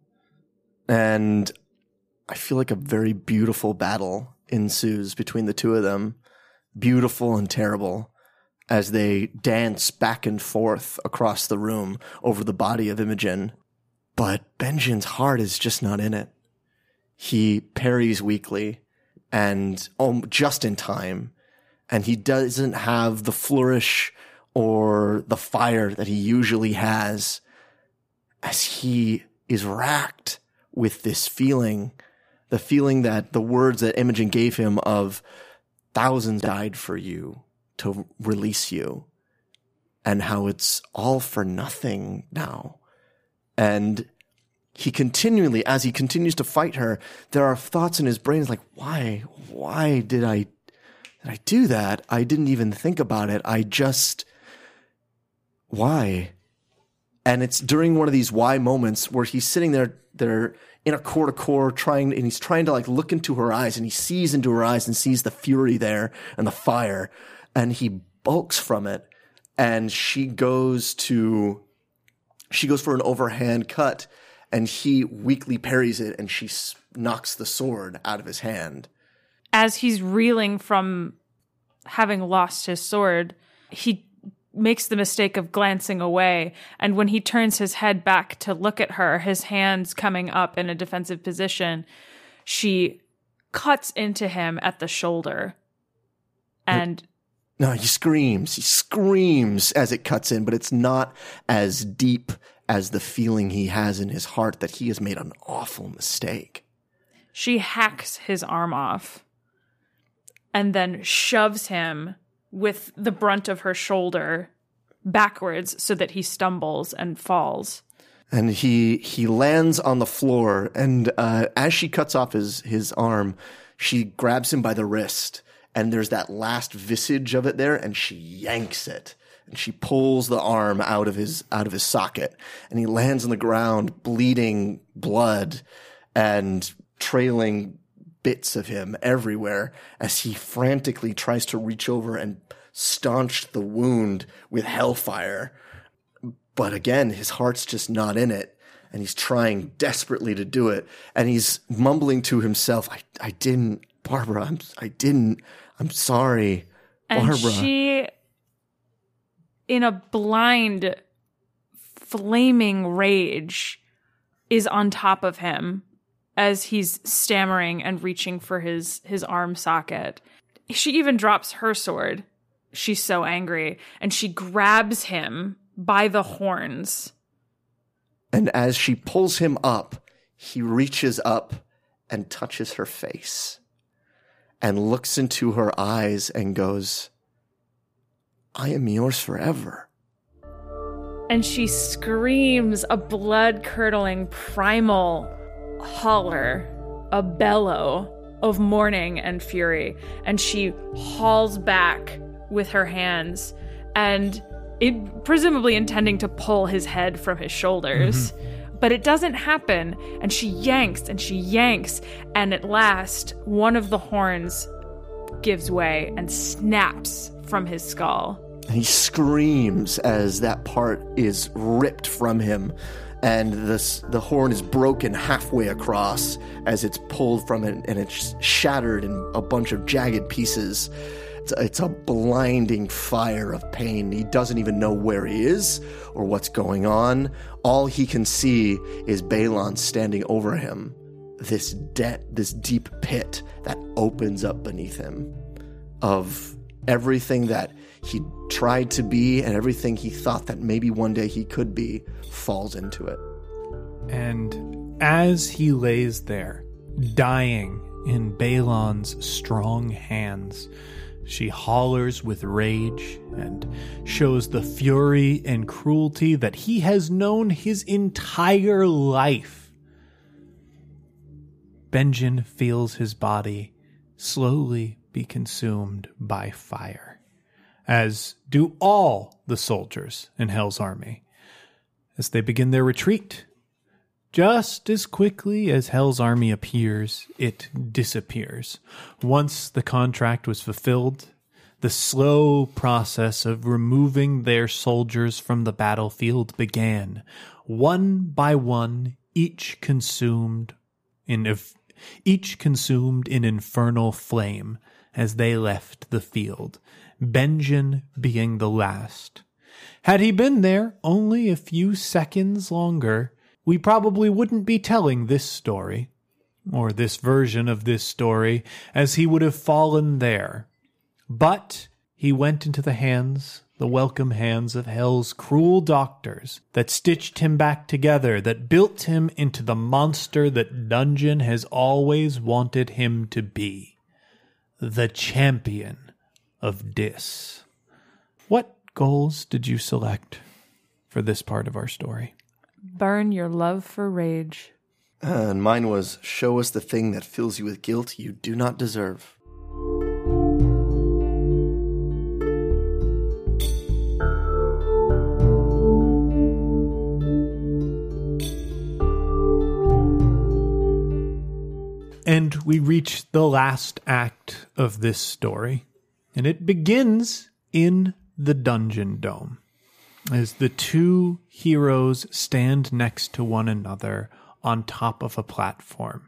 [SPEAKER 3] And I feel like a very beautiful battle ensues between the two of them. Beautiful and terrible, as they dance back and forth across the room over the body of Imogen. But Benjen's heart is just not in it. He parries weakly and oh, just in time. And he doesn't have the flourish or the fire that he usually has, as he is racked with this feeling, the feeling that the words that Imogen gave him of thousands died for you to release you, and how it's all for nothing now. And he continually, as he continues to fight her, there are thoughts in his brain like, why, why did I, did I do that? I didn't even think about it. I just, why? And it's during one of these why moments where he's sitting there, they're in a core to core trying, and he's trying to like look into her eyes, and he sees into her eyes and sees the fury there and the fire, and he bulks from it. And she goes to, she goes for an overhand cut, and he weakly parries it, and she knocks the sword out of his hand.
[SPEAKER 2] As he's reeling from having lost his sword, he makes the mistake of glancing away. And when he turns his head back to look at her, his hands coming up in a defensive position, she cuts into him at the shoulder. And
[SPEAKER 3] no, he screams. He screams as it cuts in, but it's not as deep as the feeling he has in his heart that he has made an awful mistake.
[SPEAKER 2] She hacks his arm off and then shoves him with the brunt of her shoulder backwards so that he stumbles and falls.
[SPEAKER 3] And he he lands on the floor, and uh, as she cuts off his, his arm, she grabs him by the wrist, and there's that last visage of it there, and she yanks it. And she pulls the arm out of his out of his socket, and he lands on the ground, bleeding blood and trailing bits of him everywhere as he frantically tries to reach over and staunch the wound with hellfire. But again, his heart's just not in it, and he's trying desperately to do it, and he's mumbling to himself, I, I didn't, Barbara, I'm, I didn't, I'm sorry, Barbara.
[SPEAKER 2] And she, in a blind, flaming rage, is on top of him as he's stammering and reaching for his, his arm socket. She even drops her sword. She's so angry. And she grabs him by the horns.
[SPEAKER 3] And as she pulls him up, he reaches up and touches her face and looks into her eyes and goes, I am yours forever.
[SPEAKER 2] And she screams a blood-curdling primal holler, a bellow of mourning and fury. And she hauls back with her hands, and it presumably intending to pull his head from his shoulders. Mm-hmm. But it doesn't happen, and she yanks and she yanks, and at last one of the horns gives way and snaps from his skull.
[SPEAKER 3] And he screams as that part is ripped from him, and this, the horn is broken halfway across as it's pulled from it, and it's shattered in a bunch of jagged pieces. It's, it's a blinding fire of pain. He doesn't even know where he is or what's going on. All he can see is Balon standing over him, this de- this deep pit that opens up beneath him of everything that he tried to be and everything he thought that maybe one day he could be falls into it.
[SPEAKER 4] And as he lays there, dying in Balon's strong hands, she hollers with rage and shows the fury and cruelty that he has known his entire life. Benjen feels his body slowly be consumed by fire, as do all the soldiers in Hell's army, as they begin their retreat. Just as quickly as Hell's army appears, it disappears. Once the contract was fulfilled, the slow process of removing their soldiers from the battlefield began. One by one, each consumed in each consumed in infernal flame as they left the field, Benjen being the last. Had he been there only a few seconds longer, we probably wouldn't be telling this story, or this version of this story, as he would have fallen there. But he went into the hands, the welcome hands of hell's cruel doctors that stitched him back together, that built him into the monster that Dungeon has always wanted him to be. The champion of Dis. What goals did you select for this part of our story?
[SPEAKER 2] Burn your love for rage.
[SPEAKER 3] Uh, and mine was, show us the thing that fills you with guilt you do not deserve.
[SPEAKER 4] And we reach the last act of this story, and it begins in the Dungeon Dome, as the two heroes stand next to one another on top of a platform.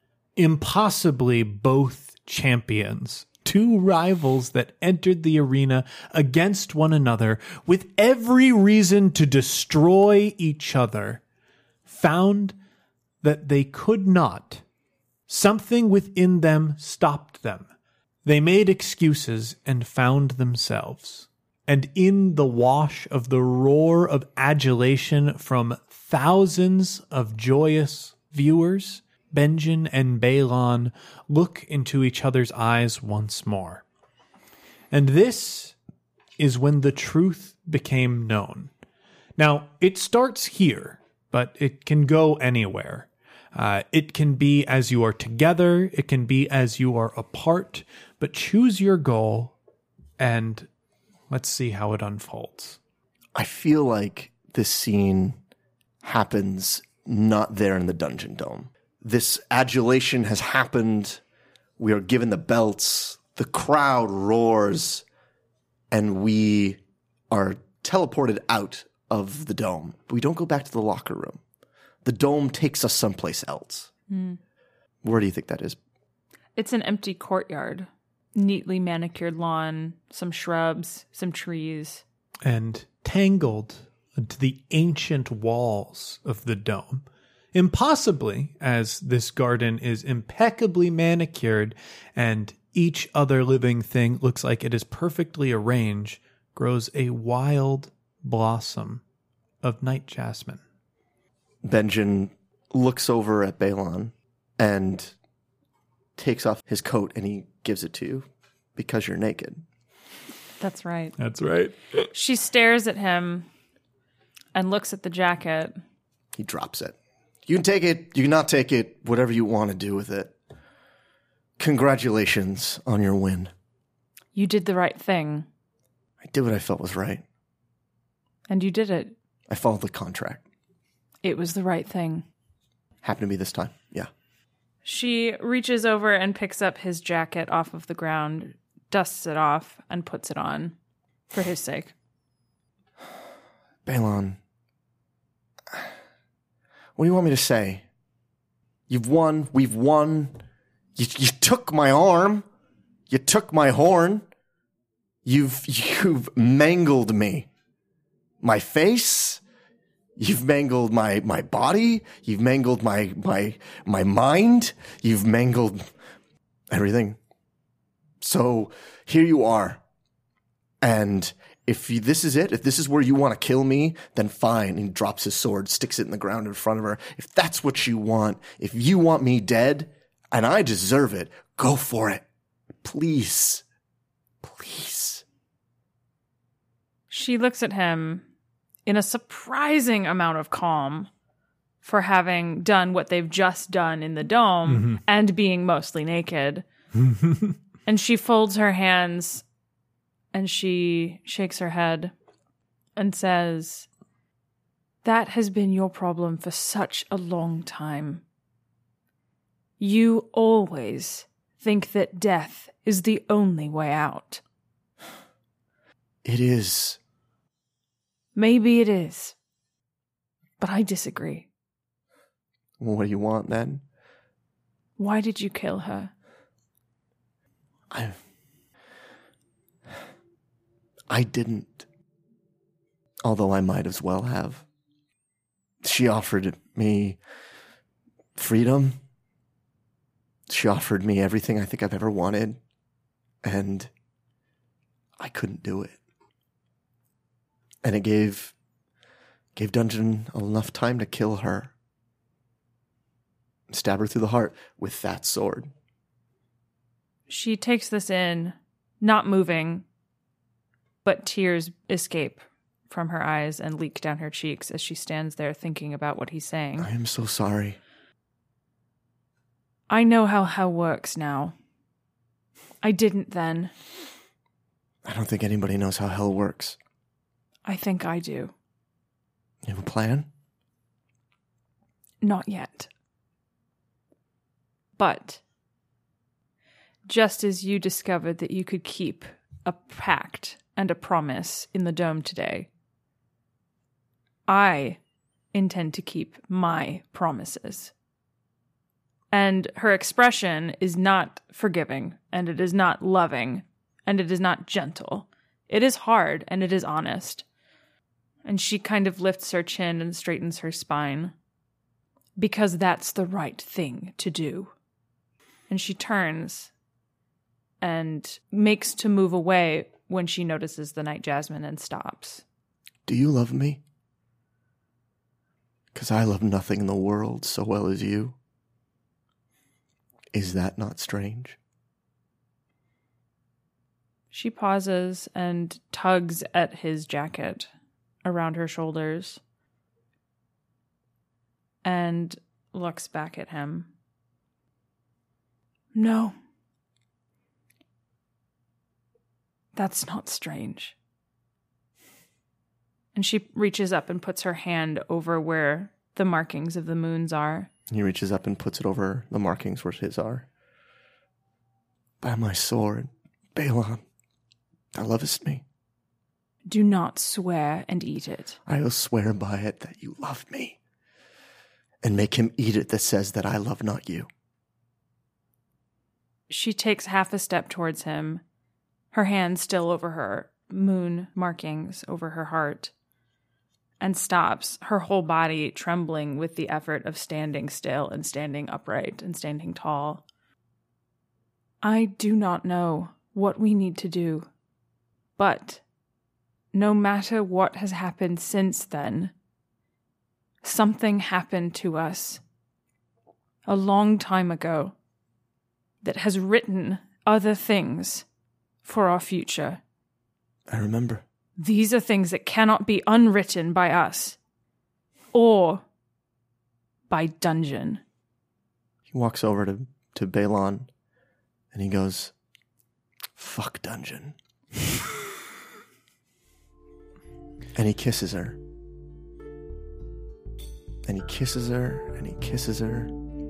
[SPEAKER 4] Impossibly both champions, two rivals that entered the arena against one another with every reason to destroy each other, found that they could not. Something within them stopped them. They made excuses and found themselves. And in the wash of the roar of adulation from thousands of joyous viewers, Benjen and Balon look into each other's eyes once more. And this is when the truth became known. Now, it starts here, but it can go anywhere. Uh, it can be as you are together, it can be as you are apart, but choose your goal and let's see how it unfolds.
[SPEAKER 3] I feel like this scene happens not there in the Dungeon Dome. This adulation has happened. We are given the belts. The crowd roars. And we are teleported out of the dome. But we don't go back to the locker room. The dome takes us someplace else. Mm. Where do you think that is?
[SPEAKER 2] It's an empty courtyard. Neatly manicured lawn, some shrubs, some trees.
[SPEAKER 4] And tangled into the ancient walls of the dome. Impossibly, as this garden is impeccably manicured and each other living thing looks like it is perfectly arranged, grows a wild blossom of night jasmine.
[SPEAKER 3] Benjen looks over at Balon and takes off his coat and he gives it to you because you're naked.
[SPEAKER 2] That's right.
[SPEAKER 4] That's right.
[SPEAKER 2] She stares at him and looks at the jacket.
[SPEAKER 3] He drops it. You can take it, you can not take it, whatever you want to do with it. Congratulations on your win.
[SPEAKER 2] You did the right thing.
[SPEAKER 3] I did what I felt was right.
[SPEAKER 2] And you did it.
[SPEAKER 3] I followed the contract.
[SPEAKER 2] It was the right thing.
[SPEAKER 3] Happened to me this time, yeah.
[SPEAKER 2] She reaches over and picks up his jacket off of the ground, dusts it off, and puts it on for his sake.
[SPEAKER 3] Balon, what do you want me to say? You've won. We've won. You, you took my arm. You took my horn. You've you've mangled me. My face. You've mangled my, my body. You've mangled my my my mind. You've mangled everything. So here you are. And if you, this is it, if this is where you want to kill me, then fine. And he drops his sword, sticks it in the ground in front of her. If that's what you want, if you want me dead, and I deserve it, go for it. Please. Please.
[SPEAKER 2] She looks at him in a surprising amount of calm for having done what they've just done in the dome mm-hmm. and being mostly naked. And she folds her hands and she shakes her head and says, "That has been your problem for such a long time. You always think that death is the only way out."
[SPEAKER 3] It is.
[SPEAKER 2] Maybe it is. But I disagree.
[SPEAKER 3] What do you want then?
[SPEAKER 2] Why did you kill her?
[SPEAKER 3] I... I didn't. Although I might as well have. She offered me freedom. She offered me everything I think I've ever wanted. And I couldn't do it. And it gave gave Dungeon enough time to kill her. Stab her through the heart with that sword.
[SPEAKER 2] She takes this in, not moving, but tears escape from her eyes and leak down her cheeks as she stands there thinking about what he's saying.
[SPEAKER 3] I am so sorry.
[SPEAKER 2] I know how hell works now. I didn't then.
[SPEAKER 3] I don't think anybody knows how hell works.
[SPEAKER 2] I think I do.
[SPEAKER 3] You have a plan?
[SPEAKER 2] Not yet. But just as you discovered that you could keep a pact and a promise in the dome today, I intend to keep my promises. And her expression is not forgiving, and it is not loving, and it is not gentle. It is hard, and it is honest. And she kind of lifts her chin and straightens her spine. Because that's the right thing to do. And she turns and makes to move away when she notices the Night Jasmine and stops.
[SPEAKER 3] Do you love me? Because I love nothing in the world so well as you. Is that not strange?
[SPEAKER 2] She pauses and tugs at his jacket around her shoulders and looks back at him. No. That's not strange. And she reaches up and puts her hand over where the markings of the moons are.
[SPEAKER 3] He reaches up and puts it over the markings where his are. By my sword, Balon, thou lovest me.
[SPEAKER 2] Do not swear and eat it.
[SPEAKER 3] I will swear by it that you love me, and make him eat it that says that I love not you.
[SPEAKER 2] She takes half a step towards him, her hand still over her moon markings over her heart, and stops, her whole body trembling with the effort of standing still and standing upright and standing tall. I do not know what we need to do, but no matter what has happened since then, something happened to us a long time ago that has written other things for our future.
[SPEAKER 3] I remember.
[SPEAKER 2] These are things that cannot be unwritten by us or by Dungeon.
[SPEAKER 3] He walks over to, to Balon and he goes, fuck Dungeon. And he kisses her. And he kisses her, and he kisses her.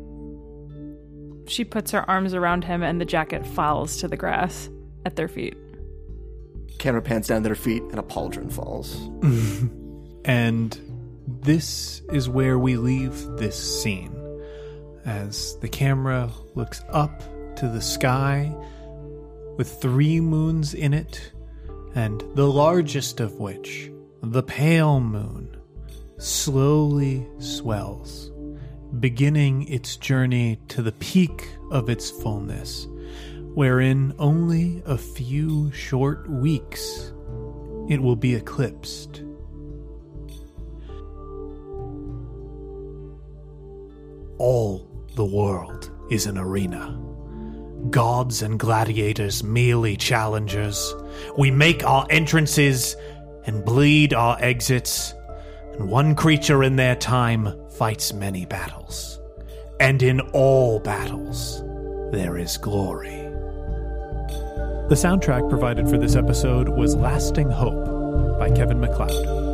[SPEAKER 2] She puts her arms around him, and the jacket falls to the grass at their feet.
[SPEAKER 3] Camera pans down their feet, and a pauldron falls.
[SPEAKER 4] And this is where we leave this scene. As the camera looks up to the sky with three moons in it, and the largest of which, the pale moon, slowly swells, beginning its journey to the peak of its fullness, wherein only a few short weeks it will be eclipsed. All the world is an arena. Gods and gladiators merely challengers. We make our entrances and bleed our exits, and one creature in their time fights many battles. And in all battles, there is glory. The soundtrack provided for this episode was Lasting Hope by Kevin MacLeod.